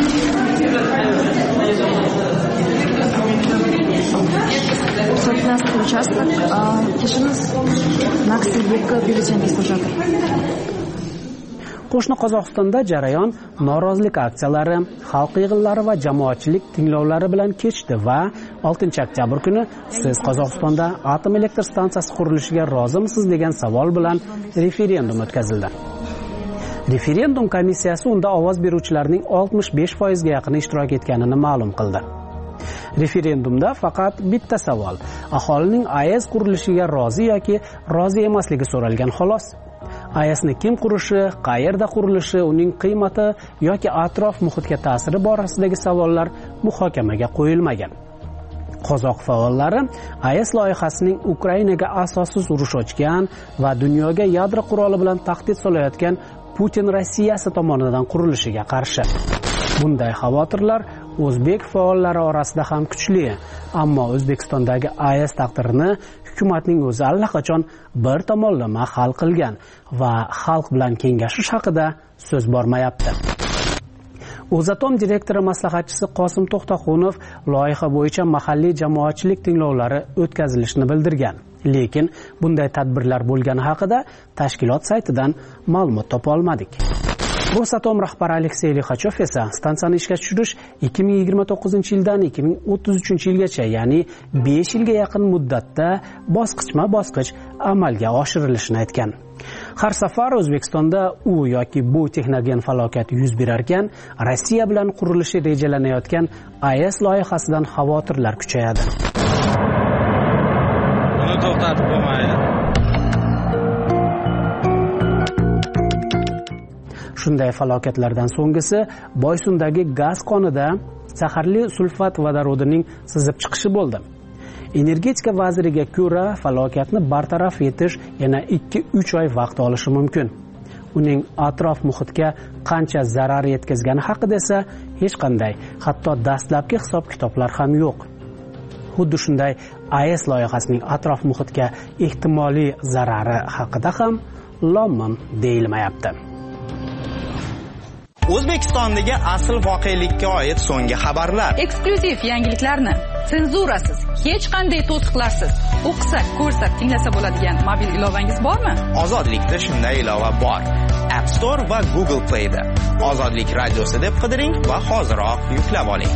Участок, кешimiz Maksilbekka buyursangiz qo'shadi. Qo'shni Qozog'istonda jarayon norozilik aksiyalari, xalq yig'inlari va jamoatchilik tinglovlari bilan kechdi va 6-oktyabr kuni siz Qozog'istonda atom elektr stansiyasi qurilishiga rozimisiz degan savol bilan referendum o'tkazildi. Referendum komissiyasi unda ovoz beruvchilarning 65% ga yaqini ishtirok etganini ma'lum qildi. Referendumda faqat bitta savol: aholining AES qurilishiga rozi yoki rozi emasligi so'ralgan xolos. AESni kim qurishi, qayerda qurilishi, uning qiymati yoki atrof muhitga ta'siri borasidagi savollar muhokamaga qo'yilmagan. Qozoq faollari AES loyihasining Ukrainaga asossiz urush ochgan va dunyoga yadro quroli bilan tahdid solayotgan Putin Rossiyasi tomonidan qurilishiga qarshi. Bunday xavotirlar o'zbek faollari orasida ham kuchli, ammo O'zbekistondagi AES taqdirini hukumatning o'zi allaqachon bir tomonlama hal qilgan va xalq bilan kengashish haqida so'z bormayapti. O'zatom direktori maslahatchisi Qosim To'xtaxunov loyiha bo'yicha mahalliy jamoatchilik tinglovlari o'tkazilishini bildirgan. Lekin bunday tadbirlar bo'lgani haqida tashkilot saytidan ma'lumot topa olmadik. Rosatom rahbari Aleksey Lixachov esa stansiyani ishga tushirish 2029-yildan 2033-yilgacha, ya'ni 5 yilga yaqin muddatda bosqichma-bosqich amalga oshirilishini aytgan. Har safar O'zbekistonda u yoki bu texnogen falokat yuz berarkan, Rossiya bilan qurilishi rejalanayotgan AES loyihasidan xavotirlar kuchayadi. Buni to'xtatib bo'lmaydi. Shunday falokatlardan so'nggisi Boysundagi gaz konida zaharli sulfat vodorodining sizib chiqishi bo'ldi. Energetika vaziriga ko'ra, falokatni bartaraf etish yana 2-3 oy vaqt olishi mumkin. Uning atrof muhitga qancha zarar yetkazgani haqida esa hech qanday, hatto dastlabki hisob-kitoblar ham yo'q. Xuddi shunday AES loyihasining atrof muhitga ehtimoliy zarari haqida ham lom-mim deyilmayapti. O'zbekistondagi asl voqelikka oid so'nggi xabarlar. Eksklyuziv yangiliklarni senzurasiz, hech qanday to'siqlarsiz o'qisak, ko'rsak, tinglasa bo'ladigan mobil ilovangiz bormi? Ozodlikda shunday ilova bor. App Store va Google Play'da. Ozodlik radiosi deb qidiring va hoziroq yuklab oling.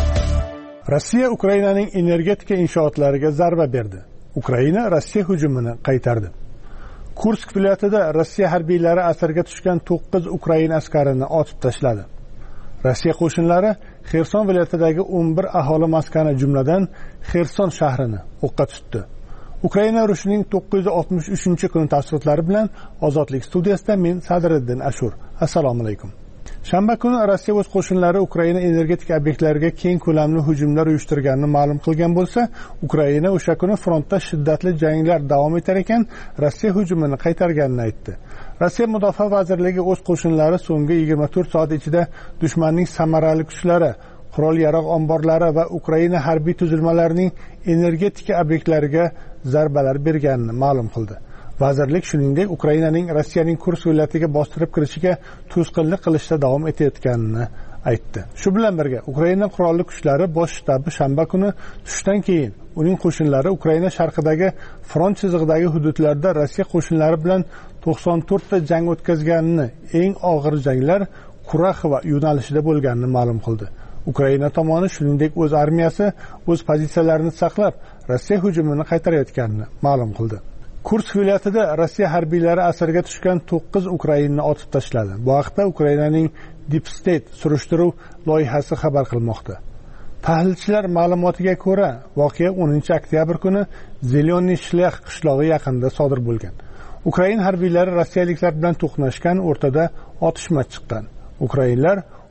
Rossiya Ukrainaning energetika inshootlariga zarba berdi. Ukraina Rossiya hujumini qaytardi. Kursk viloyatida Rossiya harbiylari asirga tushgan 9 Ukraina askarini otib tashladi. Rossiya qo'shinlari Xerson viloyatidagi 11 aholi maskani, jumladan Xerson shahrini o'qqa tutdi. Ukraina urushining 963-kuni tafsilotlari bilan Ozodlik studiyasida men Sadriddin Ashur. Assalomu alaykum. Shanba kuni Rossiya o'z qo'shinlari Ukraina energetika obyektlariga keng ko'lamli hujumlar uyushtirganini ma'lum qilgan bo'lsa, Ukraina o'sha kuni frontda shiddatli janglar davom etar ekan, Rossiya hujumini qaytarganini aytdi. Rossiya Mudofaa vazirligi o'z qo'shinlari so'nggi 24 soat ichida dushmanning samarali kuchlari, qurol-yarog' omborlari va Ukraina harbiy tuzilmalarining energetika obyektlariga zarbalar berganini ma'lum qildi. Vazirlik shuningdek Ukrainaning Rossiyaning Kursk viloyatiga bostirib kirishiga to'sqinlik qilishda davom etayotganini aytdi. Shu bilan birga Ukraina qurolli kuchlari bosh shtabi shanba kuni tushdan keyin uning qo'shinlari Ukraina sharqidagi front chizig'idagi hududlarda Rossiya qo'shinlari bilan 94 ta jang o'tkazganini, eng og'ir janglar Kuraxova yo'nalishida bo'lganini ma'lum qildi. Ukraina tomoni shuningdek o'z armiyasi o'z pozitsiyalarini saqlab, Rossiya hujumini qaytarayotganini ma'lum qildi. Kursk viloyatida Rossiya harbiylari asirga tushgan 9 Ukrainani otib tashladi. Bu haqda Ukrainaning Deep State surishtiruv loyihasi xabar qilmoqda. Tahlilchilar ma'lumotiga ko'ra, voqea 10-oktyabr kuni Zeleniy Shlях qishlog'i yaqinida sodir bo'lgan. Ukraina harbiylari rossiyaliklar bilan to'qnashgan, o'rtada otishma chiqqan. Ukrainlar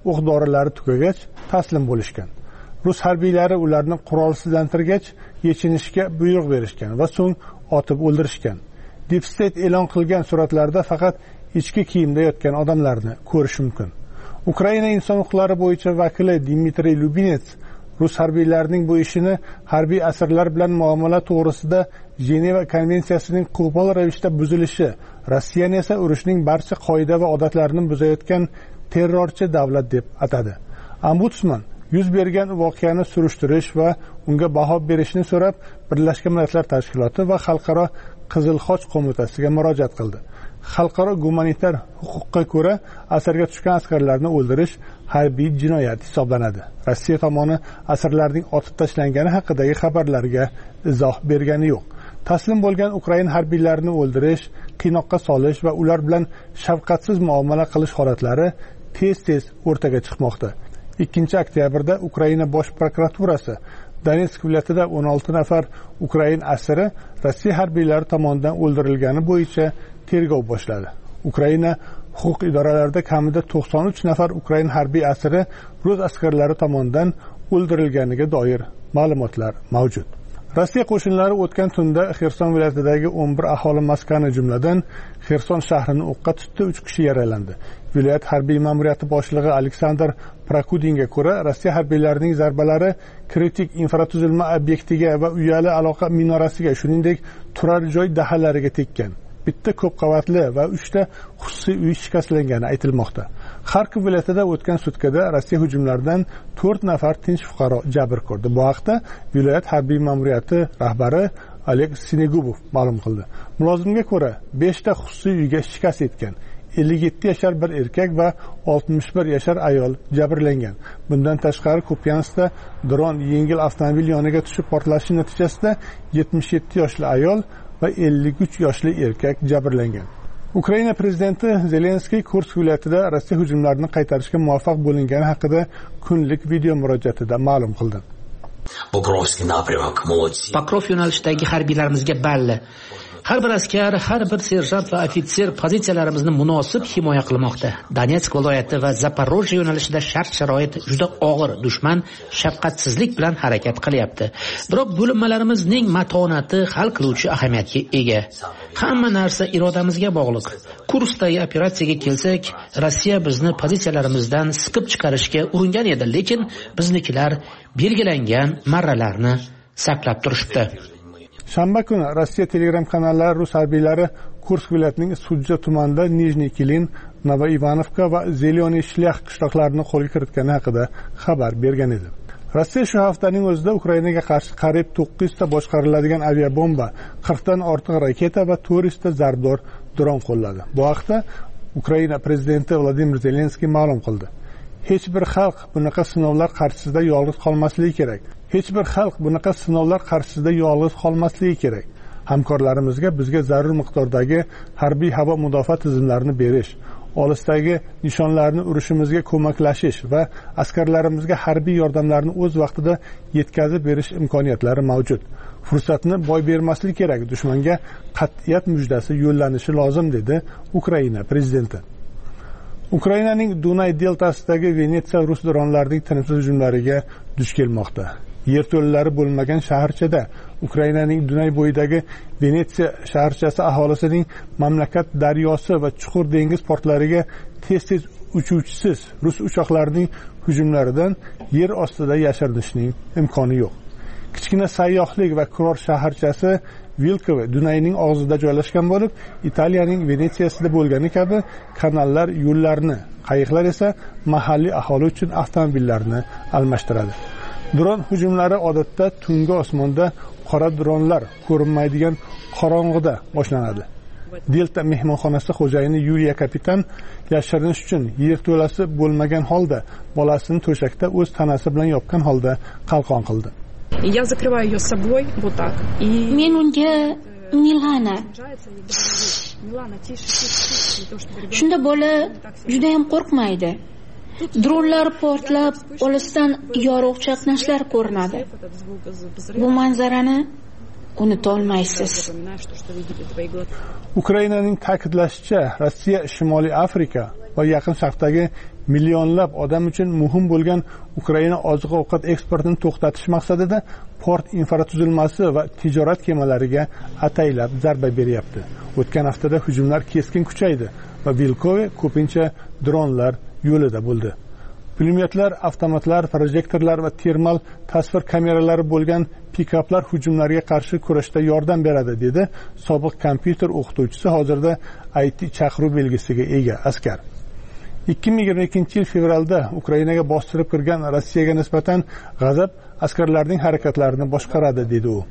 o'q dorilari tugagach taslim bo'lishgan. Rus harbiylari ularni qurolsizlantirgach yechinishga buyruq berishgan va so'ng otib o'ldirishgan. Deep State e'lon qilgan suratlarda faqat ichki kiyimda yotgan odamlarni ko'rish mumkin. Ukraina inson huquqlari bo'yicha vakili Dmitriy Lubinets Rus harbiylarining bu ishini harbiy asirlar bilan muomala to'g'risida Jeneva konvensiyasining qo'pol ravishda buzilishi, Rossiyani esa urushning barcha qoida va odatlarini buzayotgan terrorchi davlat deb atadi. Ombudsman yuz bergan voqeani surishtirish va unga baho berishni so'rab Birlashgan Millatlar Tashkiloti va Xalqaro Qizil Xoch qo'mitasiga murojaat qildi. Xalqaro gumanitar huquqqa ko'ra asirga tushgan askarlarni o'ldirish harbiy jinoyat hisoblanadi. Rossiya tomoni asirlarning otib tashlangani haqidagi xabarlarga izoh bergani yo'q. Taslim bo'lgan Ukraina harbiylarini o'ldirish, qiynoqqa solish va ular bilan shafqatsiz muomala qilish holatlari tez-tez o'rtaga chiqmoqda. 2-oktyabrda Ukraina bosh prokuraturasi Donetsk viloyatida 16 nafar Ukraina asiri Rossiya harbiylari tomonidan o'ldirilgani bo'yicha tergov boshladi. Ukraina huquq idoralarida kamida 93 nafar Ukraina harbiy asiri rus askarlari tomonidan o'ldirilganiga doir ma'lumotlar mavjud. Rossiya qo'shinlari o'tgan tunda Xerson viloyatidagi 11 aholi maskani jumladan Xerson shahrini o'qqa tutdi, 3 kishi yaralandi. Viloyat harbiy ma'muriyati boshlig'i Aleksandr Prakudinga ko'ra, Rossiya harbiylarining zarbalari kritik infratuzilma obyektiga va uyali aloqa minorasiga, shuningdek turar joy dahallariga tekkan. Bitta ko'p qavatli va 3 ta xususiy uy shikastlangani aytilmoqda. Xarkov viloyatida o'tgan sutkada Rossiya hujumlaridan 4 nafar tinch fuqaro jabr ko'rdi. Bu haqda viloyat harbiy ma'muriyati rahbari Oleg Sinegubov ma'lum qildi. Mulozimga ko'ra, 5 ta xususiy uyga shikast yetgan. 57 yashar bir erkak va 61 yashar ayol jabrlangan. Bundan tashqari Kupyansda dron yengil avtomobil yoniga tushib portlashi natijasida 77 yoshli ayol va 53 yoshli erkak jabrlangan. Ukraina prezidenti Zelenskiy Kursk viloyatida Rossiya hujumlarini qaytarishga muvaffaq bo'lingani haqida kunlik video murojaatida ma'lum qildi. Pokrov yo'nalishidagi harbiylarimizga balli. Har bir askar, har bir serjant va ofitser pozitsiyalarimizni munosib himoya qilmoqda. Donetsk viloyati va Zaporojye yo'nalishida shart-sharoit juda og'ir, dushman shafqatsizlik bilan harakat qilyapti. Biroq bo'linmalarimizning matonati hal qiluvchi ahamiyatga ega. Hamma narsa irodamizga bog'liq. Kursdagi operatsiyaga kelsak, Rossiya bizni pozitsiyalarimizdan siqib chiqarishga uringan edi, lekin biznikilar belgilangan marralarni saqlab turishibdi. Shanba kuni Rossiya Telegram kanallari rus harbiylari Kursk viloyatining Sudja tumanida Nijniy Kilin, Novoivanovka va Zeleniy Shlях qishloqlarini qo'lga kiritgani haqida xabar bergan edi. Rossiya shu haftaning o'zida Ukrainaga qarshi qariyb 900 ta boshqariladigan aviabomba, 40 dan ortiq raketa va 400 ta zarbdor dron qo'lladi. Bu haqda Ukraina prezidenti Vladimir Zelenskiy ma'lum qildi. Hech bir xalq bunaqa sinovlar qarshisida yolg'iz qolmasligi kerak. Hamkorlarimizga bizga zarur miqdordagi harbiy havo mudofaa tizimlarini berish, olisdagi nishonlarni urishimizga ko'maklashish va askarlarimizga harbiy yordamlarni o'z vaqtida yetkazib berish imkoniyatlari mavjud. Fursatni boy bermaslik kerak, dushmanga qat'iyat mujdasi yo'llanishi lozim, dedi Ukraina prezidenti. Ukrainaning Dunay deltasidagi Venetsiya rus dronlarining tinimsiz hujumlariga duch kelmoqda. Yerto'lalari bo'lmagan shaharchada Ukrainaning Dunay bo'yidagi Venetsiya shaharchasi aholisining mamlakat daryosi va chuqur dengiz portlariga tez-tez uchuvchisiz rus uchoqlarining hujumlaridan yer ostida yashirinishning imkoni yo'q. Kichkina sayyohlik va kurort shaharchasi Vilkovo Dunayning og'zida joylashgan bo'lib, Italiyaning Venetsiyasida bo'lgani kabi kanallar yo'llarni, qayiqlar esa mahalliy aholi uchun avtomobillarni almashtiradi. Dron hujumlari odatda tungi osmonda qora dronlar ko'rinmaydigan qorong'ida boshlanadi. Delta mehmonxonasi xo'jayini Yuliya Kapitan yashirinish uchun yerto'lasi bo'lmagan holda bolasini to'shakda o'z tanasi bilan yopgan holda qalqon qildi. Я закрываю ее собой вот так. И men unga Milana. Shunda bola juda ham qo'rqmaydi. Dronlar portlab, olisdan yorug' chaqnashlar ko'rinadi. Bu manzarani unuta olmaysiz. Ukrainaning ta'kidlashicha, Rossiya Shimoliy Afrika, va Yaqin Sharqdagi millionlab odam uchun muhim bo'lgan Ukraina oziq-ovqat eksportini to'xtatish maqsadida port infratuzilmasi va tijorat kemalariga ataylab zarba beryapti. O'tgan haftada hujumlar keskin kuchaydi va Vilkove ko'pincha dronlar yo'lida bo'ldi. Pulemyotlar, avtomatlar, projektorlar va termal tasvir kameralari bo'lgan pikaplar hujumlarga qarshi kurashda yordam beradi, dedi sobiq kompyuter o'qituvchisi, hozirda IT chaqiruv belgisiga ega askar. 2022-yil fevralda Ukrainaga bostirib kirgan Rossiyaga nisbatan g'azab askarlarning harakatlarini boshqaradi, dedi u.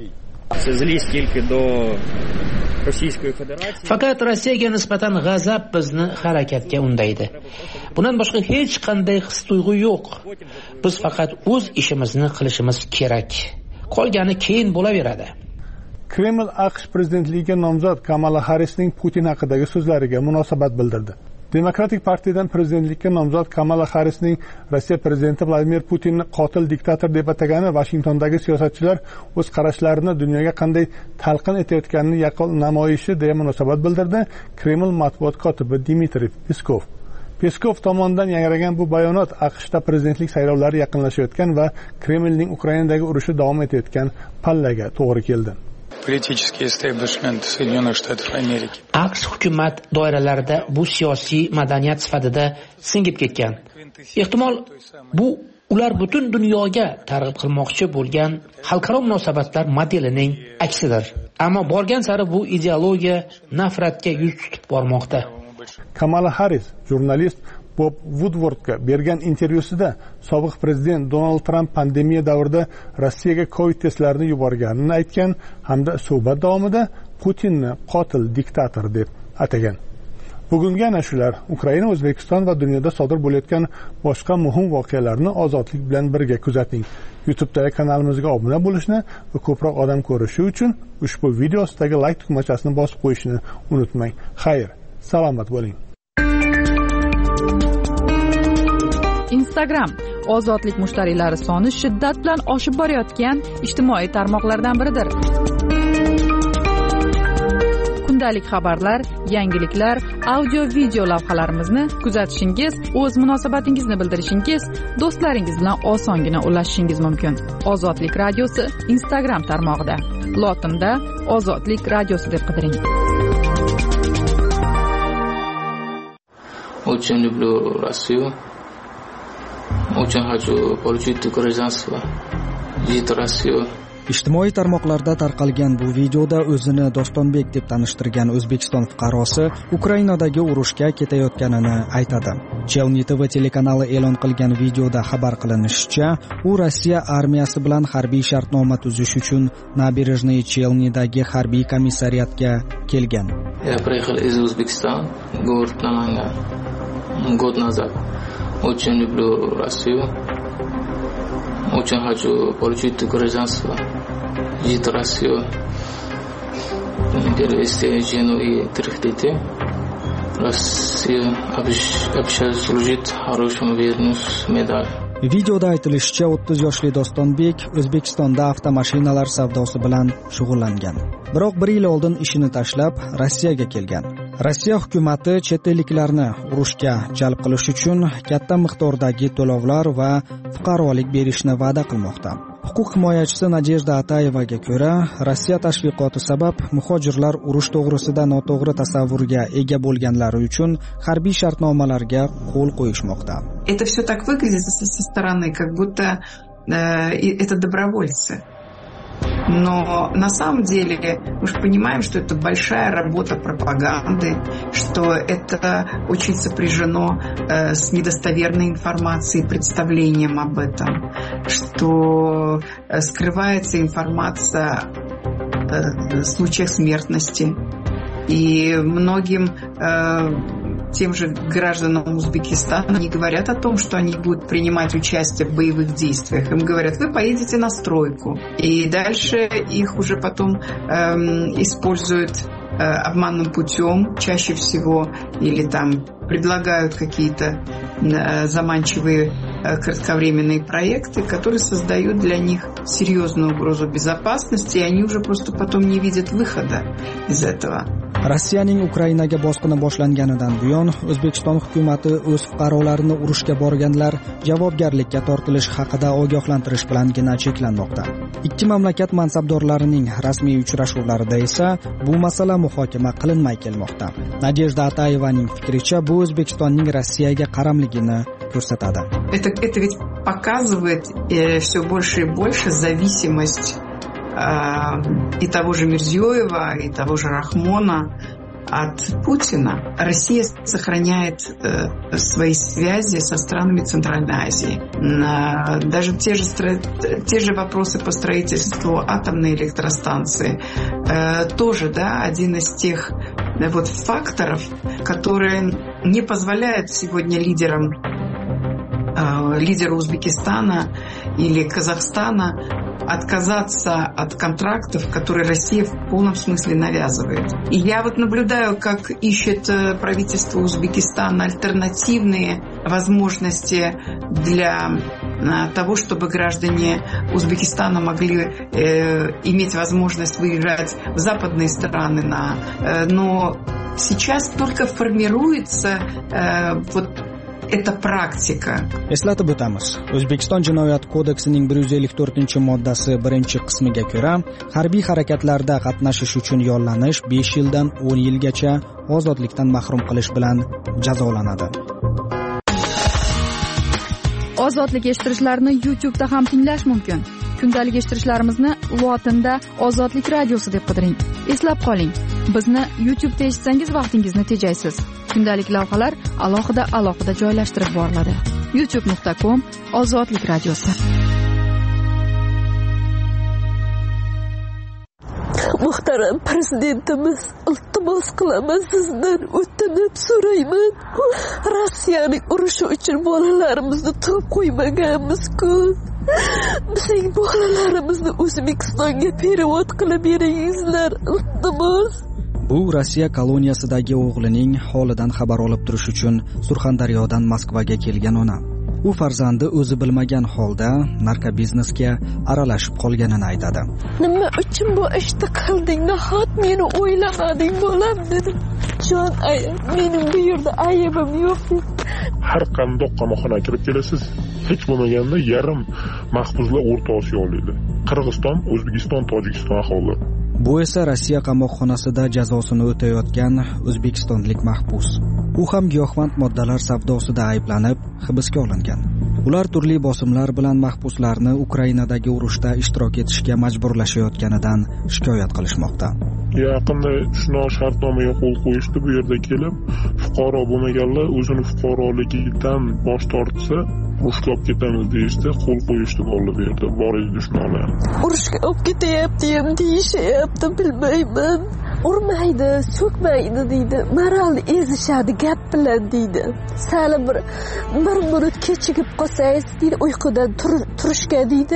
Faqat Rossiyaga nisbatan g'azab bizni harakatga undaydi. Bundan boshqa hech qanday his-tuyg'u yo'q. Biz faqat o'z ishimizni qilishimiz kerak. Qolgani keyin bo'laveradi. Kreml AQSh prezidentligiga nomzod Kamala Harrisning Putin haqidagi so'zlariga munosabat bildirdi. Demokratik partiyadan prezidentlikka nomzod Kamala Harrisning Rossiya prezidenti Vladimir Putinni qotil diktator deb atagani Vashingtondagi siyosatchilar o'z qarashlarini dunyoga qanday talqin etayotganini yaqqol namoyishi deya munosabat bildirdi Kreml matbuot kotibi Dmitriy Peskov. Peskov tomonidan yangragan bu bayonot AQShda prezidentlik saylovlari yaqinlashayotgan va Kremlning Ukrainadagi urushi davom etayotgan pallaga to'g'ri keldi. Политический истеблишмент Соединенных Штатов Америки. AQSh hukumat doiralarida bu siyosiy madaniyat sifatida singib ketgan. Ehtimol bu ular butun dunyoga targ'ib qilmoqchi bo'lgan xalqaro munosabatlar modelining aksidir. Ammo borgan sari bu ideologiya nafratga yuz tutib bormoqda. Kamala Harris jurnalist Bob Woodwardga bergan intervyusida sobiq prezident Donald Trump pandemiya davrida Rossiyaga COVID testlarini yuborganini aytgan hamda suhbat davomida Putinni qotil diktator deb atagan. Bugungi ana shular Ukraina, O'zbekiston va dunyoda sodir bo'layotgan boshqa muhim voqealarni ozodlik bilan birga kuzating. YouTube'dagi kanalimizga obuna bo'lishni va ko'proq odam ko'rishi uchun ushbu video ostidagi like tugmachasini bosib qo'yishni unutmang. Xayr, salomat bo'ling. Instagram ozodlik mushtariylari soni shiddat bilan oshib borayotgan ijtimoiy tarmoqlardan biridir. Kundalik xabarlar, yangiliklar, audio-video lavhalarimizni kuzatishingiz, o'z munosabatingizni bildirishingiz, do'stlaringiz bilan osongina ulashishingiz mumkin. Ozodlik radiosi Instagram tarmog'ida. Lotinda Ozodlik radiosi deb qidiring. Очень люблю Россию. Очень хочу получить гражданство. Жить в Россию. Ijtimoiy tarmoqlarda tarqalgan bu videoda o'zini Dostonbek deb tanishtirgan O'zbekiston fuqarosi Ukrainadagi urushga ketayotganini aytadi. Chelni TV telekanali e'lon qilgan videoda xabar qilinishicha, u Rossiya armiyasi bilan harbiy shartnoma tuzish uchun Nabережные Chelnidagi harbiy komissariyatga kelgan. Я приехал из Узбекистана, город Наманган, год назад. Очень люблю Россию. Очень хочу получить гражданство. Жить в Россию. Перевести жену и 3 детей. Россия обещает служить хорошему вернусь медаль. Videoda aytilishicha 30 yoshli Dostonbek O'zbekistonda avtomashinalar savdosi bilan shug'ullangan. Biroq 1 yil oldin ishini tashlab Rossiyaga kelgan. Rossiya hukumatı chet elliklarni urushga jalb qilish uchun katta miqdordagi to'lovlar va fuqarolik berishni va'da qilmoqda. Huquq himoyachisi Nadejda Atayevaga ko'ra, Rossiya tashviqoti sabab muhojirlar urush to'g'risida noto'g'ri tasavvurga ega bo'lganlari uchun harbiy shartnomalarga qo'l qo'yishmoqda. Это все так выглядит со стороны, как будто это добровольцы. Но на самом деле мы же понимаем, что это большая работа пропаганды, что это очень сопряжено с недостоверной информацией, представлением об этом, что скрывается информация о случаях смертности. И многим тем же гражданам Узбекистана не говорят о том, что они будут принимать участие в боевых действиях. Им говорят, вы поедете на стройку. И дальше их уже потом используют обманным путем, чаще всего, или там предлагают какие-то заманчивые кратковременные проекты, которые создают для них серьезную угрозу безопасности, и они уже просто потом не видят выхода из этого. Rossiyaning Ukrainaga bosqini boshlanganidan buyon O'zbekiston hukumatati o'z fuqarolarini urushga borganlar javobgarlikka tortilishi haqida ogohlantirish bilangina cheklanmoqda. Ikki mamlakat mansabdorlarining rasmiy uchrashuvlarida esa bu masala muhokama qilinmay kelmoqda. Nadejda Atayevaning fikricha, bu O'zbekistonning Rossiyaga qaramligini ko'rsatadi. Это ведь показывает все больше и больше зависимость и того же Мирзиёева, и того же Рахмона от Путина. Россия сохраняет свои связи со странами Центральной Азии. Даже те же вопросы по строительству атомной электростанции тоже, да, один из тех вот факторов, которые не позволяют сегодня лидеру Узбекистана или Казахстана отказаться от контрактов, которые Россия в полном смысле навязывает. И я вот наблюдаю, как ищет правительство Узбекистана альтернативные возможности для того, чтобы граждане Узбекистана могли иметь возможность выезжать в западные страны. Но сейчас только формируется вот эта практика. Eslatib o'tamiz. O'zbekiston Jinoyat kodeksining 154-moddasi 1-qismiga ko'ra, harbiy harakatlarda qatnashish uchun yollanish 5 yildan 10 yilgacha ozodlikdan mahrum qilish bilan jazolanadi. Ozodlik eshittirishlarni YouTube'da ham tinglash mumkin. Kundalik eshittirishlarimizni lotinda Ozodlik radiosi deb qidiring. Eslab qoling, bizni YouTube'da eshitsangiz vaqtingizni tejaysiz. Kundalik lavhalar alohida joylashtirib boriladi. youtube.com/Ozodlik radiosi. Muhtaram prezidentimiz, iltimos qilaman sizdan, o'tinib so'rayman. Rossiyaning urushi uchun bolalarimizni tug'ib qo'ymaganmiz-ku. Bizning bolalarimizni O'zbekistonga perevod qilib beringizlar, iltimos. Bu Rossiya koloniyasidagi o'g'lining holidan xabar olib turish uchun Surxondaryodan Moskvaga kelgan ona. U farzandi o'zi bilmagan holda narkobiznesga aralashib qolganini aytadi. Nima uchun bu ishni qilding? Nahot meni o'ylamading bolam dedim. Jon aya, mening bu yerda aybim yo'q. Har qanday qamoqxonaga kirib kelasiz, hech bo'lmaganda yarim mahbuslar O'rta Osiyoliklar. Qirg'iziston, O'zbekiston, Tojikiston aholi. Bu esa Rossiya qamoqxonasida jazosini o'tayotgan o'zbekistonlik mahbus. U ham giyohvand moddalar savdosida ayblanib hibsga olingan. Ular turli bosimlar bilan mahbuslarni Ukrainadagi urushda ishtirok etishga majburlashayotganidan shikoyat qilishmoqda. Yaqinda shunaqa shartnomaga qo'l qo'yishdi, bu yerda kelib, fuqaro bo'lmaganlar o'zini fuqaroligidan bosh tortsa, urushga olib ketamiz deyishdi, qo'l qo'yishdi bolalar bu yerda, bor edi shunaqa. Urushga olib ketyapti ham deyishyapti, bilmayman. Urmaydi, so'kmaydi deydi. Moralni ezishadi gap bilan deydi. Sal bir minut kechikib qolsangiz deydi, uyqudan turishga deydi.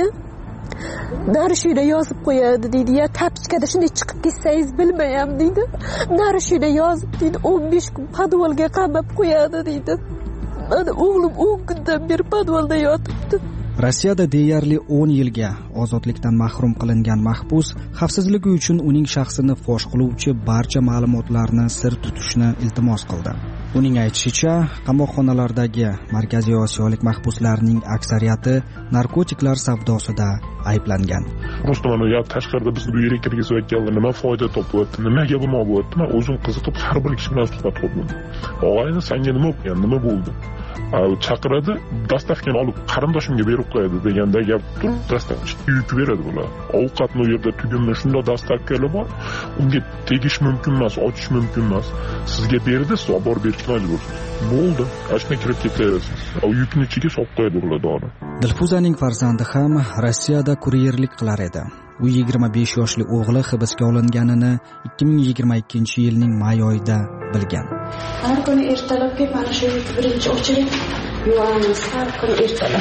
Narishida yozib qo'yadi deydi. Ya tapchkada shunday chiqib ketsangiz bilmayam deydi. Narishida yozib deydi, 15 kun podvolga qamab qo'yadi deydi. Mana o'g'lim 10 kundan beri podvolda yotibdi. Rossiyada deyarli 10 yilga ozodlikdan mahrum qilingan mahbus xavfsizligi uchun uning shaxsini fosh qiluvchi barcha ma'lumotlarni sir tutishni iltimos qildi. Uning aytishicha, qamoqxonalardagi Markaziy Osiyolik mahbuslarning aksariyati narkotiklar savdosida ayblangan. Rustamani ya tashqarida bizni bu yerga kirgizayotganlar nima foyda topyapti, nimaga bu bo'lyapti? Men o'zim qiziqib har bir kishi bilan suhbat qurdim. Og'ayni senga nima bo'lgan, nima bo'ldi? Chaqiradi, dastavkani olib qarindoshimga berib qo'yadi deganda gap turib, dastavka yuk beradi bular. Ovqatni u yerda tugunni shunda dastavkalar bor, unga tegish mumkin emas, ochish mumkin emas. Sizga berdi, siz olib borib berishga majbursiz. Bo'ldi, ashna kirib ketaverasiz. Yukni ichiga solib qo'yadi ular dori. Dilfuzaning farzandi ham Rossiyada kuryerlik qilar edi. U 25 yoshli o'g'li hibsga olinganini 2022-yilning may oyida bilgan. Har kuni ertalabki mana shu birinchi ochilib yuvamiz, har kuni ertalab.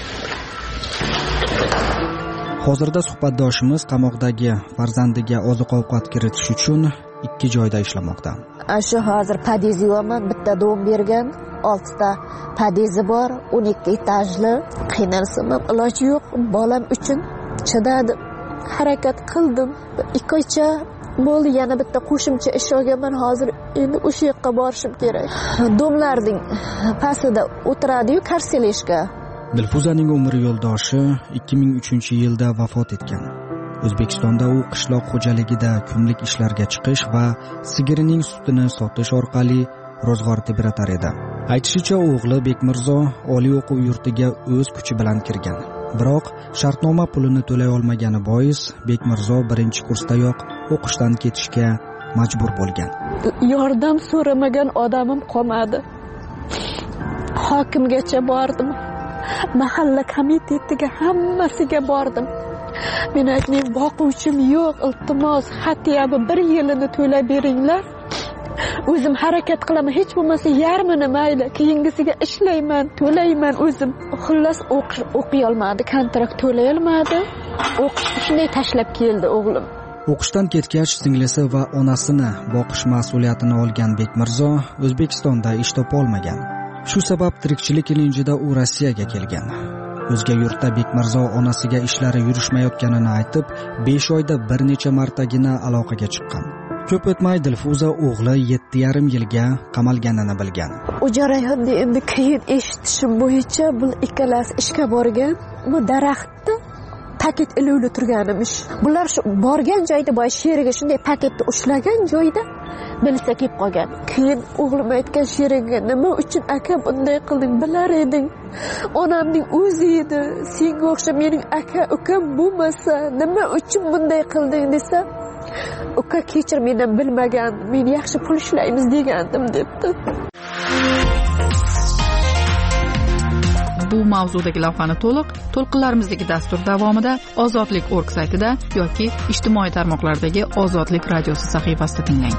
Hozirda suhbatdoshimiz qamoqdagi farzandiga oziq-ovqat kiritish uchun 2 joyda ishlamoqda. Shu hozir podyeziyaman bitta dom bergan, 6ta podezi bor, 12 etajli. Qiynalsam ham iloji yo'q, bolam uchun chidadim, harakat qildim. 2 oycha bo'ldi, yana bitta qo'shimcha ish olganman. Hozir endi o'sha yoqqa borishim kerak. Domlarning pastida o'tiradi-yu, karseleshka. Dilfuzaning umr yo'ldoshi 2003-yilda vafot etgan. O'zbekistonda u qishloq xo'jaligida kunlik ishlarga chiqish va sigirining sutini sotish orqali ro'zg'or tebratar edi. Aytishicha, o'g'li Bekmirzo oliy o'quv yurtiga o'z kuchi bilan kirgan. Biroq shartnoma pulini to'lay olmagani bois Bekmirzo 1-kursdayoq o'qishdan ketishga majbur bo'lgan. Yordam so'ramagan odamim qolmadi. Hokimgacha bordim. Mahalla komitetiga hammasiga bordim. Men aytdim, boquvchim yo'q, iltimos, xatiyami 1 yilini to'lab beringlar. O'zim harakat qilaman, hech bo'lmasa yarmini mayli, keyingisiga ishlayman, to'layman o'zim. Xullas o'qiy olmadi, kontrakt to'lay olmadi. O'qishni shunday tashlab keldi o'g'lim. O'qishdan ketgach, singlisi va onasini boqish mas'uliyatini olgan Bekmirzo O'zbekistonda ish topa olmagan. Shu sabab tirikchilik ilinjida u Rossiyaga kelgan. O'zga yurtda Bekmirzo onasiga ishlari yurishmayotganini aytib, 5 oyda bir necha martagina aloqaga chiqqan. Ko'p o'tmay Dilfuza o'g'li 7,5 yilga qamalganini bilgan. U jarayonni endi keyin eshitishim bo'yicha bu ikkalasi ishga borgan. Bu daraxtda paket iluvli turganimish. Bular shu borgan joyda boy sheriga shunday paketni ushlagan joyda bilsa kelib qolgan. Keyin o'g'lim aytgan sheriga, nima uchun aka bunday qilding, bilar eding. Onamning o'zi edi. Senga o'xshab mening aka ukam bo'lmasa, nima uchun bunday qilding desa, uka kechir, mendan bilmagan, men yaxshi pul ishlaymiz degandim debdi. Bu mavzudagi lavhani to'lqinlarimizdagi dastur davomida ozodlik.org saytida yoki ijtimoiy tarmoqlardagi Ozodlik radiosi sahifasida tinglang.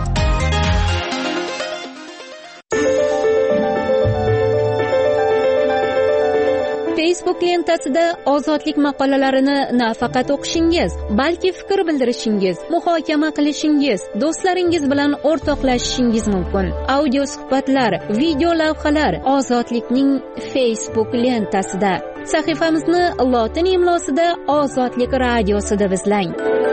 Facebook lentasida ozodlik maqolalarini nafaqat o'qishingiz, balki fikr bildirishingiz, muhokama qilishingiz, do'stlaringiz bilan o'rtoqlashishingiz mumkin. Audio suhbatlar, video lavhalar Ozodlikning Facebook lentasida. Sahifamizni lotin imlosida Ozodlik radiosi deb izlang.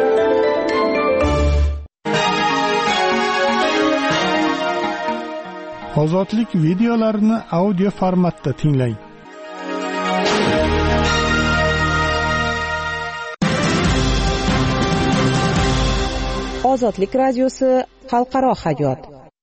Ozodlik videolarini audio formatda tinglang. Ozodlik radiosi xalqaro hayot.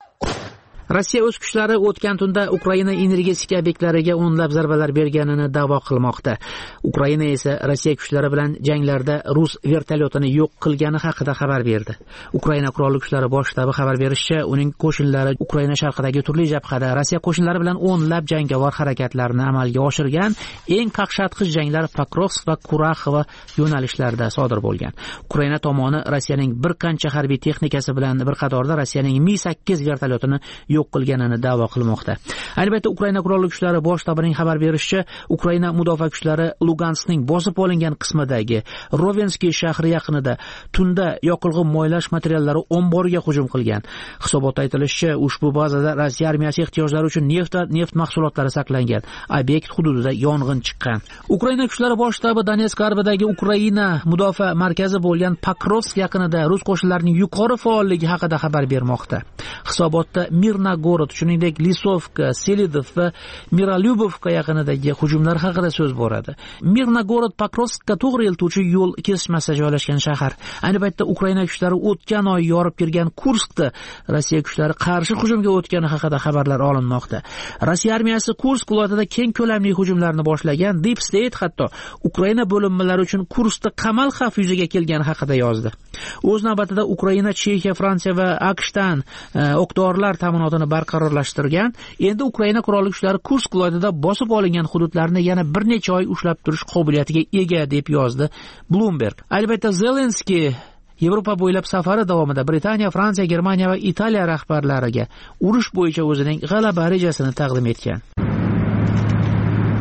Rossiya o'z kuchlari o'tgan tunda Ukraina energetika obyektlariga o'nlab zarbalar berganini da'vo qilmoqda. Ukraina esa Rossiya kuchlari bilan janglarda rus vertolyotini yo'q qilgani haqida xabar berdi. Ukraina qurolli kuchlari bosh shtabi xabar berishicha, uning qo'shinlari Ukraina sharqidagi turli jabhada Rossiya qo'shinlari bilan o'nlab jangovar harakatlarni amalga oshirgan. Eng qaqshatqich janglar Pokrovsk va Kuraxova yo'nalishlarida sodir bo'lgan. Ukraina tomoni Rossiyaning bir qancha harbiy texnikasi bilan bir qatorda Rossiyaning Mi-8 vertolyotini yo'q qilganini da'vo qilmoqda. Ayni paytda Ukraina qurolli kuchlari bosh shtabining xabar berishicha, Ukraina mudofaa kuchlari Luganskning bosib olingan qismidagi Rovensky shahri yaqinida tunda yoqilg'i moylash materiallari omboriga hujum qilgan. Hisobotda aytilishicha, ushbu bazada Rossiya armiyasi ehtiyojlari uchun neft mahsulotlari saqlangan. Obyekt hududida yong'in chiqqan. Ukraina kuchlari bosh shtabi Donetsk g'arbidagi Ukraina mudofaa markazi bo'lgan Pokrovsk yaqinida rus qo'shinlarining yuqori faolligi haqida xabar bermoqda. Hisobotda Mirnogorod, shuningdek Lisovka, Selidov va Miralyubovka yaqinidagi hujumlar haqida so'z boradi. Mirnogorod Pokrovskka to'g'ri eltuvchi yo'l kesishmasida joylashgan shahar. Ayni paytda Ukraina kuchlari o'tgan oy yorib kirgan Kurskda Rossiya kuchlari qarshi hujumga o'tgani haqida xabarlar olinmoqda. Rossiya armiyasi Kursk viloyatida keng ko'lamli hujumlarni boshlagan. Deep State hatto Ukraina bo'linmalari uchun Kurskda qamal xavfi yuzaga kelgani haqida yozdi. O'z navbatida Ukraina, Chexiya, Fransiya va AQShdan o'qdorlar ta'minotini barqarorlashtirgan. Endi Ukraina qurolli kuchlari Kursk viloyatida bosib olingan hududlarni yana bir necha oy ushlab turish qobiliyatiga ega deb yozdi Bloomberg. Albatta Zelenskiy Yevropa bo'ylab safari davomida Britaniya, Fransiya, Germaniya va Italiya rahbarlariga urush bo'yicha o'zining g'alaba rejasini taqdim etgan.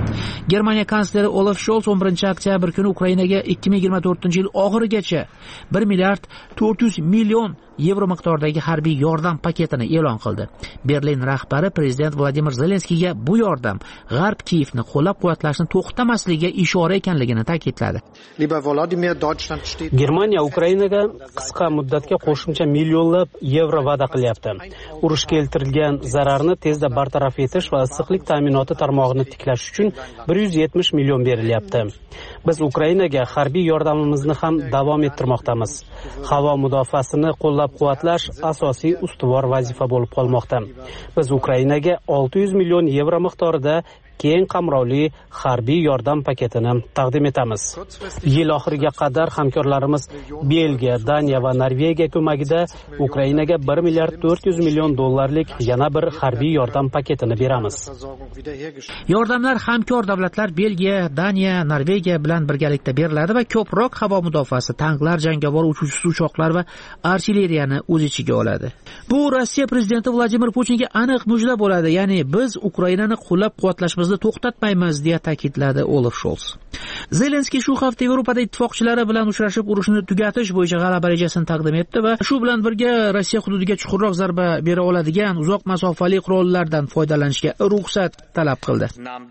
Germaniya kansleri Olaf Scholz 11-oktyabr kuni Ukrainaga 2024-yil oxirigacha 1 milliard 400 million yevro miqdoridagi harbiy yordam paketini e'lon qildi. Berlin rahbari prezident Vladimir Zelenskiyga bu yordam G'arb Kiyevni qo'llab-quvvatlashni to'xtamasligiga ishora ekanligini ta'kidladi. Germaniya Ukrainaga qisqa muddatga qo'shimcha millionlab yevro va'da qilyapti. Urush keltirgan zararni tezda bartaraf etish va issiqlik ta'minoti tarmog'ini tiklash uchun 170 million berilyapti. Biz Ukrainaga harbiy yordamimizni ham davom ettirmoqdamiz. Havo mudofaasini qo'llab-quvvatlash asosiy ustuvor vazifa bo'lib qolmoqda. Biz Ukrainaga 600 million yevro miqdorida keng qamrovli harbiy yordam paketini taqdim etamiz. Yil oxiriga qadar hamkorlarimiz Belgiya, Daniya va Norvegiya ko'magida Ukrainaga 1 milliard 400 million dollarlik yana bir harbiy yordam paketini beramiz. Yordamlar hamkor davlatlar Belgiya, Daniya, Norvegiya bilan birgalikda beriladi va ko'proq havo mudofaasi, tanklar, jangovar uchuvchisiz uchoqlar va artilleriyani o'z ichiga oladi. Bu Rossiya prezidenti Vladimir Putinga aniq mujda bo'ladi, ya'ni biz Ukrainani qo'llab-quvvatlashimizni to'xtatmaymiz deya ta'kidladi Olaf Scholz. Zelenskiy shu hafta Yevropada ittifoqchilari bilan uchrashib, urushni tugatish bo'yicha g'alaba rejasini taqdim etdi va shu bilan birga Rossiya hududiga chuqurroq zarba bera oladigan uzoq masofali qurollardan foydalanishga ruxsat talab qildi.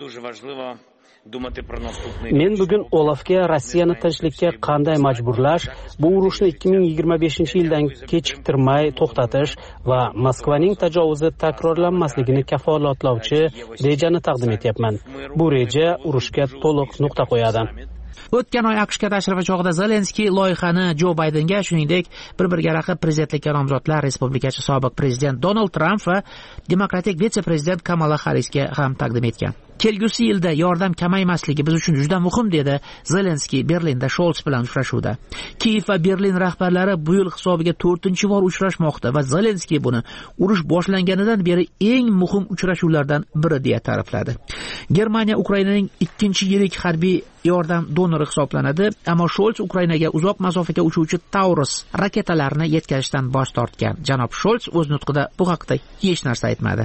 Men bugun Olafga Rossiyani tinchlikka qanday majburlash, bu urushni 2025-yildan kechiktirmay to'xtatish va Moskvaning tajovuzi takrorlanmasligini kafolatlovchi rejani taqdim etyapman. Bu reja urushga to'liq nuqta qo'yadi. O'tgan oy AQShga tashrifi chog'ida Zelenskiy loyihani Jo Baydenga, shuningdek, bir-biriga raqib prezidentlikka nomzodlar respublikachi sobiq prezident Donald Tramp va demokratik vitse-prezident Kamala Harrisga ham taqdim etgan. Kelgusi yilda yordam kamaymasligi biz uchun juda muhim, dedi Zelenskiy Berlinda Scholz bilan uchrashuvda. Kiyev va Berlin rahbarlari bu yil hisobiga 4-bor uchrashmoqda va Zelenskiy buni urush boshlanganidan beri eng muhim uchrashuvlardan biri deya ta'rifladi. Germaniya Ukrainaning 2-yirik harbiy yordam donori hisoblanadi, ammo Scholz Ukrainaga uzoq masofaga uchuvchi Taurus raketalarini yetkazishdan bosh tortgan. Janob Scholz o'z nutqida bu haqda hech narsa aytmadi.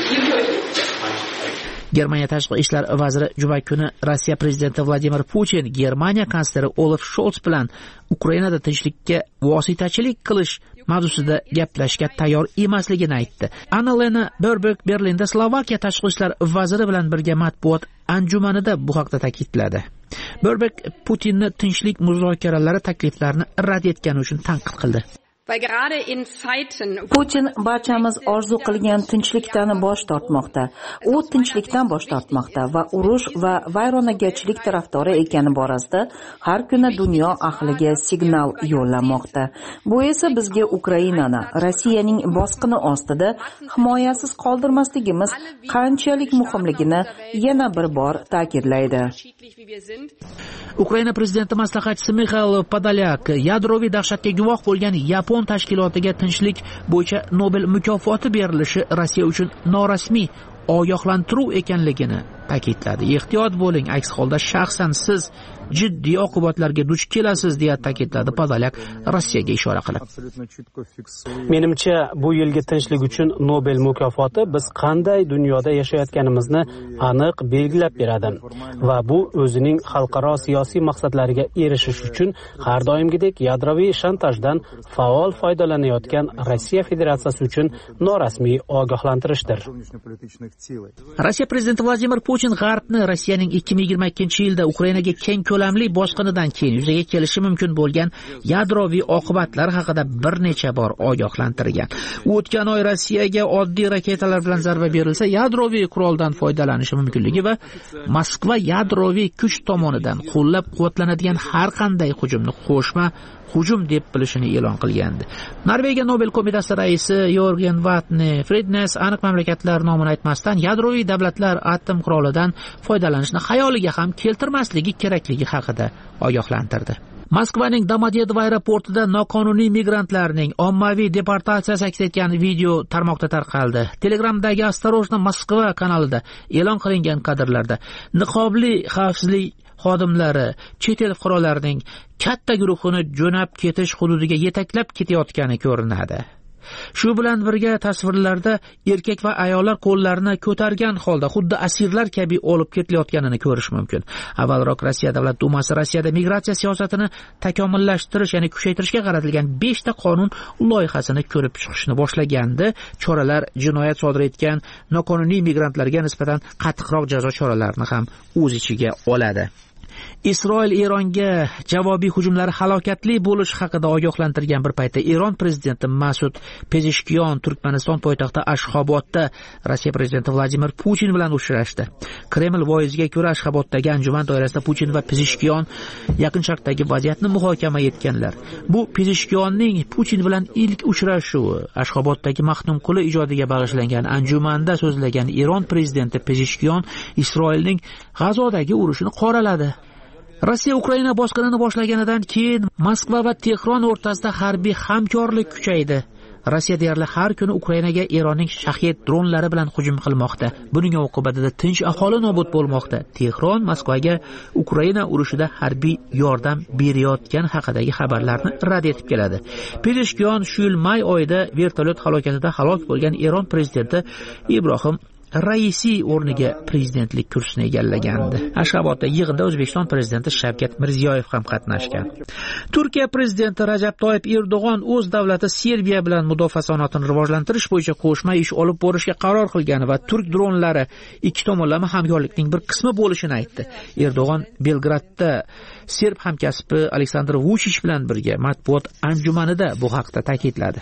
Germaniya tashqi ishlar vaziri juma kuni Rossiya prezidenti Vladimir Putin Germaniya kansleri Olaf Scholz bilan Ukrainada tinchlikka vositachilik qilish mavzusida gaplashishga tayyor emasligini aytdi. Annalena Baerbock Berlinda Slovakiya tashqi ishlar vaziri bilan birga matbuot anjumanida bu haqda ta'kidladi. Baerbock Putinni tinchlik muzokaralari takliflarini rad etgani uchun tanqid qildi. Putin barchamiz orzu qilgan tinchlikdan bosh tortmoqda. U tinchlikdan bosh tortmoqda va urush va vayronagarchilik tarafdori ekani borasida har kuni dunyo ahliga signal yo'llamoqda. Bu esa bizga Ukrainani Rossiyaning bosqini ostida himoyasiz qoldirmasligimiz qanchalik muhimligini yana bir bor ta'kidlaydi. Ukraina prezidenti maslahatchisi Mikhail Podolyak yadroviy dahshatga guvoh bo'lgan Yapon tashkilotiga tinchlik bo'yicha Nobel mukofoti berilishi Rossiya uchun norasmiy ogohlantiruv ekanligini ta'kidladi. Ehtiyot bo'ling, aks holda shaxsan siz jiddiy oqibatlarga duch kelasiz deya ta'kidladi Podolyak Rossiyaga ishora qilib. Menimcha, bu yilgi tinchlik uchun Nobel mukofoti biz qanday dunyoda yashayotganimizni aniq belgilab beradi va bu o'zining xalqaro siyosiy maqsadlariga erishish uchun har doimgidek yadroviy shantajdan faol foydalanayotgan Rossiya Federatsiyasi uchun norasmiy ogohlantirishdir. Rossiya prezidenti Vladimir Putin G'arbni Rossiyaning 2022-yilda Ukrainaga keng ko'lamli bosqinidan keyin yuzaga kelishi mumkin bo'lgan yadroviy oqibatlar haqida bir necha bor ogohlantirgan. O'tgan oy Rossiyaga oddiy raketalar bilan zarba berilsa, yadroviy quroldan foydalanishi mumkinligi va Moskva yadroviy kuch tomonidan qo'llab-quvvatlanadigan har qanday hujumni qo'shma hujum deb bilishini e'lon qilgandi. Norvegiya Nobel qo'mitasi raisi Jørgen Vatne Frednes aniq mamlakatlar nomini aytmasdan yadroviy davlatlar atom qurolidan foydalanishni xayoliga ham keltirmasligi kerakligi haqida ogohlantirdi. Moskvaning Domodedovo aeroportida noqonuniy migrantlarning ommaviy deportatsiyasi aks etgan video tarmoqda tarqaldi. Telegramdagi Осторожно Moskva kanalida e'lon qilingan kadrlarda niqobli xavfsizlik xodimlari chet el fuqarolarining katta guruhini jo'nab ketish hududiga yetaklab ketayotgani ko'rinadi. Shu bilan birga tasvirlarda erkak va ayollar qo'llarini ko'targan holda xuddi asirlar kabi olib ketilayotganini ko'rish mumkin. Avvalroq Rossiya Davlat Dumasi Rossiyada migratsiya siyosatini takomillashtirish, ya'ni kuchaytirishga qaratilgan 5 ta qonun loyihasini ko'rib chiqishni boshlagandi. Choralar jinoyat sodir etgan noqonuniy migrantlarga nisbatan qattiqroq jazo choralarini ham o'z ichiga oladi. Isroil Eronga javobiy hujumlari halokatli bo'lishi haqida ogohlantirgan bir paytda Eron prezidenti Masud Pezeshkiyon Turkmaniston poytaxti Ashxobodda Rossiya prezidenti Vladimir Putin bilan uchrashdi. Kreml voiziga ko'ra Ashxoboddagi anjuman doirasida Putin va Pezeshkiyon Yaqin Sharqdagi vaziyatni muhokama etganlar. Bu Pezeshkiyonning Putin bilan ilk uchrashuvi. Ashxoboddagi Maxtumquli ijodiga bag'ishlangan anjumanda so'zlagan Eron prezidenti Pezeshkiyon Isroilning G'azodagi urushini qoraladi. Rossiya Ukraina bosqinini boshlaganidan keyin Moskva va Tehron o'rtasida harbiy hamkorlik kuchaydi. Rossiya deyarli har kuni Ukrainaga Eronning Shahid dronlari bilan hujum qilmoqda. Buning oqibatida tinch aholi nobud bo'lmoqda. Tehron Moskvaga Ukraina urushida harbiy yordam berayotgani haqidagi xabarlarni rad etib keladi. Pezeshkiyon shu yil may oyida vertolyot halokatida halok bo'lgan Eron prezidenti Ibrohim Raisi o'rniga prezidentlik kursini egallagandi. Ashxobodda yig'inda O'zbekiston prezidenti Shavkat Mirziyoyev ham qatnashgan. Turkiya prezidenti Rajab Toyyib Erdo'g'on o'z davlati Serbiya bilan mudofaa sanoatini rivojlantirish bo'yicha qo'shma ish olib borishga qaror qilgani va turk dronlari ikki tomonlama hamkorlikning bir qismi bo'lishini aytdi. Erdo'g'on Belgradda serb hamkasbi Aleksandr Vuchich bilan birga matbuot anjumanida bu haqda ta'kidladi.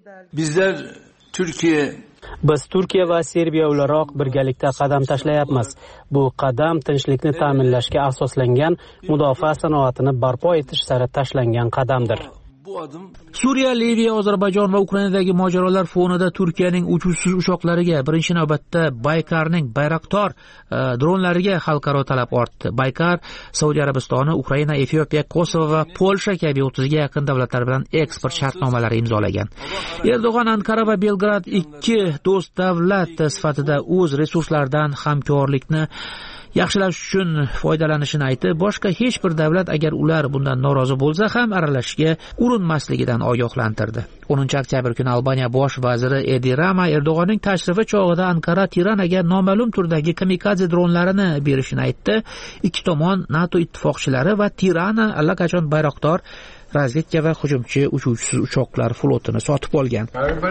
Biz Turkiya va Serbiya o'laroq birgalikda qadam tashlayapmiz. Bu qadam tinchlikni ta'minlashga asoslangan mudofaa sanoatini barpo etish sari tashlangan qadamdir. Suriya, Liviya, Ozarbayjon va Ukrainadagi mojarolar fonida Turkiyaning uchuvchisiz uchoqlariga birinchi navbatda Baykarning Bayraktar dronlariga xalqaro talab ortdi. Baykar Saudiya Arabistoni, Ukraina, Efiopiya, Kosovo va Polsha kabi 30 ga yaqin davlatlar bilan eksport shartnomalari imzolagan. Erdo'g'on Ankara va Belgrad ikki do'st davlat sifatida o'z resurslaridan hamkorlikni yaxshilash uchun foydalanishini aytib, boshqa hech bir davlat agar ular bundan norozi bo'lsa ham aralashishga urinmasligidan ogohlantirdi. 10-oktyabr kuni Albaniya bosh vaziri Edi Rama Erdo'g'onning tashrifi chog'ida Ankara Tiranaga noma'lum turdagi kamikadze dronlarini berishini aytdi. Ikki tomon NATO ittifoqchilari va Tirana allaqachon Bayraktar razvedka va hujumchi uchuvchisiz uchoqlar flotini sotib olgan.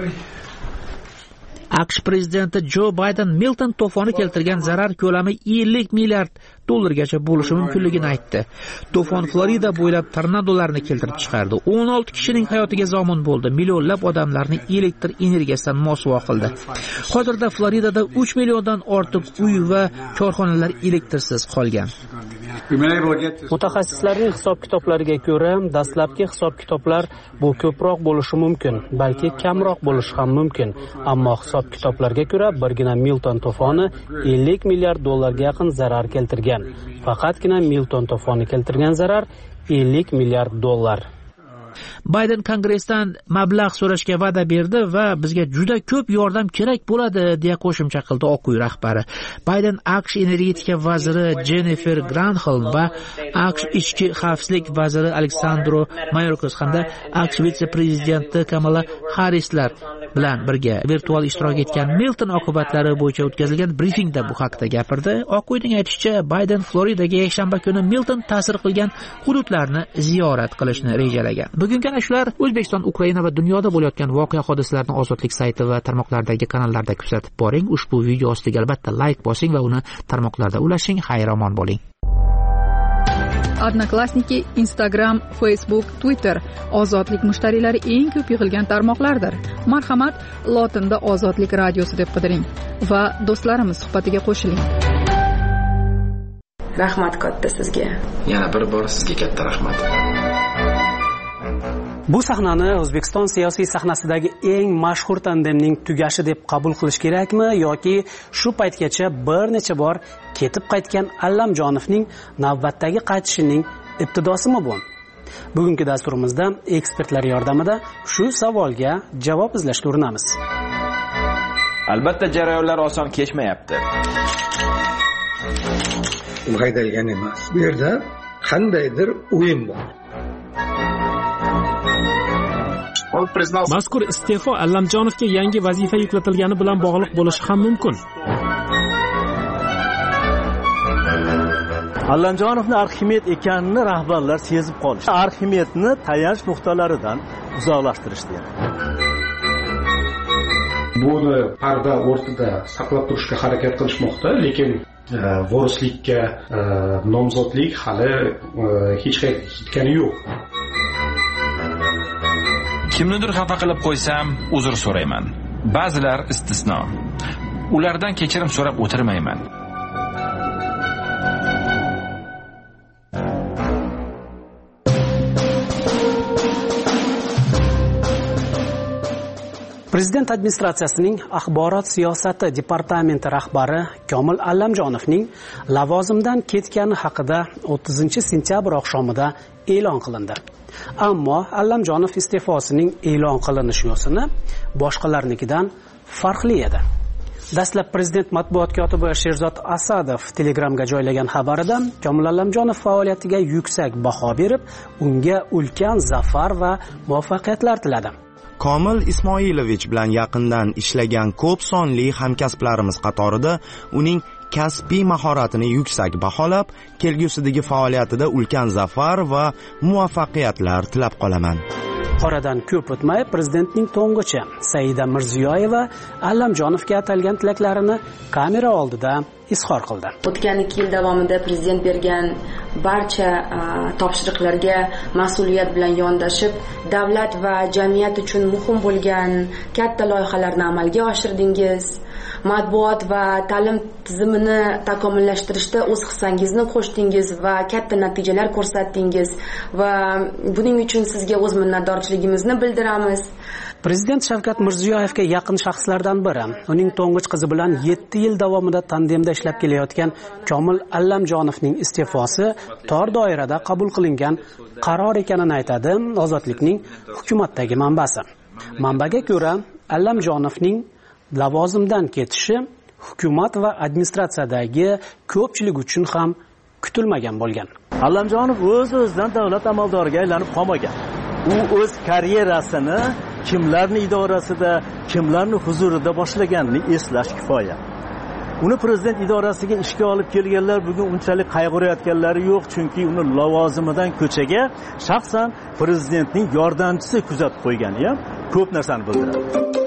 AQSh prezidenti Jo Bayden Milton to'foni keltirgan zarar ko'lami 50 milliard dollargacha bo'lishi mumkinligini aytdi. To'fon Florida bo'ylab tornadolarni keltirib chiqardi. 16 kishining hayotiga zomin bo'ldi. Millionlab odamlarni elektr energiyasidan mosuvo qildi. Hozirda Floridada 3 milliondan ortiq uy va korxonalar elektrsiz qolgan. Mutaxassislarning hisob-kitoblariga ko'ra, dastlabki hisob-kitoblar bu ko'proq bo'lishi mumkin, balki kamroq bo'lishi ham mumkin. Ammo hisob-kitoblarga ko'ra, birgina Milton to'foni 50 milliard dollarga yaqin zarar keltirgan. Faqatgina Milton to'foni keltirgan zarar 50 milliard dollar. Bayden Kongressdan mablag' so'rashga va'da berdi va bizga juda ko'p yordam kerak bo'ladi deya qo'shimcha qildi Oq uy rahbari. Bayden AQSh energetika vaziri Jennifer Granholm va AQSh ichki xavfsizlik vaziri Aleksandro Mayorkas hamda AQSh vitse-prezidenti Kamala Harrislar bilan birga virtual ishtirok etgan Milton oqibatlari bo'yicha o'tkazilgan brifingda bu haqda gapirdi. Oq uyning aytishicha, Bayden Floridaga yakshanba kuni Milton ta'sir qilgan hududlarni ziyorat qilishni rejalagan. Bugungi shular O'zbekiston, Ukraina va dunyoda bo'layotgan voqea hodisalarni Ozodlik sayti va tarmoqlardagi kanallarda kuzatib boring. Ushbu video ostiga albatta like bosing va uni tarmoqlarda ulashing. Xayr-omon bo'ling. Odnoklassniki, Instagram, Facebook, Twitter Ozodlik mushtariylari eng ko'p yig'ilgan tarmoqlardir. Marhamat, lotinda Ozodlik radiosi deb qidiring va do'stlarimiz suhbatiga qo'shiling. Rahmat katta sizga. Yana bir bor sizga katta rahmat. Bu sahnani O'zbekiston siyosiy sahnasidagi eng mashhur tandemning tugashi deb qabul qilish kerakmi yoki shu paytgacha bir necha bor ketib qaytgan Allamjonovning navbatdagi qaytishining ibtidosimi bu? Bugungi dasturimizda ekspertlar yordamida shu savolga javob izlashga urinamiz. Albatta jarayonlar oson kechmayapti. Haydalgan emas. Bu yerda qandaydir o'yin bor. Mazkur iste'fo Allamjonovga yangi vazifa yuklatilgani bilan bog'liq bo'lishi ham mumkin. Allamjonovning Arximed ekanini rahbarlar sezib qolishdi. Arximedni tayanch nuqtalaridan uzoqlashtirishdi. Buni parda o'rtada saqlab turishga harakat qilishmoqda, lekin vorislikka nomzodlik hali hech qayerga yetgani yo'q. Kimnidir xafa qilib qo'ysam, uzr so'rayman. Ba'zilar istisno. Ulardan kechirim so'rab o'tirmayman. Prezident administratsiyasining axborot siyosati departamenti rahbari Komil Allamjonovning lavozimdan ketgani haqida 30-sentyabr oqshomida e'lon qilindi. Ammo Allamjonov iste'fosining e'lon qilinish yo'sini boshqalarnikidan farqli edi. Dastlab prezident matbuot kotibi Sherzod Asadov Telegramga joylagan xabarida Komil Allamjonov faoliyatiga yuksak baho berib, unga ulkan zafar va muvaffaqiyatlar tiladi. Komil Ismoilovich bilan yaqindan ishlagan ko'p sonli hamkasblarimiz qatorida uning kasbiy mahoratini yuksak baholab, kelgusidagi faoliyatida ulkan zafar va muvaffaqiyatlar tilab qolaman. Oradan ko'p o'tmay prezidentning to'ng'ichi Saida Mirziyoyeva Allamjonovga atalgan tilaklarini kamera oldida izhor qildi. O'tgan 2 yil davomida prezident bergan barcha topshiriqlarga mas'uliyat bilan yondashib, davlat va jamiyat uchun muhim bo'lgan katta loyihalarni amalga oshirdingiz. Matbuot va ta'lim tizimini takomillashtirishda o'z hissangizni qo'shdingiz va katta natijalar ko'rsatdingiz va buning uchun sizga o'z minnatdorchiligimizni bildiramiz. Prezident Shavkat Mirziyoyevga yaqin shaxslardan biri, uning to'ng'ich qizi bilan 7 yil davomida tandemda ishlab kelayotgan Komil Allamjonovning iste'fosi tor doirada qabul qilingan qaror ekanini aytadi Ozodlikning hukumatdagi manbasi. Manbaga ko'ra, Allamjonovning lavozimdan ketishi hukumat va administratsiyadagi ko'pchilik uchun ham kutilmagan bo'lgan. Allamjonov o'z-o'zidan davlat amaldoriga aylanib qolmagan. U o'z karyerasini kimlarning idorasida, kimlarning huzurida boshlaganini eslash kifoya. Uni prezident idorasiga ishga olib kelganlar bugun unchalik qayg'urayotganlari yo'q, chunki uni lavozimidan ko'chaga shaxsan prezidentning yordamchisi kuzatib qo'ygani ham ko'p narsani bildiradi.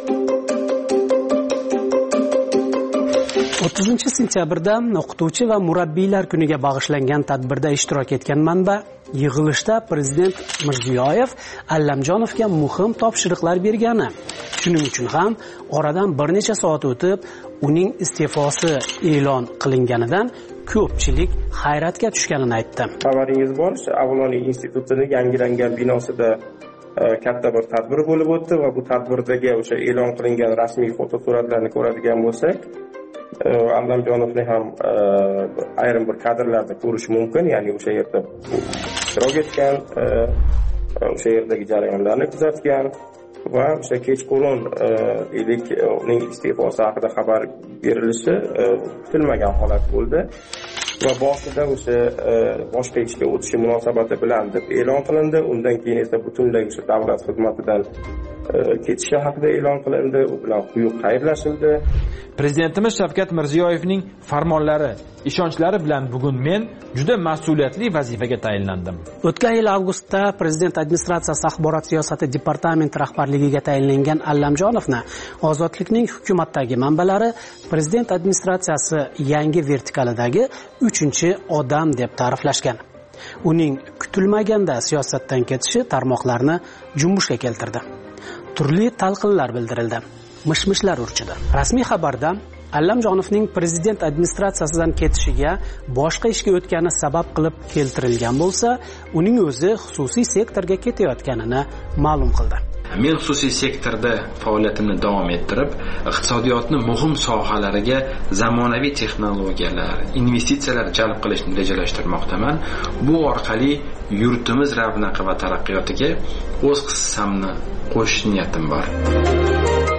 30-sentyabrda o'qituvchi va murabbiylar kuniga bag'ishlangan tadbirda ishtirok etgan manba yig'ilishda prezident Mirziyoyev Allamjonovga muhim topshiriqlar bergani, shuning uchun ham oradan bir necha soat o'tib uning iste'fosi e'lon qilinganidan ko'pchilik hayratga tushganini aytdi. Xabaringiz bor, Avloniy institutining yangilangan binosida katta bir tadbir bo'lib o'tdi va bu tadbirdagi o'sha e'lon qilingan rasmiy fotosuratlarni ko'radigan bo'lsak, Allamjonovni ham ayrim bir kadrlarda ko'rish mumkin, ya'ni o'sha yerda ishtirok etgan, o'sha yerdagi jarayonlarni kuzatgan va o'sha kechqurun uning iste'fosi haqida xabar berilishi kutilmagan holat bo'ldi va boshida o'sha boshqa ishga o'tishi munosabati bilan deb e'lon qilindi. Undan keyin esa butunlay o'sha davlat xizmatidan ketishi haqida e'lon qilindi, u bilan quyuq xayrlashildi. Prezidentimiz Shavkat Mirziyoyevning farmonlari, ishonchlari bilan bugun men juda mas'uliyatli vazifaga tayinlandim. O'tgan yil avgustda prezident administratsiyasi axborot siyosati departamenti rahbarligiga tayinlangan Allamjonovni Ozodlikning hukumatdagi manbalari prezident administratsiyasi yangi vertikalidagi 3-odam deb ta'riflashgan. Uning kutilmaganda siyosatdan ketishi tarmoqlarni junbushga keltirdi. Turli talqinlar bildirildi. Mishmishlar urchidi. Rasmiy xabarda Allamjonovning prezident administratsiyasidan ketishiga boshqa ishga o'tgani sabab qilib keltirilgan bo'lsa, uning o'zi xususiy sektorga ketayotganini ma'lum qildi. Men xususiy sektorda faoliyatimni davom ettirib, iqtisodiyotning muhim sohalariga zamonaviy texnologiyalar, investitsiyalar jalb qilishni rejalashtirmoqdaman. Bu orqali yurtimiz ravnaqi va taraqqiyotiga o'z hissamni qo'shish niyatim bor.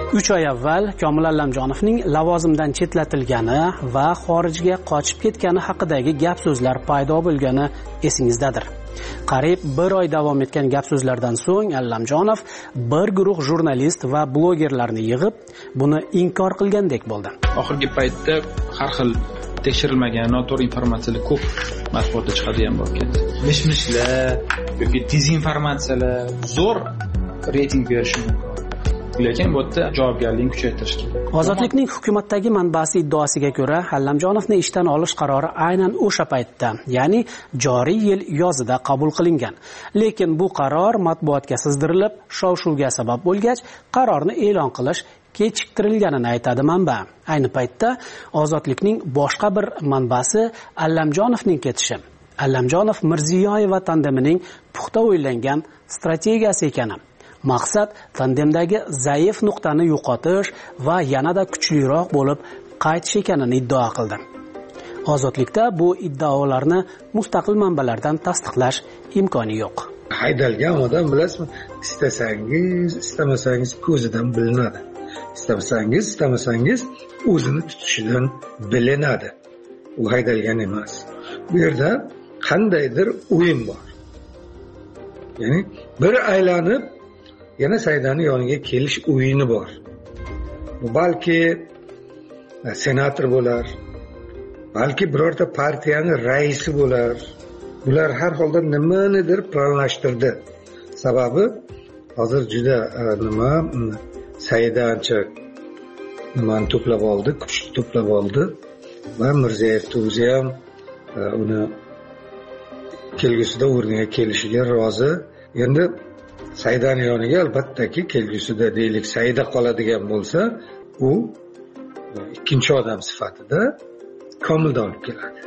3 oy avval Komil Allamjonovning lavozimdan chetlatilgani va xorijga qochib ketgani haqidagi gap so'zlar paydo bo'lgani esingizdadir. Qariyb 1 oy davom etgan gap so'zlardan so'ng Allamjonov bir guruh jurnalist va blogerlarni yig'ib, buni inkor qilgandek bo'ldi. Oxirgi paytda har xil tekshirilmagan noto'g'ri informatsiyalar ko'p matbuotda chiqadigan bo'lib ketdi. Mish-mishlar yoki dezinformatsiyalar zo'r reyting berishi mumkin. Lekin bu yerda javobgarlikni kuchaytirish kerak. Ozodlikning hukumatdagi manbasi iddaosiga ko'ra, Allamjonovni ishdan olish qarori aynan o'sha paytda, ya'ni joriy yil yozida qabul qilingan. Lekin bu qaror matbuotga sizdirilib, shov-shuvga sabab bo'lgach, qarorni e'lon qilish kechiktirilganini aytadi manba. Ayni paytda Ozodlikning boshqa bir manbasi Allamjonovning ketishi. Allamjonov Mirziyoyeva tandemining puxta o'ylangan strategiyasi ekani. Maqsad tandemdagi zaif nuqtani yo'qotish va yanada kuchliroq bo'lib qaytish ekanini iddao qildi. Ozodlikda bu iddaolarni mustaqil manbalardan tasdiqlash imkoni yo'q. Haydalgan odam bilasizmi, istasangiz, istamasangiz ko'zidan bilinadi. Istamasangiz o'zini tutishidan bilinadi. U haydalgan emas. Bu yerda qandaydir o'yin bor. Ya'ni bir aylanib yana Saidani yoniga kelish o'yini bor. Bu balki senator bo'lar, balki birorta partiyaning raisi bo'lar. Ular har holda nimanidir planlashtirdi. Sababi hozir juda Saida ancha nimani to'plab oldi, kuchni to'plab oldi va Mirziyoyev o'zi ham uni kelgusida o'rniga kelishiga rozi. Endi Saidani yoniga albattaki kelgusida deylik Saida qoladigan bo'lsa, u ikkinchi odam sifatida Komilni olib keladi.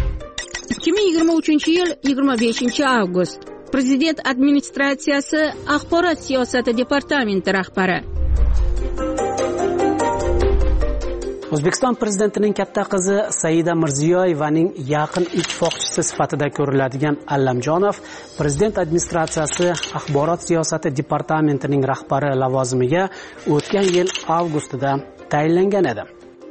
2023-yil 25-avgust. Prezident administratsiyasi axborot siyosati departamenti rahbari. O'zbekiston prezidentining katta qizi Saida Mirziyoyevaning yaqin ittifoqchisi sifatida ko'riladigan Allamjonov prezident administratsiyasi axborot siyosati departamentining rahbari lavozimiga o'tgan yil avgustida tayinlangan edi.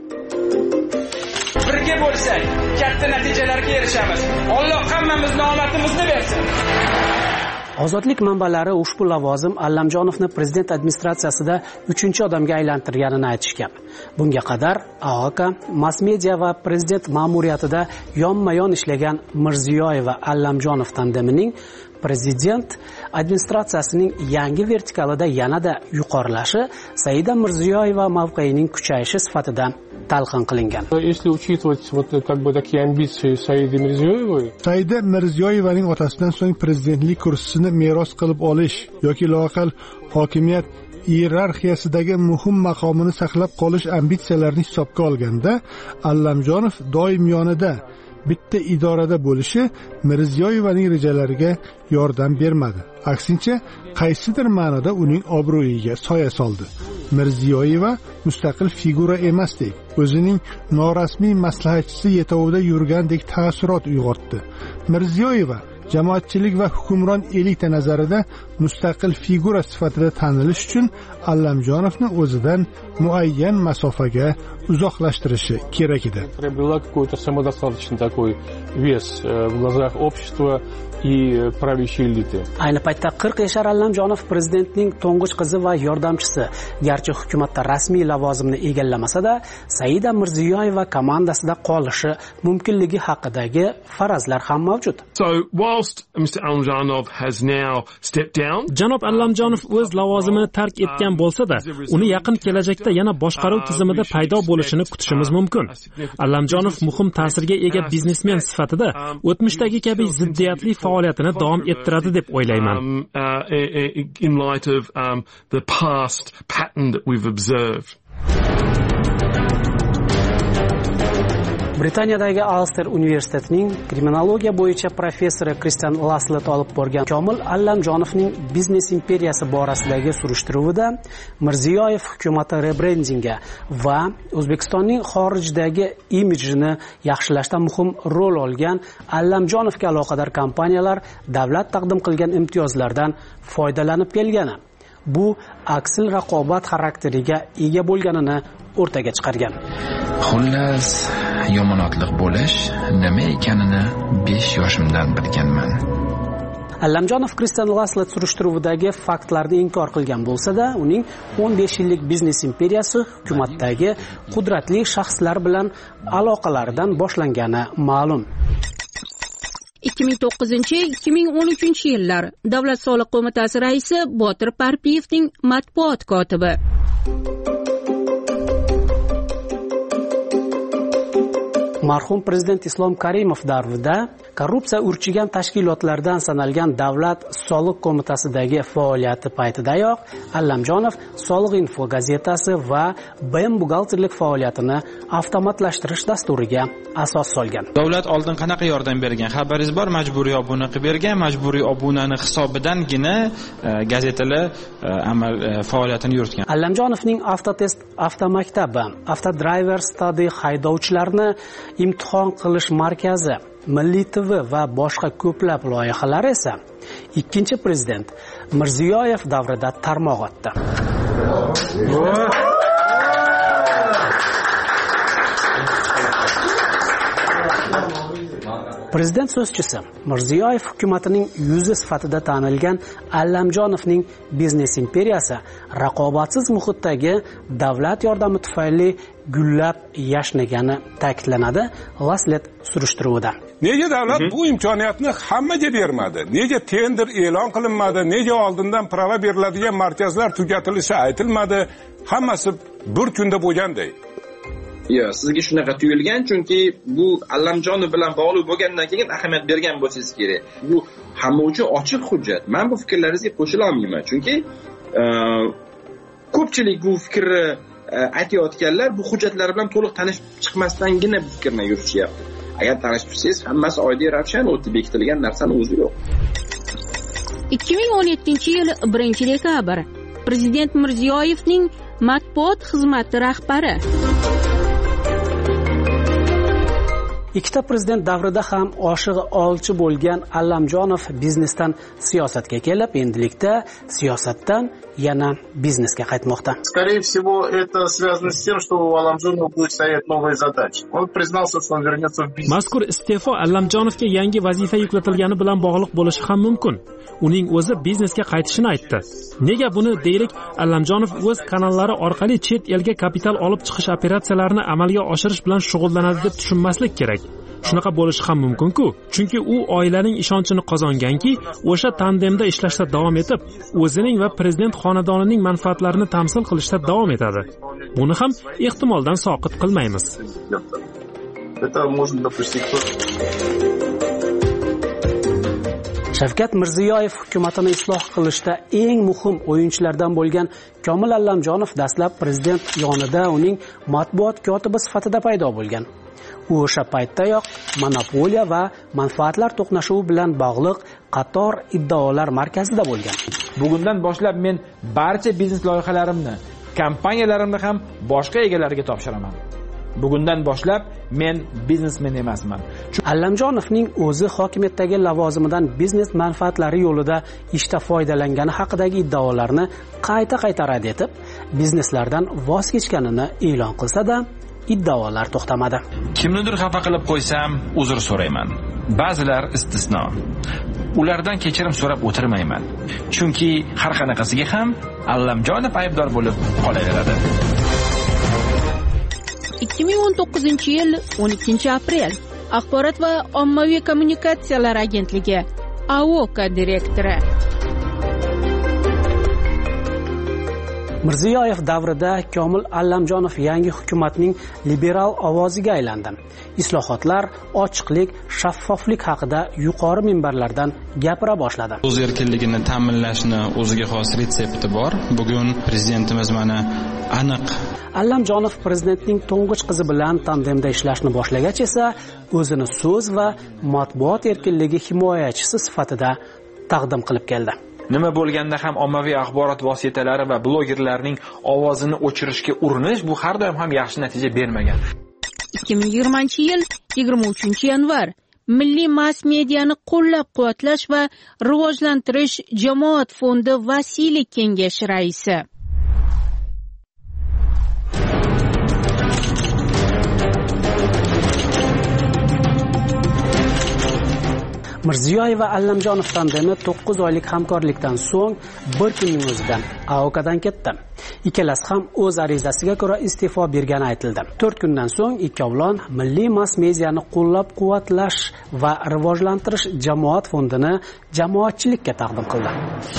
Birga bo'lsak, katta natijalarga erishamiz. Alloh hammamizning omadimizni bersin. Ozodlik manbalari ushbu lavozim Allamjonovni prezident administratsiyasida 3-odamga aylantirganini aytishgan. Bunga qadar AOK, mass media va prezident ma'muriyatida yonma-yon ishlagan Mirziyoyeva Allamjonov tandemining prezident administratsiyasining yangi vertikalida yanada yuqorilashi Saida Mirziyoyeva mavqeyining kuchayishi sifatida talqin qilingan. Если учитывать вот как бы такие амбиции Саиды Мирзиёевой, Saida Mirziyoyevaning otasidan so'ng prezidentlik kursisini meros qilib olish yoki loqal hokimiyat iyerarxiyasidagi muhim maqomini saqlab qolish ambitsiyalarini hisobga olganda, Allamjonov doim yonida bitta idorada bo'lishi Mirziyoyevaning rejalariga yordam bermadi. Aksincha, qaysidir ma'noda uning obro'yiga soya soldi. Mirziyoyeva mustaqil figura emasdek, o'zining norasmiy maslahatchisi yetovida yurgandek ta'ssurot uyg'otdi. Mirziyoyeva jamoatchilik va hukumron elita nazarida mustaqil figura sifatida tanilish uchun Allamjonovni o'zidan muayyan masofaga uzoqlashtirishi kerak edi. Приобрела какой-то самодостаточный такой вес в глазах общества и правящей элиты. Ayni paytda 40 yashar Allamjonov prezidentning to'ng'ich qizi va yordamchisi, garchi hukumatda rasmiy lavozimni egallamasa-da, Saida Mirziyoyeva komandasida qolishi mumkinligi haqidagi farazlar ham mavjud. So whilst Mr. Allamjonov has now stepped down, Janob Allamjonov o'z lavozimini tark etgan bo'lsa-da, uni yaqin kelajakda yana boshqaruv tizimida paydo bo'lishini kutishimiz mumkin. Allamjonov muhim ta'sirga ega biznesmen sifatida o'tmishdagi kabi ziddiyatli faoliyatini davom ettiradi deb o'ylayman. In light of the past pattern that we've observed. Britaniyadagi Ulster universitetining kriminologiya bo'yicha professori Kristian Laslet olib borgan Komil Allamjonovning biznes imperiyasi borasidagi surishtiruvida Mirziyoyev hukumati rebrendinga va O'zbekistonning xorijdagi imijini yaxshilashda muhim rol olgan Allamjonovga aloqador kompaniyalar davlat taqdim qilgan imtiyozlardan foydalanib kelgani, bu aksil raqobat xarakteriga ega bo'lganini o'rtaga chiqargan. Xullas, yomonotliq bo'lish nima ekanini 5 yoshimdan bilganman. Allamjonov Christian Laslet surishtiruvidagi faktlarni inkor qilgan bo'lsa-da, uning 15 yillik biznes imperiyasi hukumatdagi qudratli shaxslar bilan aloqalaridan boshlangani ma'lum. 2009-2013 yillar Davlat soliq qo'mitasi raisi Botir Parpiyevning matbuot kotibi. Marhum prezident Islom Karimov davrida korrupsiya urchigan tashkilotlardan sanalgan Davlat soliq qo'mitasidagi faoliyati paytidayoq Allamjonov Soliq info gazetasi va BM buxgalterlik faoliyatini avtomatlashtirish dasturiga asos solgan. Davlat oldin qanaqa yordam bergan? Xabaringiz bor, majburiy obuna qilib bergan, majburiy obunani hisobidangina gazetalar amal faoliyatini yuritgan. Allamjonovning Avtotest avtomaktabi, Avtodriver Study haydovchilarni imtihon qilish markazi, Milliy TV va boshqa ko'plab loyihalar esa ikkinchi prezident Mirziyoyev davrida tarmoq otdi. Prezident so'zchisi Mirziyoyev hukumatining yuzi sifatida tanilgan Allamjonovning biznes imperiyasi raqobatsiz muhitdagi davlat yordami tufayli gullab yashnagani ta'kidlanadi Laslet surishtiruvida. Nega davlat bu imkoniyatni hammaga bermadi? Nega tender e'lon qilinmadi? Nega oldindan prava beriladigan markazlar tugatilishi aytilmadi? Hammasi bir kunda bo'lganday. Yo'q, sizga shunaqa tuyulgan, chunki bu Allamjonov bilan bog'liq bo'lgandan keyin ahamiyat bergan bo'lsangiz kerak. Bu hamma uchun ochiq hujjat. Men bu fikrlaringizga qo'shila olmayman, chunki ko'pchilik bu fikrni aytayotganlar bu hujjatlar bilan to'liq tanishib chiqmasdangina bu fikrni yuritishyapti. Agar tanishib chiqsangiz, hammasi oddiy ravshan o'tib bekitilgan narsani o'zi yo'q. 2017-yil 1-dekabr Prezident Mirziyoyevning matbuot xizmati rahbari. Ikkita prezident davrida ham oshig'i olchi bo'lgan Allamjonov biznesdan siyosatga kelib, endilikda siyosatdan yana biznesga qaytmoqda. Скорее всего, это связано с тем, что у Алламжонова будет стоять новая задача. Он признался, что он вернется в бизнес. Mazkur iste'fo Allamjonovga yangi vazifa yuklatilgani bilan bog'liq bo'lishi ham mumkin. Uning o'zi biznesga qaytishini aytdi. Nega buni deylik, Allamjonov o'z kanallari orqali chet elga kapital olib chiqish operatsiyalarini amalga oshirish bilan shug'ullanadi deb tushunmaslik kerak. Shunaqa bo'lishi ham mumkin-ku, chunki u oilaning ishonchini qozonganki, o'sha tandemda ishlashda davom etib, o'zining va prezident xonadonining manfaatlarini tamsil qilishda davom etadi. Buni ham ehtimoldan soqit qilmaymiz. Shavkat Mirziyoyev hukumatini isloh qilishda eng muhim o'yinchilardan bo'lgan Komil Allamjonov dastlab prezident yonida uning matbuot kotibi sifatida paydo bo'lgan. U o'sha paytdayoq monopoliya va manfaatlar to'qnashuvi bilan bog'liq qator iddaolar markazida bo'lgan. Bugundan boshlab men barcha biznes loyihalarimni, kompaniyalarimni ham boshqa egalariga topshiraman. Bugundan boshlab men biznesmen emasman. Allamjonovning o'zi hokimiyatdagi lavozimidan biznes manfaatlari yo'lida ishda foydalangani haqidagi iddaolarni qayta rad etib, bizneslardan voz kechganini e'lon qilsa-da, iddaolar to'xtamadi. Kimnidir xafa qilib qo'ysam, uzr so'rayman. Ba'zilar istisno. Ulardan kechirim so'rab o'tirmayman. Chunki har qanaqasiga ham Allamjonov aybdor bo'lib qolaveradi. 2019-yil 12-aprel Axborot va ommaviy kommunikatsiyalar agentligi AOKA direktori. Mirziyoyev davrida Komil Allamjonov yangi hukumatning liberal ovoziga aylandi. Islohotlar, ochiqlik, shaffoflik haqida yuqori minbarlardan gapira boshladi. O'z erkinligini ta'minlashni o'ziga xos retsepti bor. Bugun prezidentimiz mana aniq. Allamjonov prezidentning to'ng'ich qizi bilan tandemda ishlashni boshlagach esa o'zini so'z va matbuot erkinligi himoyachisi sifatida taqdim qilib keldi. Nima bo'lganda ham ommaviy axborot vositalari va blogerlarning ovozini o'chirishga urinish bu har doim ham yaxshi natija bermagan. 2020-yil 23-yanvar milliy mass mediani qo'llab-quvvatlash va rivojlantirish jamoat fondi vasiylik kengashi raisi. Mirziyoyev va Allamjonov tandemi 9 oylik hamkorlikdan so'ng bir kunning o'zidan AOKdan ketdi. Ikkalasi ham o'z arizasiga ko'ra iste'fo bergani aytildi. 4 kundan so'ng ikkovlon milliy mass mediani qo'llab-quvvatlash va rivojlantirish jamoat fondini jamoatchilikka taqdim qildi.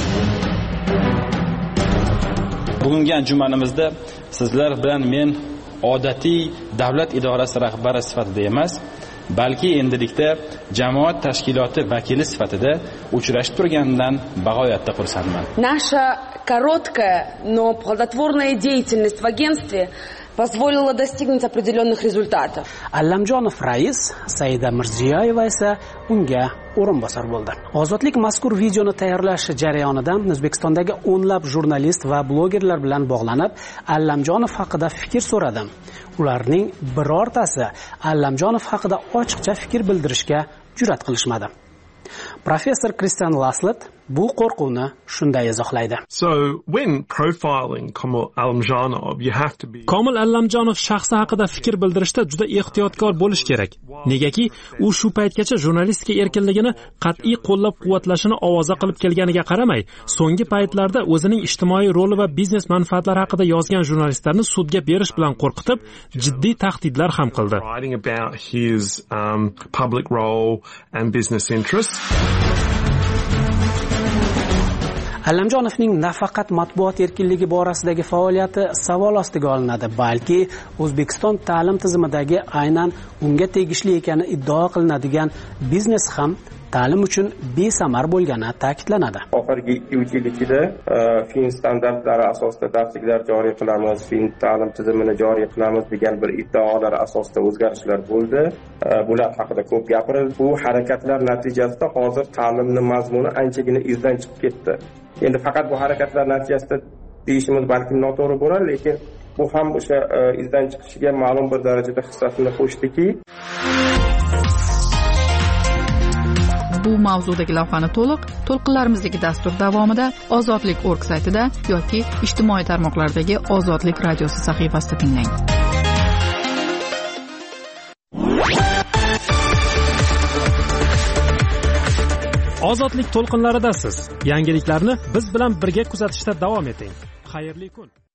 Bugungi anjumanimizda sizlar bilan men odatiy davlat idorasi rahbari sifatida emas, balki endilikda jamoat tashkiloti vakili sifatida uchrashib turganidan bag'oyatda xursandman. Наша короткая, но плодотворная деятельность в агентстве позволила достигнуть определенных результатов. Allamjonov rais, Saida Mirziyoyeva esa unga o'rinbosar bo'ldi. Ozodlik mazkur videoni tayyorlash jarayonidan O'zbekistondagi o'nlab jurnalist va blogerlar bilan bog'lanib, Allamjonov haqida fikr so'radim. Ularning birortasi Allamjonov haqida ochiqcha fikr bildirishga jur'at qilishmadi. Professor Christian Laslet bu qo'rquvni shunday izohlaydi. Komil Allamjonov shaxsi haqida fikr bildirishda juda ehtiyotkor bo'lish kerak. Negaki, u shu paytgacha jurnalistika erkinligini qat'iy qo'llab-quvvatlashini ovoza qilib kelganiga qaramay, so'nggi paytlarda o'zining ijtimoiy roli va biznes manfaatlari haqida yozgan jurnalistlarni sudga berish bilan qo'rqitib, jiddiy tahdidlar ham qildi. Allamjonovning nafaqat matbuot erkinligi borasidagi faoliyati savol ostiga olinadi, balki O'zbekiston ta'lim tizimidagi aynan unga tegishli ekani iddao qilinadigan biznes ham ta'lim uchun besamar bo'lgani ta'kidlanadi. Oxirgi 2 yil ichida fin standartlari asosida darsliklar joriy qilamiz, fin ta'lim tizimini joriy qilamiz degan bir iddaolar asosida o'zgarishlar bo'ldi. Bular haqida ko'p gapirildi. Bu harakatlar natijasida hozir ta'limning mazmuni anchagina izdan chiqib ketdi. Endi faqat bu harakatlar natijasida deyishimiz balki noto'g'ri bo'lar, lekin bu ham o'sha izdan chiqishiga ma'lum bir darajada hissasini qo'shdiki. Bu mavzudagi lavhani to'lqinlarimizdagi dastur davomida ozodlik.org saytida yoki ijtimoiy tarmoqlardagi Ozodlik radiosi sahifasida tinglang. Ozodlik to'lqinlaridasiz. Yangiliklarni biz bilan birga kuzatishda davom eting. Xayrli kun.